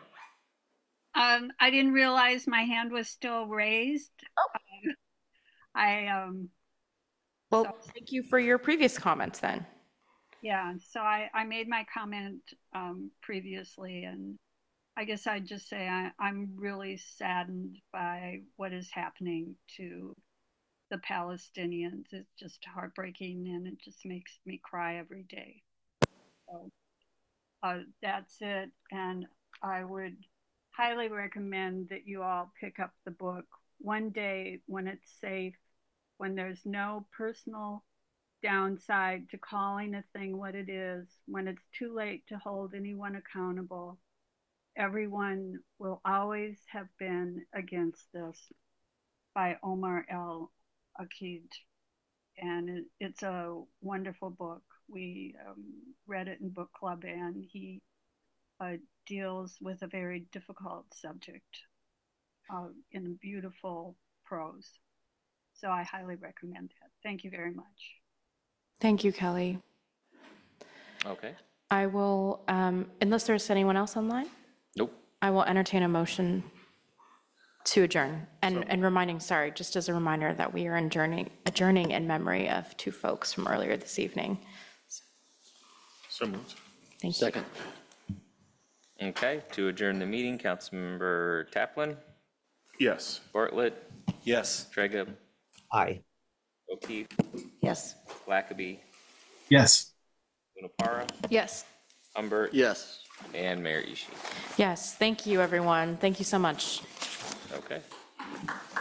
Um, I didn't realize my hand was still raised. Oh. Um, I, um, Well, so- thank you for your previous comments then. yeah, so I, I made my comment um, previously, and I guess I'd just say I, I'm really saddened by what is happening to the Palestinians. It's just heartbreaking, and it just makes me cry every day. So uh, that's it, and I would highly recommend that you all pick up the book one day when it's safe, when there's no personal downside to calling a thing what it is, when it's too late to hold anyone accountable. Everyone will always have been against this, by Omar El Akid. And it, it's a wonderful book. We um, read it in book club, and he uh, deals with a very difficult subject uh, in beautiful prose. So I highly recommend that. Thank you very much. Thank you, Kelly. Okay. I will, um, unless there's anyone else online, Nope. I will entertain a motion to adjourn. And, and reminding, sorry, just as a reminder that we are adjourning, adjourning in memory of two folks from earlier this evening. So moved. Thank Second. Okay, to adjourn the meeting, Councilmember Taplin, Yes. Bartlett, Yes. Trega, Aye. O'Keefe, Yes. Blackaby, Yes. Lunapara, Yes. Humbert. Yes. And Mayor Ishii. Yes, thank you, everyone. Thank you so much. Okay.